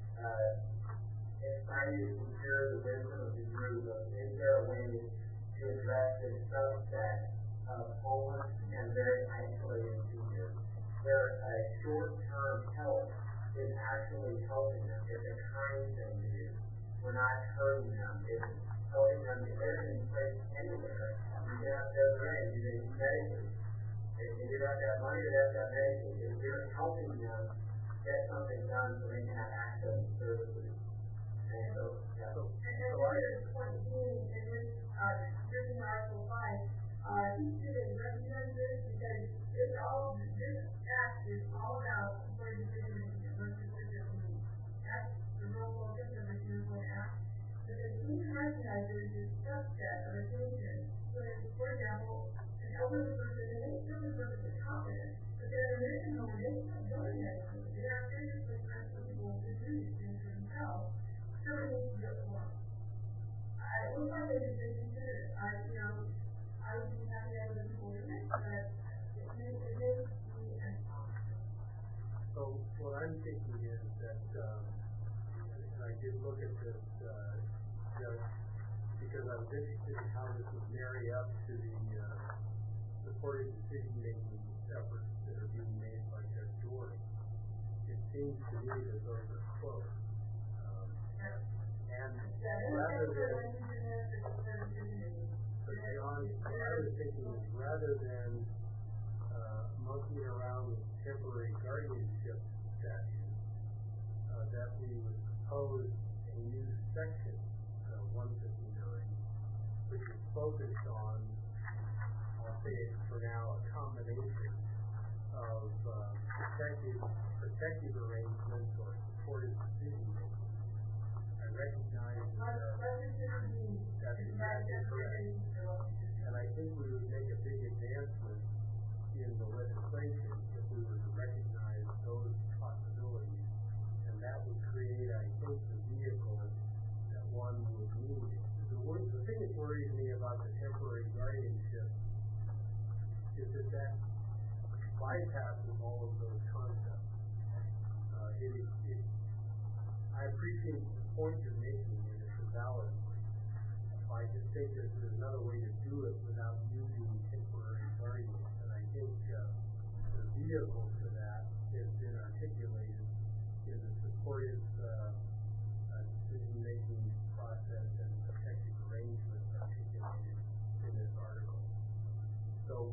excited to hear the wisdom of the group of is there a way to address this subset of homeless and very isolated seniors where a short-term help is actually helping them. It's a kind thing to do. We're not hurting them. It's helping them. If they're in place anywhere, you can have their brain. You can Medicaid. If you don't have money, you have to have Medicaid. If you're helping them get something done so they can have access to services. And so, yeah. And then the point being, in this, written Article 5, he should recognize this because this act is all about supporting decision-making and legislative needs. That's the real focus of the Uniform Act. But then he recognizes this subset of occasions where, for example, an elderly person, and they feel the perfectly competent, but they're in a nursing home and they can't go to nursing home. They are seriously responsible to do these things for themselves. Somebody needs to do it for them. It looks like they just didn't consider it. I would be happy to have them for it, but it may be an option. So what I'm thinking is that, and I did look at this, Judge, because I was interested in how this would marry up to the supported decision-making efforts that are being made by Judge Dory. It seems to me that those are close. And rather than, but John, what I was thinking is rather than monkeying around with temporary guardianship statute, that we would propose a new section, 159, which is focused on, I'll say it for now, a combination of protective arrangements or supported decision-making. I recognize that that's exactly correct. And I think we would make a big advancement in the legislation if we were to recognize those possibilities. And that would create, I think, the vehicle that one would need. The thing that worries me about the temporary guardianship is that bypasses all of those concepts. I appreciate the point you're making, and it's a valid one. I just think that there's another way to do it without using temporary guardians, and I think the vehicle for that has been articulated in the supportive decision-making process and protective arrangements articulated in this article. So,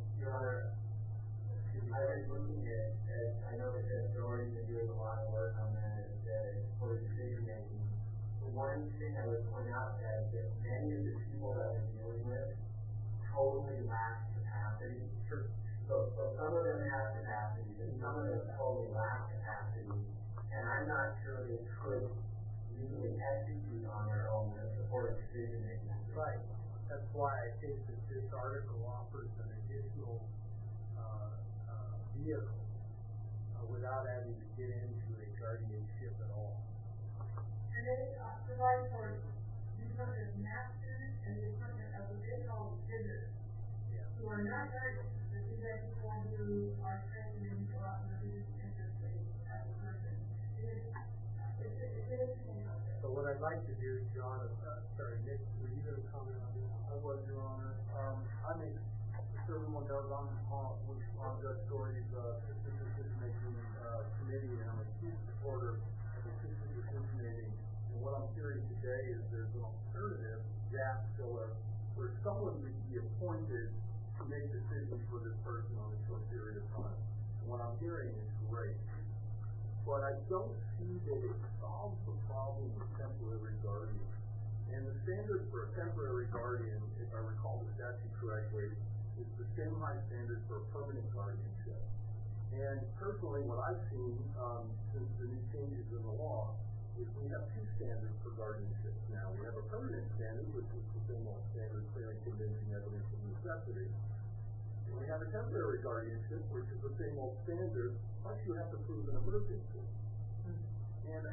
I was looking at, I know that Judge Dory's been doing a lot of work on that, for decision-making. The one thing I would point out is that many of the people that we're dealing with totally lack capacity. Sure. So some of them have capacity, but some of them totally lack capacity, and I'm not sure they could legally execute on their own the supportive decision-making. Right. That's why I think that this article offers an additional vehicle without having to get into a guardianship at all. And then it provides for the appointment of masters and the appointment of what they call visitors, who are not guardians, but these are people who are trained and go out and do the interface as a person. It's interesting concept. So what I'd like to do, John, Nick, were you going to comment on this? I was, Your Honor. I think everyone knows I'm on Judge Dory's assistant decision-making committee, and I'm a huge supporter of assistant decision-making. And what I'm hearing today is there's an alternative gap filler where someone would be appointed to make decisions for this person on a short period of time. And what I'm hearing is great. But I don't see that it solves the problem with temporary guardians. And the standard for a temporary guardian, if I recall the statute correctly, is the same high standard for a permanent guardianship. And personally, what I've seen since the new changes in the law is we have two standards for guardianships now. We have a permanent standard, which is the same old standard, clear and convincing evidence of necessity. And we have a temporary guardianship, which is the same old standard, plus you have to prove an emergency. And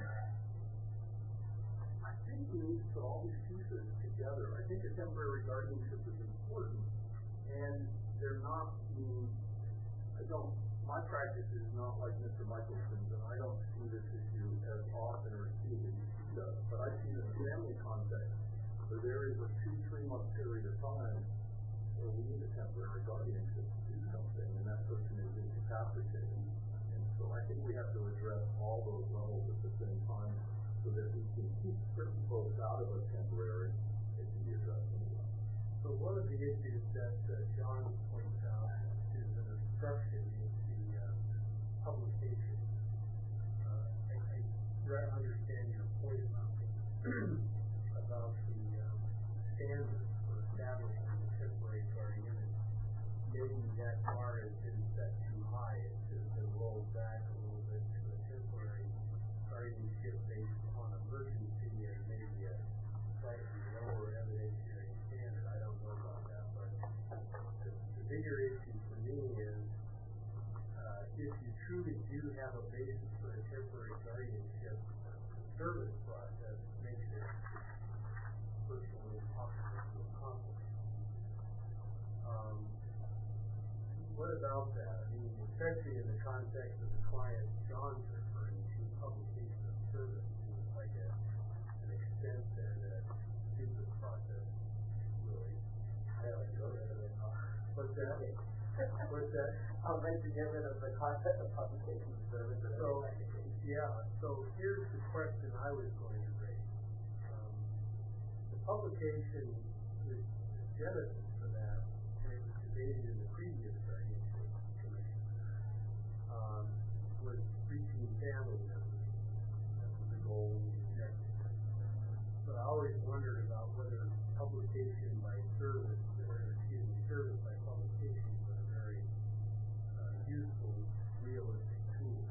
I think we need to put all these pieces together. I think a temporary guardianship is important, and they're not being, my practice is not like Mr. Michelson's, and I don't see this issue as often or acutely as he does, but I see it in a family context where there is a 2-3 month period of time where we need a temporary guardianship to do something, and that person is incapacitated. And so I think we have to address all those levels at the same time so that we can keep certain folks out of a temporary and can be addressed anyway. So one of the issues that John points out is an obstruction in the publication. I understand your point about the standards for establishing a temporary guardian, and maybe that bar has been set too high. It's just been rolled back a little bit to a temporary guardianship based on emergency and maybe a slightly lower evidentiary standard. I don't know about that, but the bigger issue for me is if you truly do have a basis for a temporary guardianship, the service process makes it virtually impossible to accomplish. What about that? I mean, especially in the context of the client John's referring to, publication of service seems like an expense and a stupid process, really. What's that? What's that? I'll like to get rid of the concept of publication of service. So here's the question I was going to raise. The publication, the genesis for that, and it was debated in the previous guardianship commission, was reaching family members. That was the goal and the objective. But I always wondered about whether publication by service, service by publication was a very useful, realistic tool.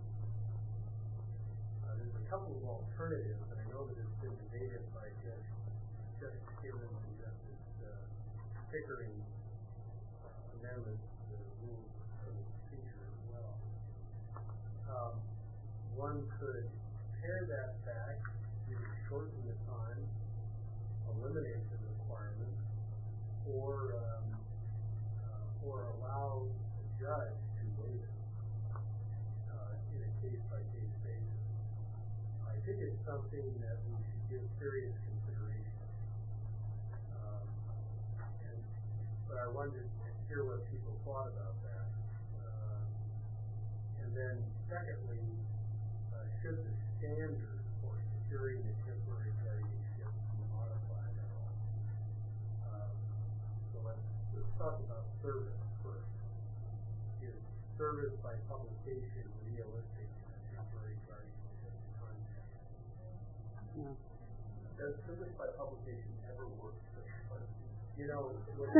There's a couple of alternatives, and I know that it's been debated by Justice Gibbons and Justice Pickering amendments to the rules of the procedure as well. One could pare that back, either shorten the time, eliminate the requirement, or allow the judge to waive it in a case-by-case basis. I think it's something that we should give serious consideration. But I wanted to hear what people thought about that. And then, secondly, should the standard for securing the temporary guardianship be modified at all? So let's talk about service first. Is service by publication realistic in a temporary guardianship context? No. Does service by publication ever work? You know,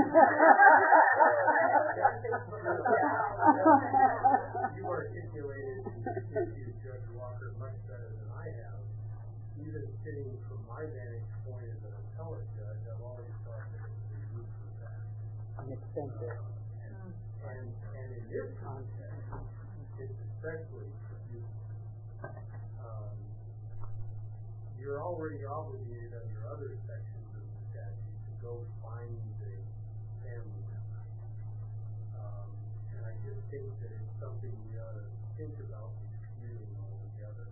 you articulated the issue, Judge Walker, much better than I have. Even sitting from my vantage point as an appellate judge, I've always thought that it was a use of that. Expensive. And in this context, it's especially useful. You're already obligated under other sections of the statute to go find the family member. And I just think that it's something we ought to think about disputing altogether.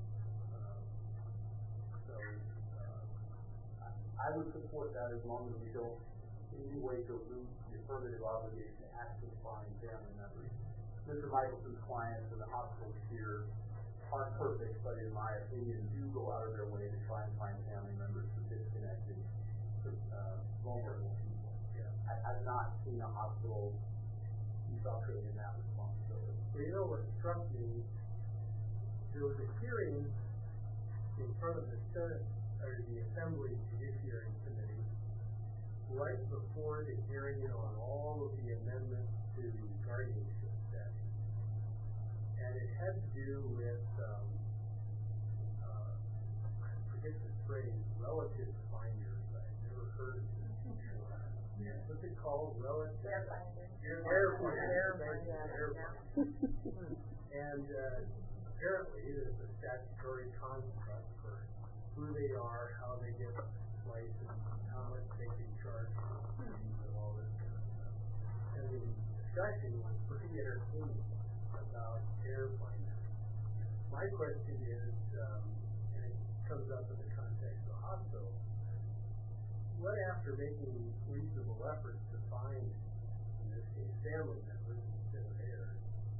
I would support that as long as we don't in any way dilute the affirmative obligation to actually find family members. Mr. Michelson's clients and the hospitals here aren't perfect, but in my opinion, do go out of their way to try and find family members for disconnected, vulnerable people. Yeah. I've not seen a hospital restructuring in that responsibility. Well, you know what struck me? There was a hearing in front of the Senate, or the Assembly Judiciary Committee, right before the hearing on all of the amendments to guardianship statute. And it had to do with, I forget the phrase, relative finders. I've never heard of this before. What's it called? Relative? Airfinder. And apparently there's a statutory construct for who they are, how they get licensed, how much they can charge for fees and all this kind of stuff. And the discussion was pretty entertaining about Airfinder. My question is, and it comes up in the context of the hospital, what after making reasonable efforts to find, in this case, family members instead of heirs,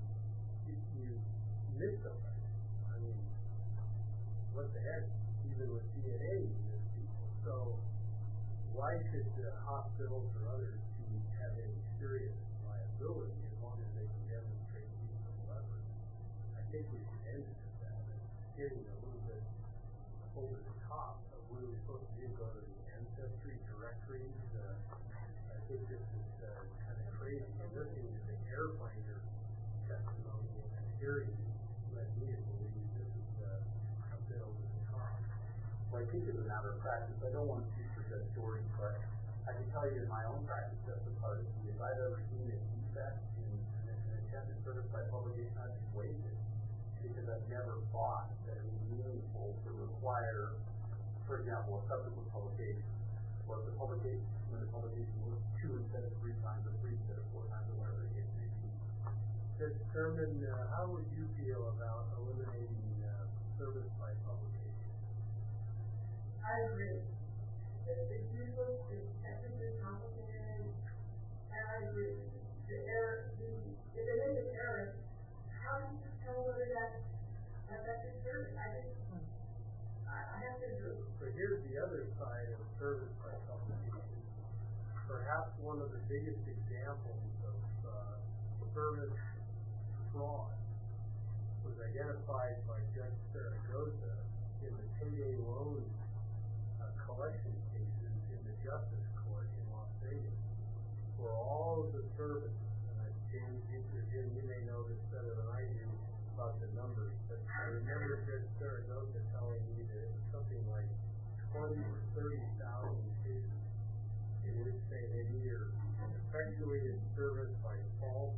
you miss somebody? I mean, what the heck? Even with DNA, you miss people. So why should hospitals or others have any serious liability as long as they can demonstrate reasonable efforts? I think we should end it at that. It's getting a little bit over the top of what we're supposed to do, go to the ancestry directories. I think this is kind of crazy. Listening to the Airfinder testimony and hearing led me to believe this is a bit over the top. Well, I think as a matter of practice, I don't want to speak for Judge Jordan, but I can tell you in my own practice, just as hard as it is, I've ever seen a defect in an attempted service by publication, I've just waived it. Because I've never thought that it was meaningful to require, for example, a subsequent publication, or if the publication, when the publication was 2 instead of 3 times, or 3 instead of 4 times, or whatever it may be. Judge Thurman, how would you feel about eliminating service by publication? I agree. It's useless, it's technically complicated, and I agree. If it is an error, how do you just tell whether that's effective service? I have to agree. So here's the other side of service by publication. Perhaps one of the biggest examples of service fraud was identified by Judge Zaragoza in the payday loan collection cases in the Justice Court in Las Vegas, for all of the services. And James, Jim, you may know this better than I do about the numbers, but I remember Judge Zaragoza telling me that it was something like 20 or 30,000 cases in which they had either effectuated service by false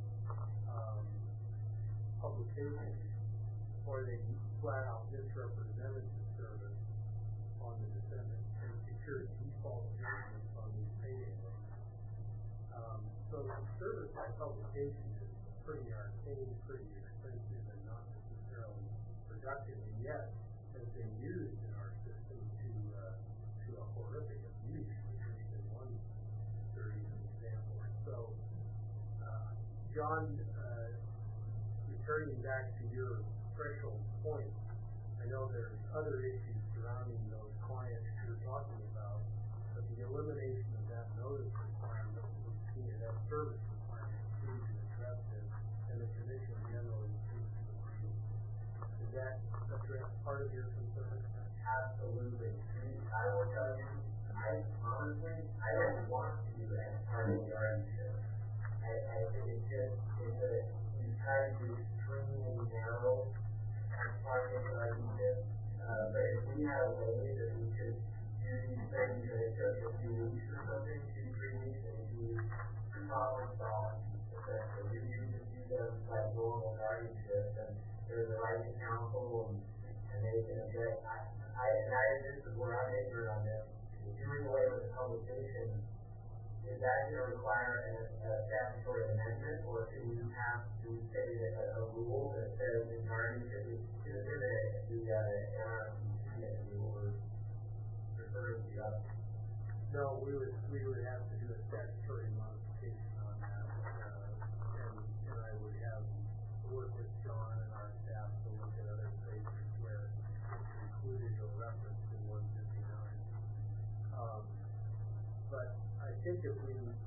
publication, or they flat out misrepresented the service on the defendant and secured default judgments on these payday loans. So service by publication is pretty arcane, pretty expensive, and not necessarily productive, and yet has been used in our system to a horrific abuse, which has been one very good example. So, John, returning back to your threshold point, I know there's other issues surrounding those clients you're talking about, but the elimination of that notice requirement would see that service requirement seems to address it, and the Commission generally seems to agree. Does that address part of your concern? Absolutely. I will tell you, honestly, I don't want to do that part of guardianship. I think it's you try to do extremely narrow part of guardianship. But if we had a way that we could do these things that it took a few weeks or something, 2-3 weeks, and we problem solve, essentially. You just do them like normal guardianship, and there's a right to counsel, and they can object. This is where I'm ignorant on this. Doing away with the publication, is that going to require a statutory amendment, or can you have to say that a rule that says in guardianship is the NRCC rule referring to us? No, we would have to do a statutory modification on that, and I would have to work with John and our staff to look at other places where it's included or referenced in 159. But I think if we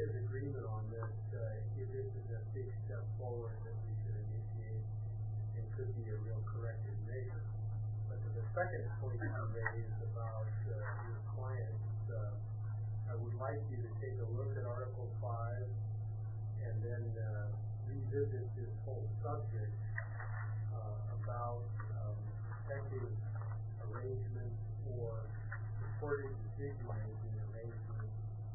is agreement on this, if this is a big step forward that we should initiate and could be a real corrective measure. But the second point you raised about your clients, I would like you to take a look at Article 5 and then revisit this whole subject about effective arrangements for supported decision-making arrangements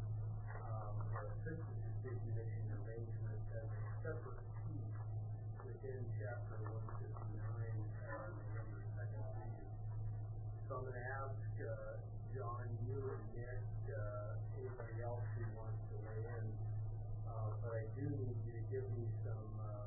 or assisted decision-making arrangements as a separate piece within Chapter 159 November 2nd reading. So I'm going to ask John, you and Nick, anybody else who wants to weigh in, but I do need you to give me some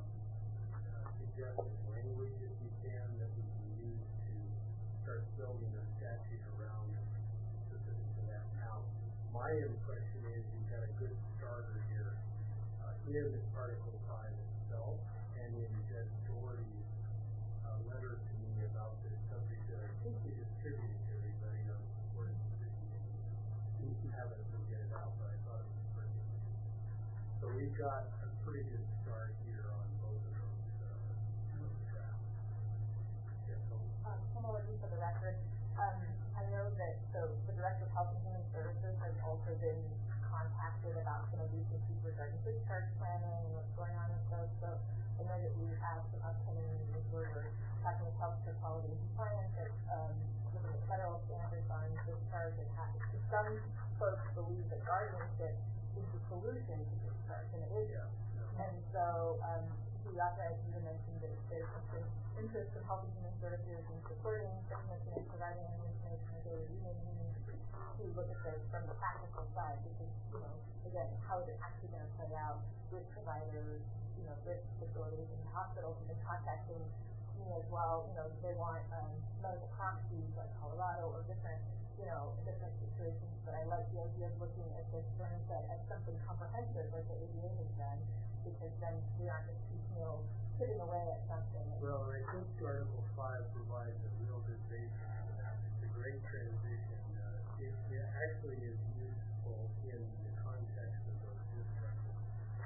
suggested language, if you can, that we can use to start building a statute around specific to that. Now, my impression is you've got a good starter here in Article 5 itself and in Judge Doherty's letter to me about this subject that I think we distributed to everybody on supported decision-making. You haven't get it out, but I thought it was pretty interesting. So we've got a pretty good start here on both of those drafts. Yes, Similarly for the record, I know that the Director of Health and Human Services has also been contacted about some of these issues regarding discharge planning and what's going on with those. So I know that we have some upcoming meetings where we're talking with healthcare quality and compliance and looking at federal standards on discharge and some folks believe that guardianship is the solution to discharge, and it isn't. And so we authorized you to mention that there's some interest in Health and Human Services in supporting information and providing information on daily meetings to look at this from the practical side, because, again, how is it actually going to play out with providers, with facilities and hospitals, and contacting me as well. They want medical proxies like Colorado or different situations, but I like the idea of looking at this, as something comprehensive like the ADA has done, because then we aren't just piecemeal chipping away at something. Well, I think Article 5 provides a real good basis for that. It's a great transition. It actually is useful in the context of those discharges,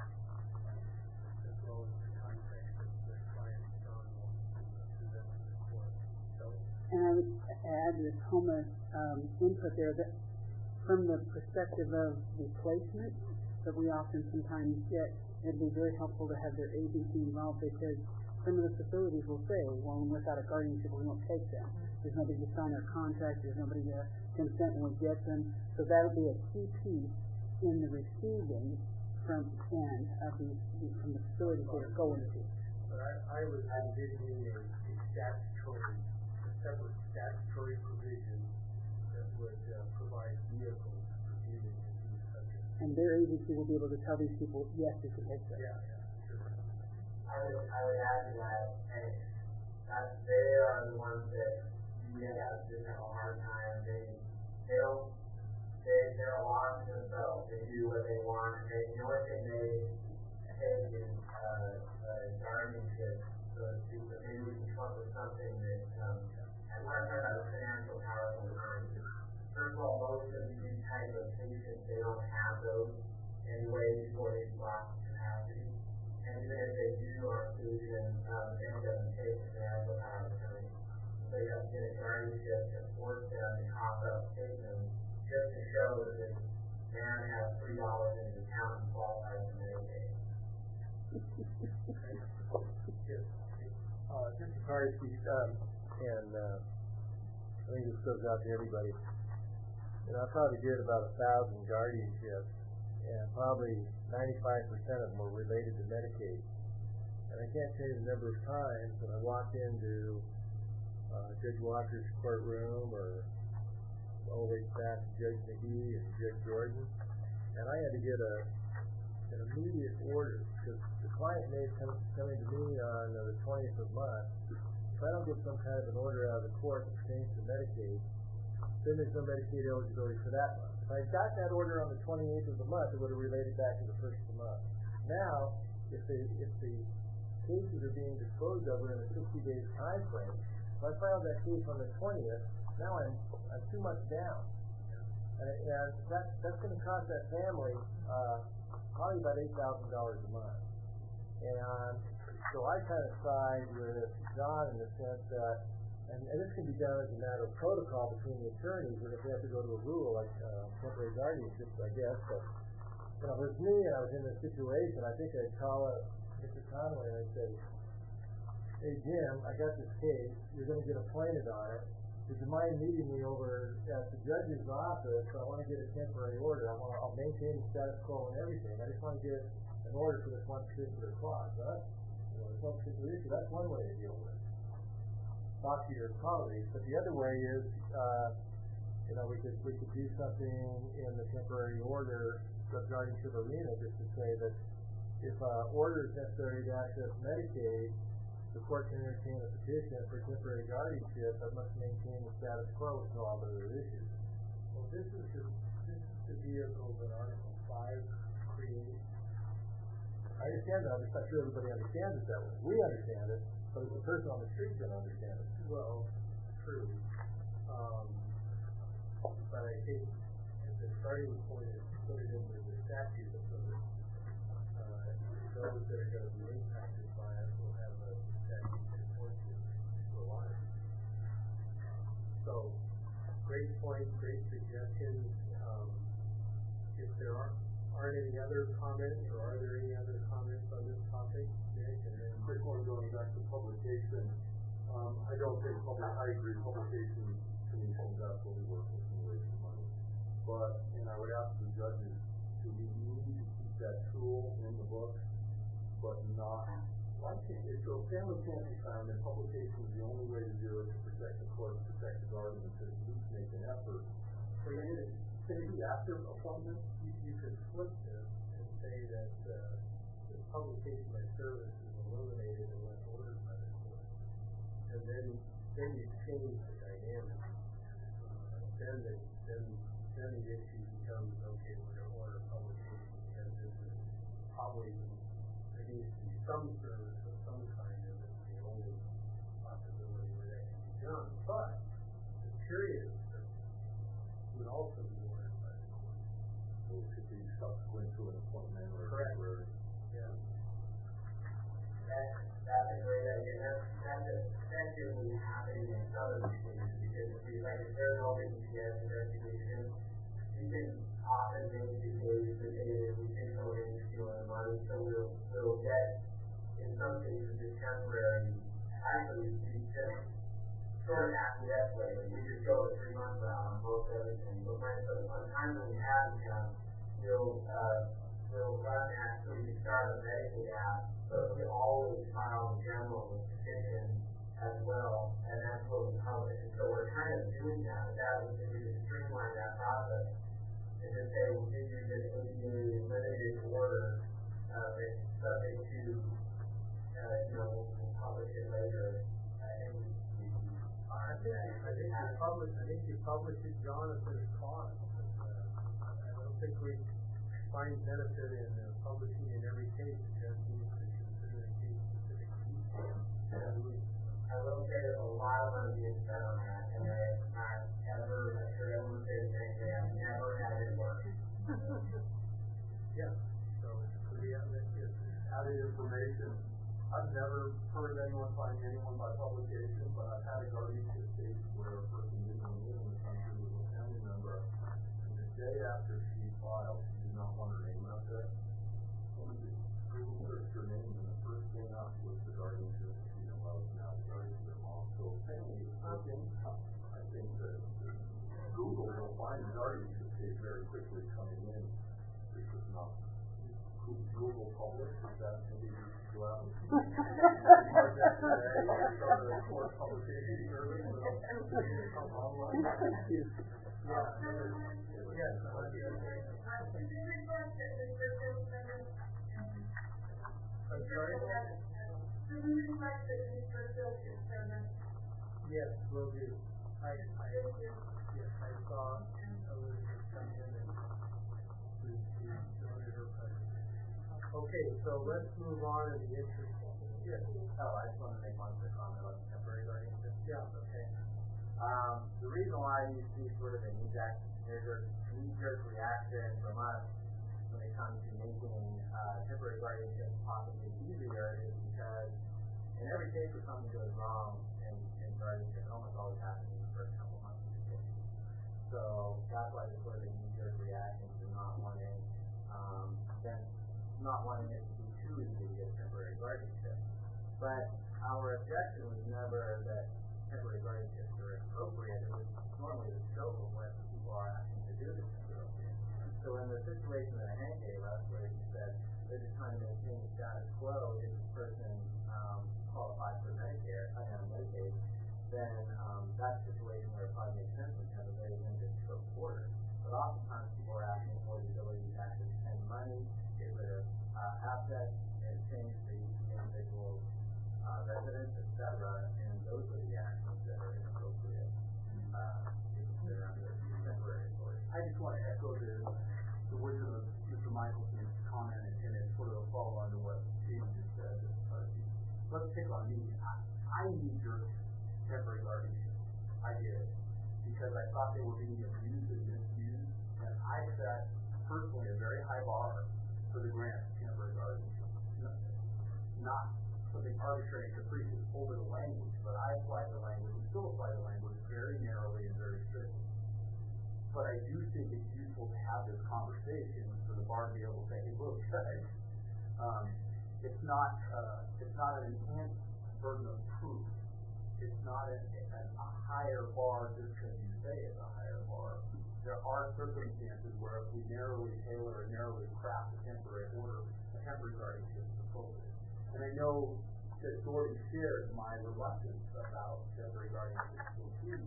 as well as the context of the client's John wants to present to the court. And I would add with Homa's input there that from the perspective of replacement that we often sometimes get, it'd be very helpful to have their agency involved, because some of the facilities will say, well, without a guardianship, we won't take them. There's nobody to sign our contract, there's nobody to consent when we get them. So that'll be a key piece in the receiving from end of from the facilities they're going to. But I was envisioning a separate statutory provision that would provide vehicles for dealing with these subjects. And their agency will be able to tell these people, yes, you can take them. Yeah, sure. I would add to that they are the ones that we have just have a hard time. They're lost in themselves. They do what they want. The only thing they take is guardianship, so to speak. But maybe we can come up with something that and we're talking about the financial power of the mind. First of all, most of these types of patients, they don't have those anyway before they lost capacity. And even if they do on occasion, it doesn't take the financial power of attorney. So you have to get a guardianship to force them to cough up statements just to show that this man has $3 in his account and qualifies for Medicaid. Just a card piece, and I think this goes out to everybody. I probably did about 1,000 guardianships, and probably 95% of them were related to Medicaid. And I can't tell you the number of times that I walked into Judge Walker's courtroom, or all the way back to Judge McGee and Judge Jordan, and I had to get an immediate order, because the client may come coming to me on the 20th of month. If I don't get some kind of an order out of the court that pertains to Medicaid, then there's no Medicaid eligibility for that month. If I got that order on the 28th of the month, it would have related back to the first of the month. Now, if the cases are being disposed of in a 60-day time frame, if I filed that case on the 20th, now I'm 2 months down. And that's going to cost that family probably about $8,000 a month. And so I kind of side with John in the sense that, and this can be done as a matter of protocol between the attorneys, and if they have to go to a rule like temporary guardianship, I guess. But when it was me and I was in this situation, I think I'd call up Mr. Conway and I'd say, hey Jim, I got this case, you're going to get appointed on it. Would you mind meeting me over at the judge's office? I want to get a temporary order. I'll maintain the status quo and everything. I just want to get an order for this one particular clause. That's, there's no particular issue. That's one way to deal with it. Talk to your colleagues. But the other way is, we could do something in the temporary order of guardianship arena just to say that if order is necessary to access Medicaid, the court can entertain a petition for temporary guardianship but must maintain the status quo until all other issues. Well, this is the vehicle that Article 5 creates. I understand that. I'm just not sure everybody understands it that way. We understand it, but the person on the street doesn't understand it. Well, true. But I think the starting point is to put it into the statute so that those that are going to be impacted by it will have a statute to point to for life. So, great point, great suggestions. If there aren't any other comments, or are there any other comments on this topic, Nick? And then quick one going back to publication. I don't think I agree publication commissions absolutely work with some waste of money. But, and I would ask the judges, do we need to keep that tool in the book, but not, if the family can't be found, then publication is the only way to do it to protect the court, protect the guardian, to at least make an effort. So can it be after appointment? You could flip this and say that the publication by service is eliminated unless ordered by the court. And then you change the dynamic. Then the issue becomes, okay, we're going to order publication because this is probably, there needs to be some service of some kind, and it's the only possibility where that can be done. But the period would also be ordered by the court. So it could be subsequent to an appointment or correct. Yeah. That's a great idea. That's effectively happening in other cases because if there's no EPS investigation, you can often make the case that we think no issue on money, so we'll get, in some cases, a temporary, actually, we just sort of acquiesce later. We just go the 3 months out on most everything. But by the time that we have them, we'll run actually start a Medicaid app, but we always file a general petition as well, and that's what we publish. And so we're kind of doing that. That would be to streamline that process and just say, we'll give you this ADA limited order that's subject to, we'll publish it later. I think you publish it, John, at this cost. I don't think we find benefit in publishing in every case. It just needs to consider the case-specific details. I will say there's a lot of money being spent on that, and I'm not ever, I'm sure everyone says the same thing, I've never had it work. Yeah, so we have this added information. I've never heard anyone finding anyone by publication, but I've had a guardianship case where a person didn't even live in the country with a family member, and the day after she filed, she did not want her name out there. So we just Google searched her name, and the first thing up was the guardianship. She didn't allow us now to guardianship mom. So family is working. I think that Google will find the guardianship case very quickly coming in. This is not Google publish, is that maybe we should go out and start that today, start a course publication service, come online. Yes, I'm sorry? Yes, will do. I saw Elizabeth come in and we noted her presence. Okay, so let's move on in the interest of it. Yes. Oh, I just want to make one quick comment about the temporary guardianship. Yeah, okay. The reason why you see sort of a knee-jerk reaction from us when it comes to making temporary guardianship possibly easier is because in every case where something goes wrong in guardianship, it almost always happens in the first couple months of the case. So that's why there's sort of a knee-jerk reaction to not wanting it to be too easy to get temporary guardianship. But our objection was never that temporary guardianships are appropriate. It was normally the scope of what people are asking to do this temporarily. So in the situation that Hank gave us, where he said they're just trying to maintain the status quo if this person qualifies for Medicaid, then that's a situation where it probably makes sense to have a very limited scope order. But oftentimes people are asking for the ability to actually spend money, get rid of assets, and change the individual's residence, etc. And those are the actions that are inappropriate to consider under temporary authority. I just want to echo the wisdom of Mr. Michelson's comment, and it's sort of a follow-on to what Steve just said. Let's pick on me. I need your temporary guardianship. I did. Because I thought they were being abused and misused, and I set personally a very high bar for the grant of temporary guardianship. Not something arbitrary and capricious over the language, but I apply the language and still apply the language very narrowly and very strictly. But I do think it's useful to have this conversation for the bar to be able to say, hey, look, guys, it's not an enhanced burden of proof. It's not a higher bar just because you say it's a higher bar. There are circumstances where if we narrowly tailor and narrowly craft a temporary order, a temporary guardianship is appropriate. And I know that Doherty shared my reluctance about temporary guardianship to include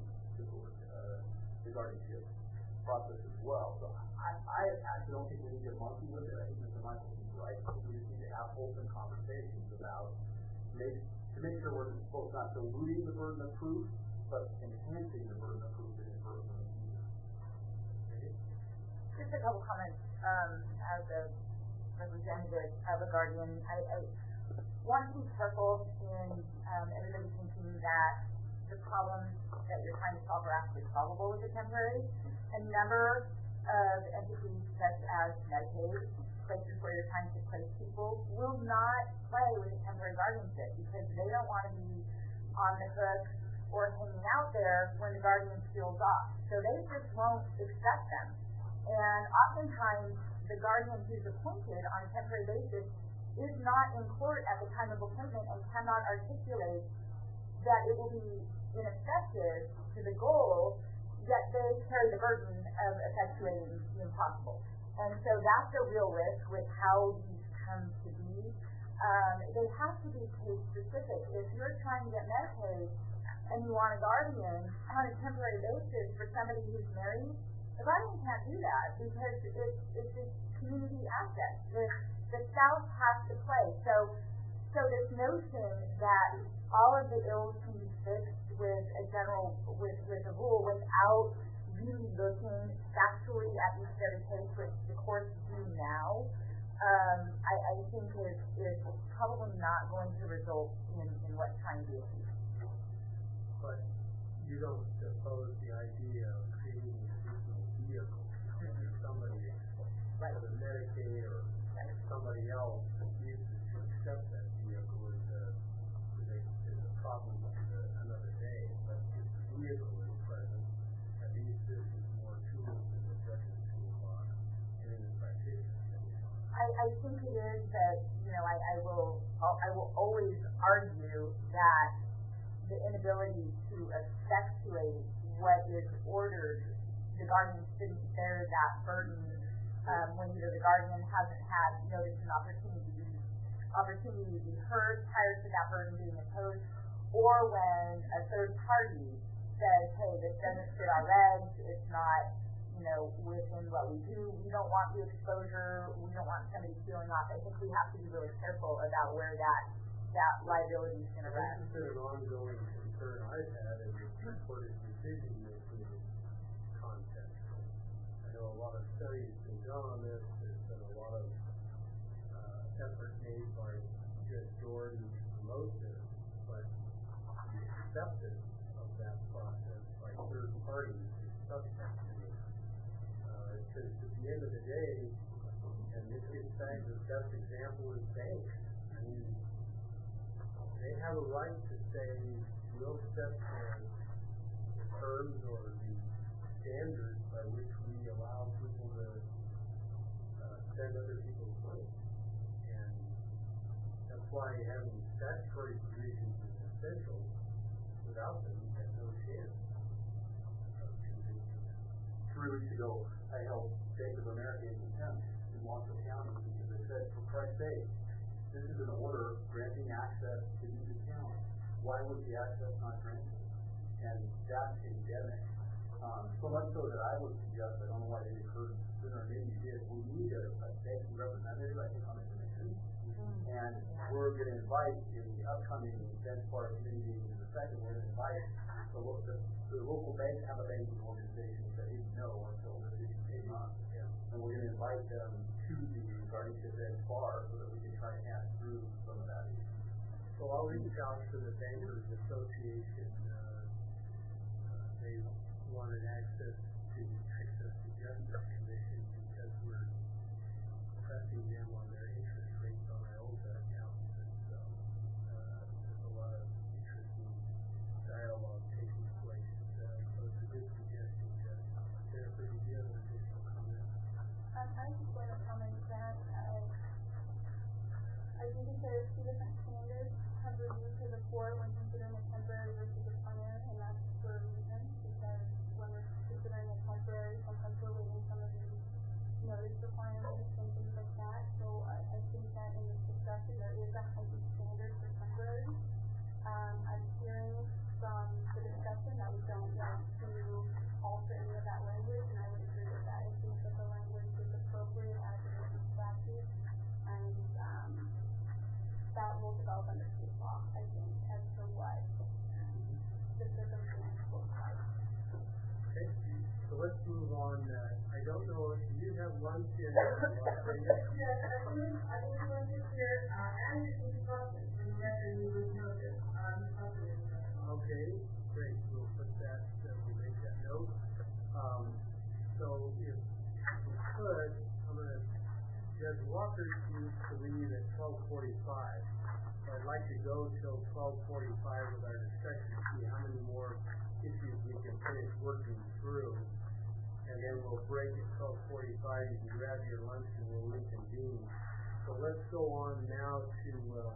the guardianship process as well. So I actually don't think we need to monkey with it. I think Mr. Michelson's right. I think we just need to have open conversations about to make sure we're both not diluting the burden of proof, but enhancing the burden of proof and burden of use. Just a couple comments as a representative of a guardian. I want to be careful in everybody thinking that the problems that you're trying to solve are actually solvable with a temporary. A number of entities such as Medicaid, places where you're trying to place people, will not play with a temporary guardianship because they don't want to be on the hook or hanging out there when the guardian steals off. So they just won't accept them. And oftentimes, the guardian who's appointed on a temporary basis is not in court at the time of appointment and cannot articulate that it will be ineffective to the goal, yet they carry the burden of effectuating the impossible. And so that's a real risk with how these come to be. They have to be case specific. If you're trying to get Medicaid and you want a guardian on a temporary basis for somebody who's married, the guardian can't do that because it's a community asset. The spouse has to play. So this notion that all of the ills can be fixed with a rule without really looking factually at each and every case, which the courts do now, I think is probably not going to result in what's trying to be achieved. But you don't oppose the idea of creating a additional vehicle if somebody, like a Medicaid or somebody else, refuses to accept that vehicle is a problem another day. But if the vehicle is present, at least this is more tools in the judge's toolbox and in the practitioner's toolbox. I think it is that, I will always argue that the inability to effectuate what is ordered, the guardian shouldn't bear that burden when either the guardian hasn't had notice and opportunity to be heard prior to that burden being imposed, or when a third party says, hey, this doesn't fit our regs, it's not within what we do, we don't want the exposure, we don't want somebody stealing off. I think we have to be really careful about where that liability is going to rest. This has been an ongoing concern I've had in the reported decision-making context. I know a lot of studies have been done on this. There's been a lot of effort made by Judge Jordan to promote this, but the acceptance of that process by third parties is suspect to me. Because at the end of the day, And this gets back to the best example is banks. I mean, they have a right to say, we'll set the terms or the standards by which we allow people to spend other people's money. And that's why having statutory provisions is essential. Without them, you have no chance of convicting. 3 weeks ago, I held Bank of America in contempt in Washoe County because they said, for Christ's sake, this is an order granting access to these accounts. Why was the access not granted? And that's endemic. So much so that I would suggest, I don't know why they occurred sooner, maybe you did, we need a banking representative, I think, on the commission. And we're going to invite in the upcoming benchmark committee meeting in the second, we're going to invite the local banks have a banking organization that they didn't know until this issue came up. And we're going to invite them to the guardianship bench bar so that we can try to hash through some of that issue. So I'll reach out to the Bankers Association. They wanted access to Justice Commission because we're pressing them on their interest rates on our old accounts. And so there's a lot of interesting dialogue taking place. So it's a good suggestion, Judge. Jennifer, do you have an additional comment? I just want to comment that I do think there's two different standards of review to the court when considering a temporary versus a permanent, and that's for a reason, because when we're considering a temporary, sometimes we're waiving some of these notice requirements and things like that. So I think that in this discussion there is a heightened standard for temporary. I'm hearing from the discussion that we don't want to alter any of that language, and I would agree with that. I think that the language is appropriate as it is in statute, and that will develop under state law, I think, as to what the circumstance looks like. Okay, so let's move on. I don't know, do you have lunch in Las Vegas? Yes, I think lunch is here, and it's in the process, and the record we would know this, Okay, great, we'll put that, we'll make that note. So if we could, I'm going to, Judge Walker used to leave at 12:45. So I'd like to go till 12:45 with our discussion to see how many more issues we can finish working through. And then we'll break at 12:45. You can grab your lunch and we'll reconvene. So let's go on now to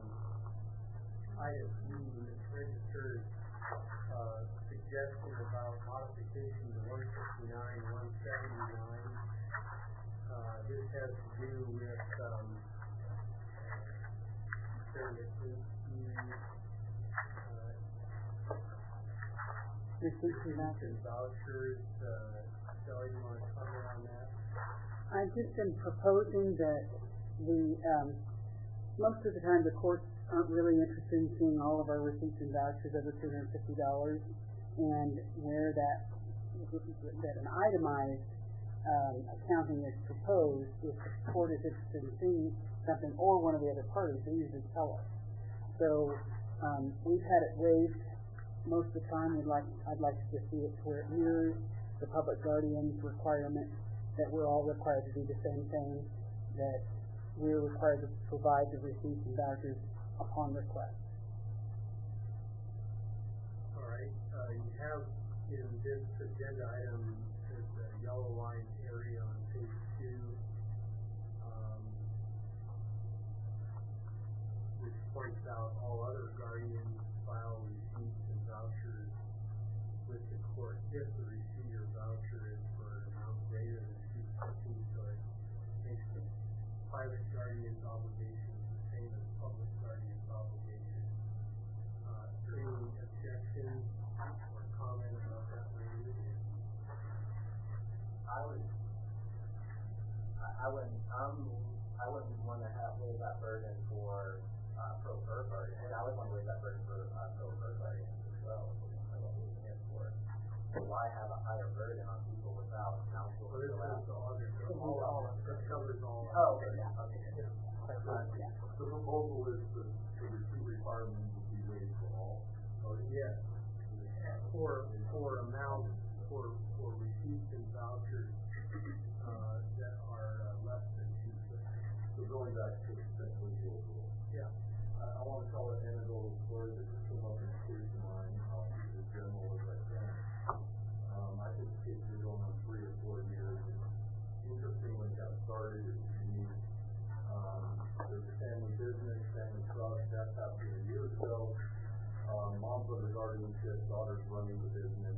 item B, the registered suggestion about modification to 159, 179. This has to do with receipts and vouchers. Shelley, you want to comment on that? I've just been proposing that most of the time the courts aren't really interested in seeing all of our receipts and vouchers over $250, and where that an itemized accounting is proposed, if the court is interested in seeing something, or one of the other parties, they usually tell us. So we've had it waived most of the time. I'd like to just see it where it mirrors the public guardian's requirement that we're all required to do the same thing, that we're required to provide the receipts and vouchers upon request. All right. You have in this agenda item the yellow line area on page 2, which points out all other guardians file receipts and vouchers with the court if the receipt or voucher is for an amount greater than $250, so it makes the private guardian's obligations the same as public guardian's obligations. Any objections or comment about that language? I wouldn't want to waive that burden for pro per guardian, and I would want to waive that burden for pro per guardian as well. So why have a higher burden on people without counsel? Well, this is all that covers all. Oh, okay, yeah, okay. The proposal is that the receipt requirement will be waived for all. Yes. For amounts for receipts and vouchers that are less than $250. going back to essentially the overall. Yeah. I want to tell an anecdotal story that just came up in a case of mine. I'll be as general as I can. I think the case is going on 3 or 4 years. It's interesting when it got started. It was unique. There's a family business, family trust. That's happened a year ago. Mom's under guardianship, daughter's running the business.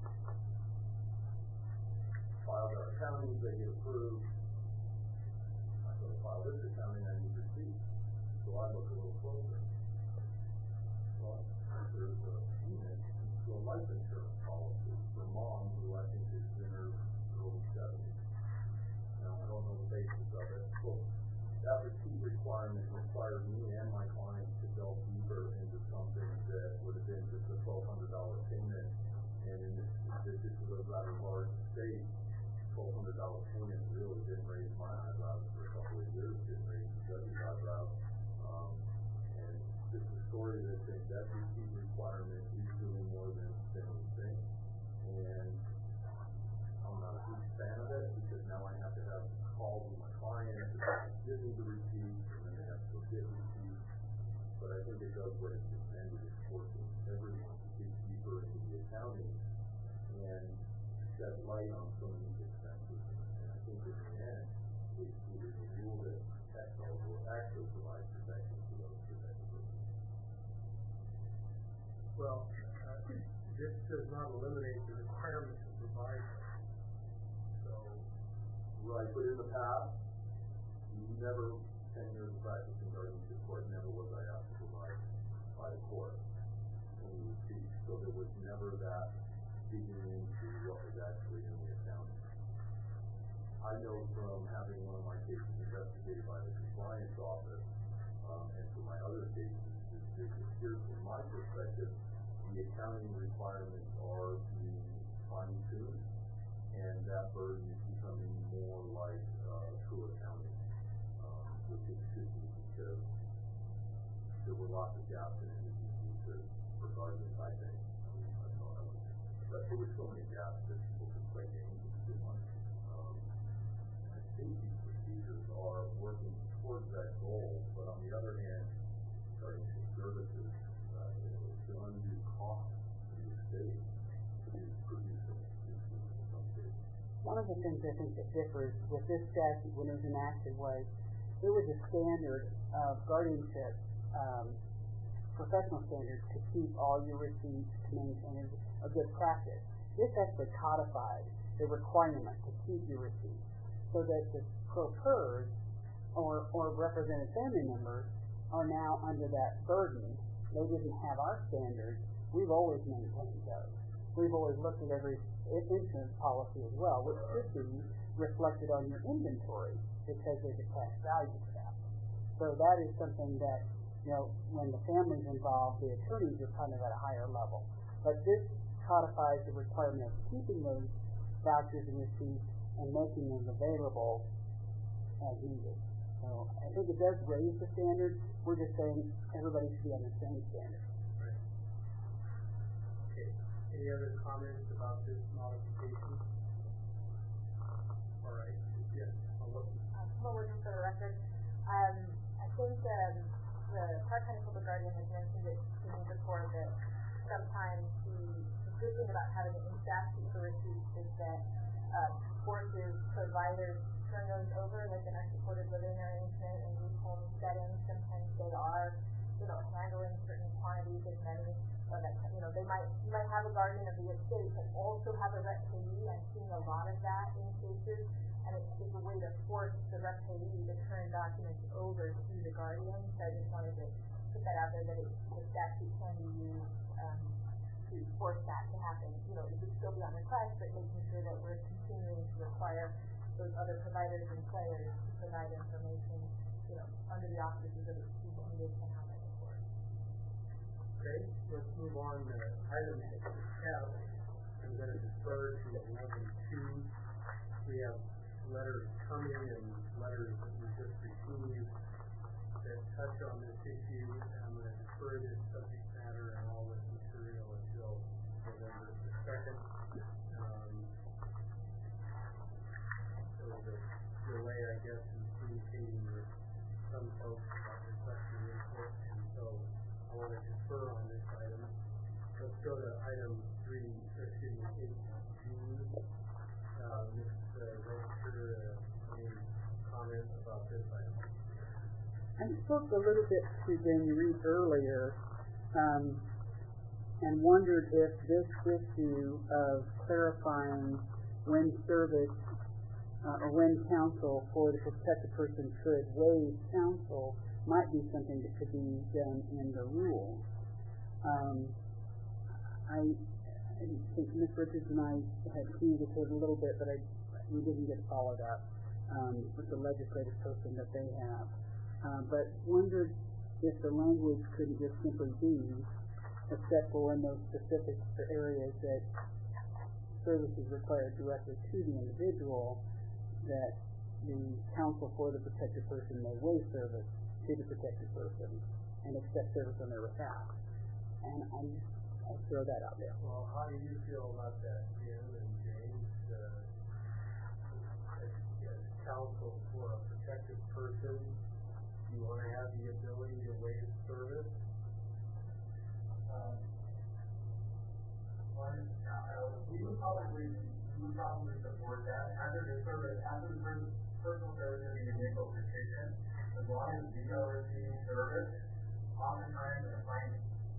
Filed our accounting, they get approved. I'm going to file this accounting, I need receipts. So I look a little closer. Well, there's a payment to a life insurance policy for mom, who I think is in her early 70s. Now, I don't know the basis of it. So that receipt requirement required me and my clients to delve deeper into something that would have been just a $1,200 payment. And in this is a rather large state, $1,200 payment really didn't raise my eyebrows for a couple of years, didn't raise the judge's eyebrows. And it's a story that says that receipt requirement is doing more than we think. And I'm not a huge fan of it because now I have to have calls with my clients to give me the receipts, and then they have to go get receipts. But I think it does what it's intended. It's forcing everyone to dig deeper into the accounting and shed light on some of these expenses. And I think in the end, it is a rule that protects all or actually provides protection to those protected persons. Well, this does not eliminate the requirement to provide them. So, right, but in the past, never 10 years of practicing guardianship court, never was I asked to provide by the court any receipts. So there was never that digging into what was actually in the accounting. I know from having one of my cases investigated by the compliance office, and from my other cases, it appears from my perspective, the accounting requirements are being fine-tuned, and that burden is becoming more like true accounting, which it should be, because there were lots of gaps in it for guardians, I think. But there were so many gaps that people could play games with too much. I think these procedures are working towards that goal, but on the other hand, guardianship services, the undue cost to the estate is producing issues in some cases. One of the things I think that differs with this statute when it was enacted was it was a standard of guardianship, professional standards to keep all your receipts, to maintain a good practice. This actually codified the requirement to keep your receipts so that the pro-pers or represented family members are now under that burden. They didn't have our standards. We've always maintained those. We've always looked at every insurance policy as well, which should be reflected on your inventory because there's a cash value to that. So that is something that, when the family's involved, the attorneys are kind of at a higher level. But this codifies the requirement of keeping those vouchers and receipts and making them available as needed. So I think it does raise the standard. We're just saying everybody should be on the same standard. Right. Okay. Any other comments about this modification? All right. Yes. Melissa, for the record. I think the part-time public guardian has mentioned it to me before that sometimes the good thing about having an in-statute for receipts is that forces providers turn those over, like in our supported living arrangement and group home settings. Sometimes they are, handling certain quantities of money. So that, you might have a guardian of the estate, but also have a rep payee. I'm seeing a lot of that in cases, and it's a way to force the rep payee to turn documents over to the guardian. So I just wanted to put that out there that the statute can be used to force that to happen. It would still be on request, but making sure that we're continuing to require those other providers and players to provide information, under the auspices of who's needed and how that is worked. Okay, let's move on to item F. I'm going to defer to 11.2. We have letters coming and letters that we just received that touch on this issue, and I'm going to defer this subject matter and all this material until November the 2nd. So the delay, I guess, in communicating with about requesting input, and so I want to defer on this item. Let's go to item 8G. Ms. Register, any comment about this item? I spoke a little bit to Daniel Reed earlier, and wondered if this issue of clarifying when service or when counsel for the protected person could waive counsel might be something that could be done in the rule. I think Ms. Richards and I had communicated a little bit, but we didn't get followed up with the legislative person that they have. But wondered if the language couldn't just simply be acceptable in those specific areas that service is required directly to the individual, that the counsel for the protected person may waive service to the protected person and accept service on their behalf. And I'll throw that out there. Well, how do you feel about that, Jim and James? As counsel for a protected person, do you want to have the ability to waive service? We would probably support that. After the personal service of the initial petition, as long as we are receiving service, oftentimes a client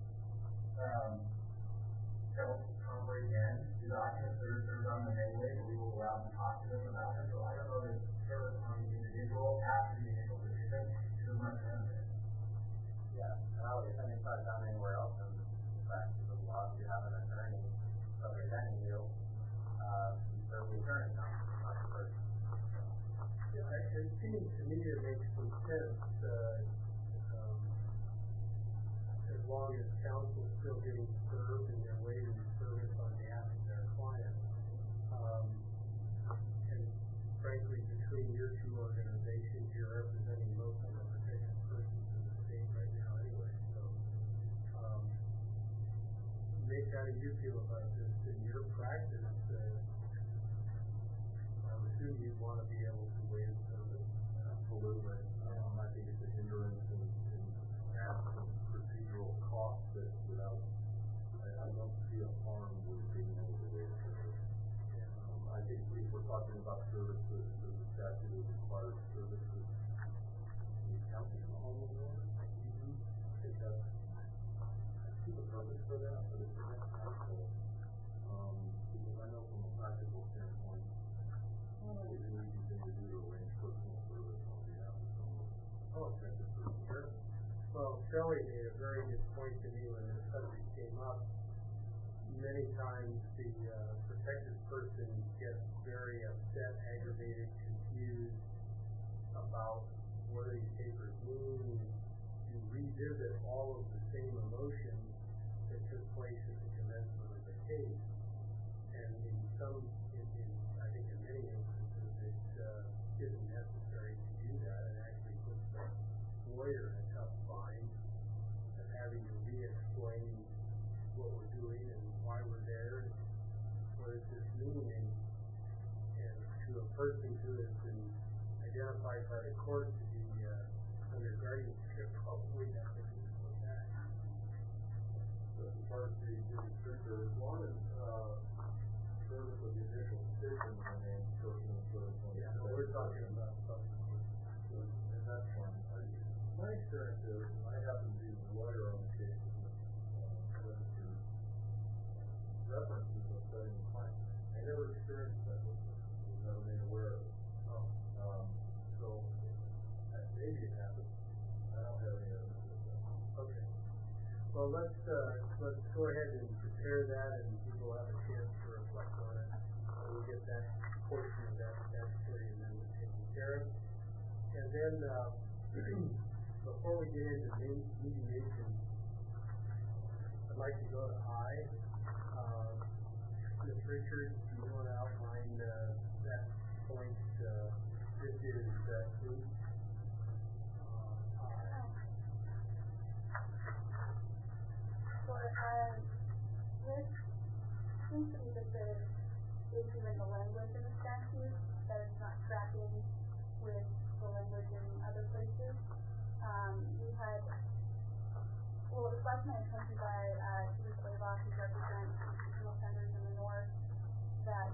don't comprehend the documents that are served on the mainway, but we will go out and talk to them about it. So I don't know that service on the individual after the initial petition is as much benefit. Yeah, and I would if it's not done anywhere else in the practice of law, if you have an attorney representing you, you serve the attorney, not the person. Yeah, it seems to me it makes some sense as long as counsel is still getting served and they're waiving service on behalf of their client. And frankly, between your two organizations, you're representing most of the protected persons in the state right now anyway. So, Nick, how do you feel about this in your practice? I would assume you'd want to be able to waive service. Absolutely. I think it's a hindrance and adds some procedural costs that I don't see a harm with being able to waive service. I think if we're talking about services, the statute that requires services is counting in the home of law. I think I see the purpose for that, but it's a next counsel. Because I know from a practical standpoint, it's an easy thing to do to arrange personal service on behalf of someone. Oh, okay. Sure. Well, Shelley made a very good point to me when this subject came up. Many times the protected person gets very upset, aggravated, confused about what do these papers mean. You revisit all of the same emotions that took place at the commencement of the case. And in I think in many instances, it isn't necessary to do that. It actually puts the lawyer in a tough bind of having to re-explain what we're doing and why we're there and what does this mean. And to a person who has been identified by the court to be under guardianship, probably not going to do that. That's part of the stricter. As long as service of the initial petition remains personal service on the Yeah, we're talking about subsequent. And that's fine. My experience is, I happen to be the lawyer on the case registered references of setting the claim. I never experienced that before. I was never made aware of it. So maybe it happens. I don't have any evidence of that. Okay. Well, let's go ahead and prepare that, and people have a chance to reflect on it. We'll get that portion of that statutory amendment taken care of. And then, before we get into mediation, I'd like to go to I. Ms. Richards, do you want to outline that point? This is I. This seems to be that the issue in the language in the statute, that it's not tracking with the language in other places. We had, well, it was last night attention by Chief Blaylock, who represents institutional centers in the north, that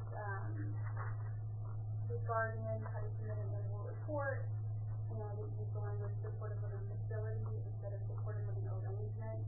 the Guardian had to submit an annual report, and it used the language supported living facility instead of supported living arrangement.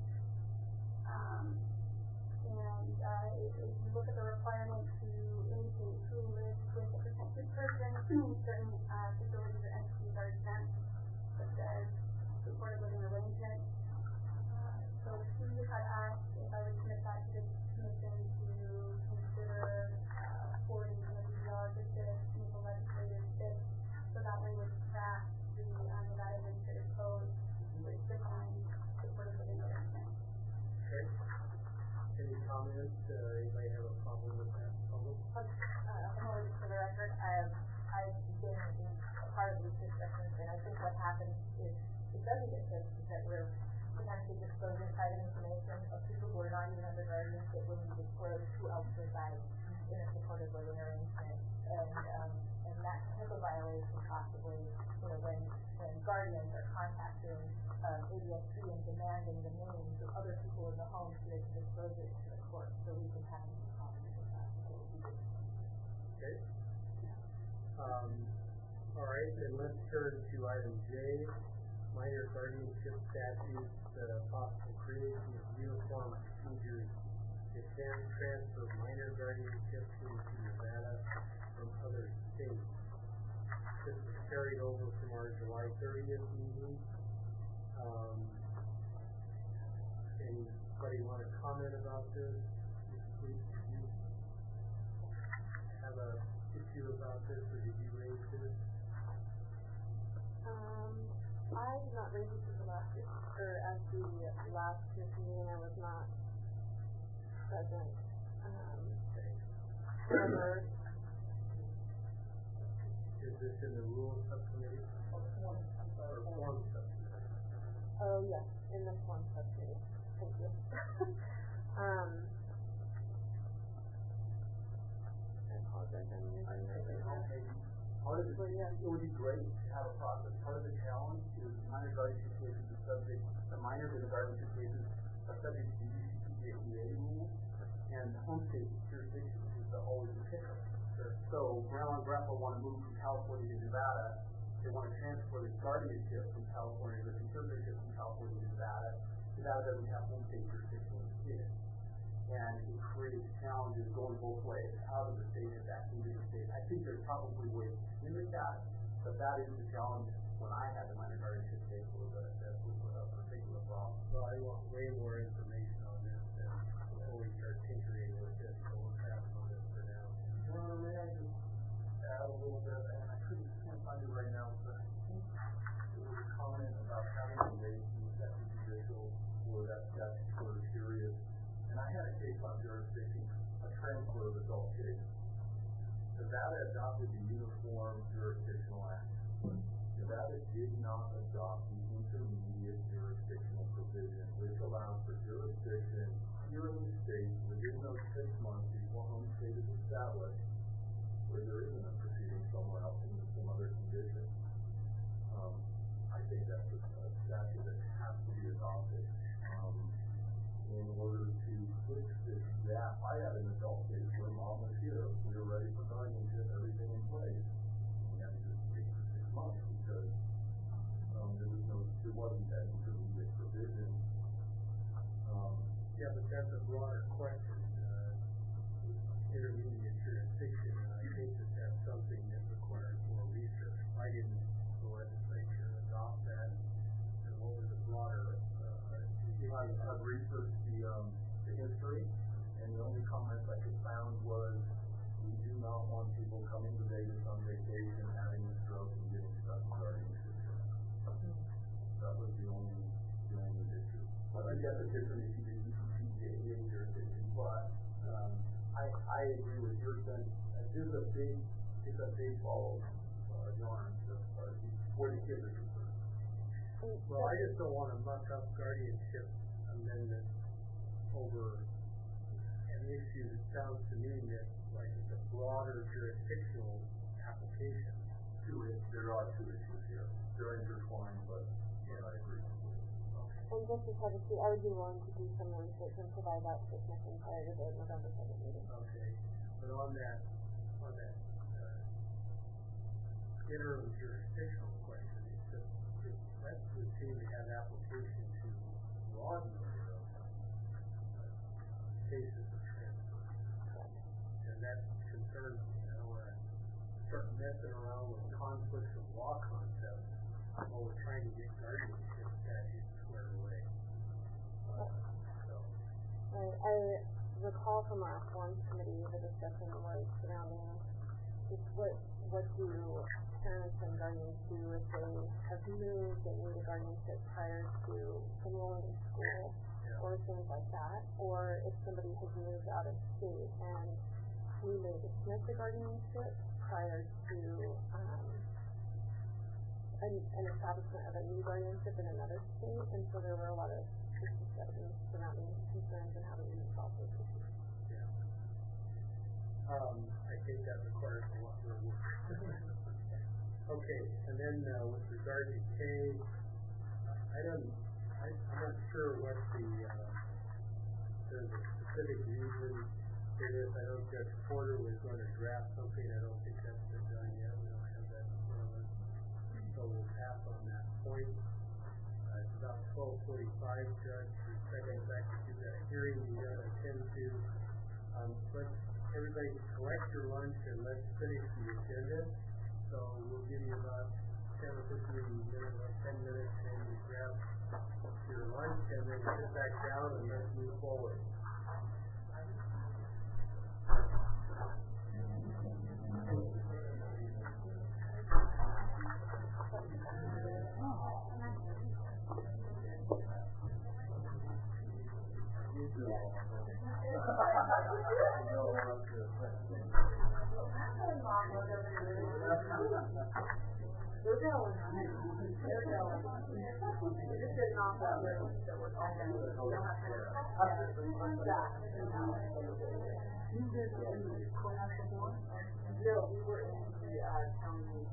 If you look at the requirement to indicate who lives with a protected person, certain facilities or entities are exempt, such as supported living arrangement. So she had asked if I would submit that to the commission to consider forwarding some of these laws if the local legislators fit, so that language tracks the Nevada Administrative Code, which defines supported living arrangement. Okay. Any comments? Anybody have a problem with that? Only for the record, I've been a part of these discussions, and I think what happens is it doesn't get fixed is that we're potentially disclosing private information of people who are not even under guardianship when we disclose who else resides in a supported living arrangement, and that type of violation possibly, when guardians are contacting ADSC and demanding the names of other people in the home so they can disclose it to the court, so we can have these problems with that. Okay. All right, then let's turn to item J, minor guardianship statutes, possible creation of uniform procedures to transfer minor guardianships into Nevada from other states. This was carried over from our July 30th meeting. Anybody want to comment about this? Please, did you have an issue about this, or did you raise this? I did not raise this at the last meeting. I was not present. However, is this in the rules subcommittee? Or form subcommittee? Oh, yes, in the form subcommittee. Thank you. I apologize. Part of it, it would be great to have a process. Part of the challenge is minor guardianship cases are subject, the minors in the guardianship cases are subject to the UCPJEA rules, and home state jurisdiction is always the kicker. Sure. So grandma and grandpa want to move from California to Nevada. They want to transfer the guardianship from California, the conservatorship from California to Nevada. Nevada doesn't have home state jurisdiction with the kids. And it creates challenges going both ways, out of the state and back into the state. I think there's probably ways to limit that, but that is the challenge when I had the minor guardianship case that was a particular problem. Well, I want way more information on this before we start tinkering with this, so we'll pass on this for now. Well, may I just add a little bit, and I can't find it right now, but I think there was a comment about having to wait in the second judicial for that statutory period. And I had a case on jurisdiction, a transfer of adult case. Nevada adopted the Uniform Jurisdictional Act. Nevada did not adopt the intermediate jurisdictional provision, which allows for jurisdiction here in the state within those 6 months before home state is established, where there isn't a proceeding somewhere else in some other condition. I think that's a statute that has to be adopted. In order to fix this gap, I had an adult case where mom was here. We were ready for guardianship, everything in place. We had to just wait for 6 months because there wasn't that intermediate provision. Yeah, but that's a broader question. Intermediate jurisdiction, and I think that that's something that requires more research. Why didn't the legislature adopt that? And what was the broader I've researched the history, and the only comments I could found was we do not want people coming to Vegas on vacation, having a stroke, and getting stuck in guardianship. That was the only issue. Well, I guess it's different if you did UCPJEA jurisdiction, but I agree with your sense. It's a big ball of yarn where the kids are concerned. Well, I just don't want to muck up guardianship amendment over an issue that sounds to me that like it's a broader jurisdictional application. There are two issues here. They're intertwined, but Yeah, I agree. And just to privacy, I would be willing to do some research and provide that statement prior to the November 2nd meeting. Okay, but on that interim jurisdictional question, if that would seem to have application to law cases of transfer. And that concerns me. I don't want to start messing around with conflicts of law concepts while we're trying to get guardianship statutes squared away. I recall from our forms committee the discussion was surrounding just what do parents and guardians do if they have moved and need a guardianship prior to enrolling in school, or things like that, or if somebody has moved out of state and we may dismiss the guardianship prior to an establishment of a new guardianship in another state, and so there were a lot of discussions surrounding concerns and how to resolve those issues. Yeah. I think that requires a lot more work. Okay, and then with regard to K, I'm not sure what there's a specific reason for this. I know Judge Porter was going to draft something. I don't think that's been done yet. We don't have that in front of us. So we'll pass on that point. It's about 12:45, Judge. Respecting the fact that you've got a hearing you got to attend to. Let's everybody collect your lunch and let's finish the agenda. So we'll give you about 10 or 15 minutes, or 10 minutes, and you grab your lunch and then sit back down and let's move forward. No, we were in the county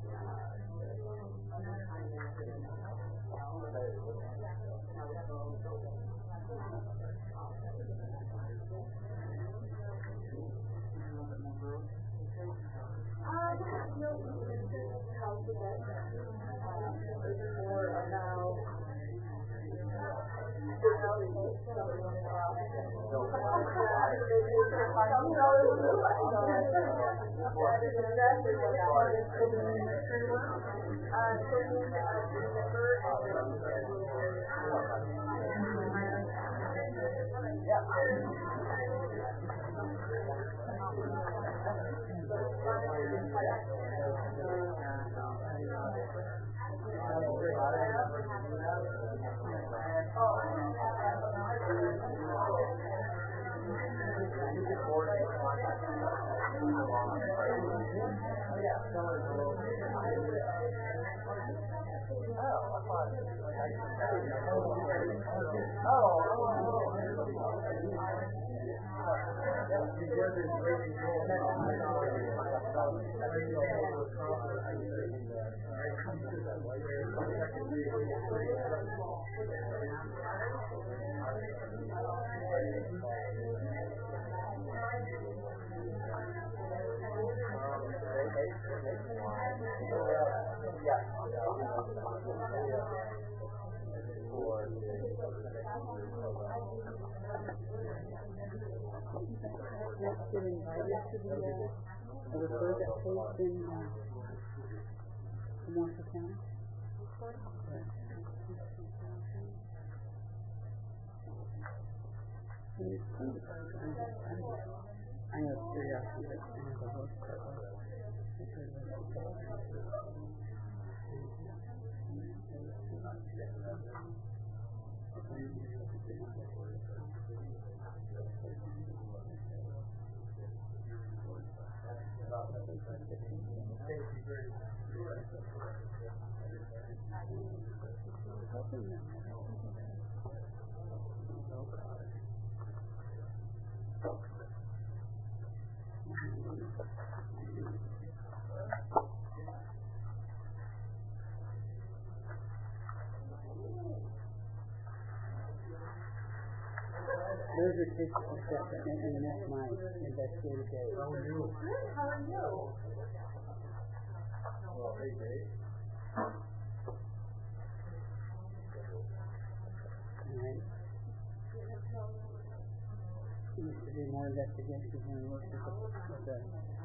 Let's get invited to the refer that case in Marshall County. I know it's curiosity, but I know the horse part was. those are cases like that, and that's my investigative day. How are you? Good, how are you? Well, hey, Dave. Alright. He used to do more investigations when he worked with the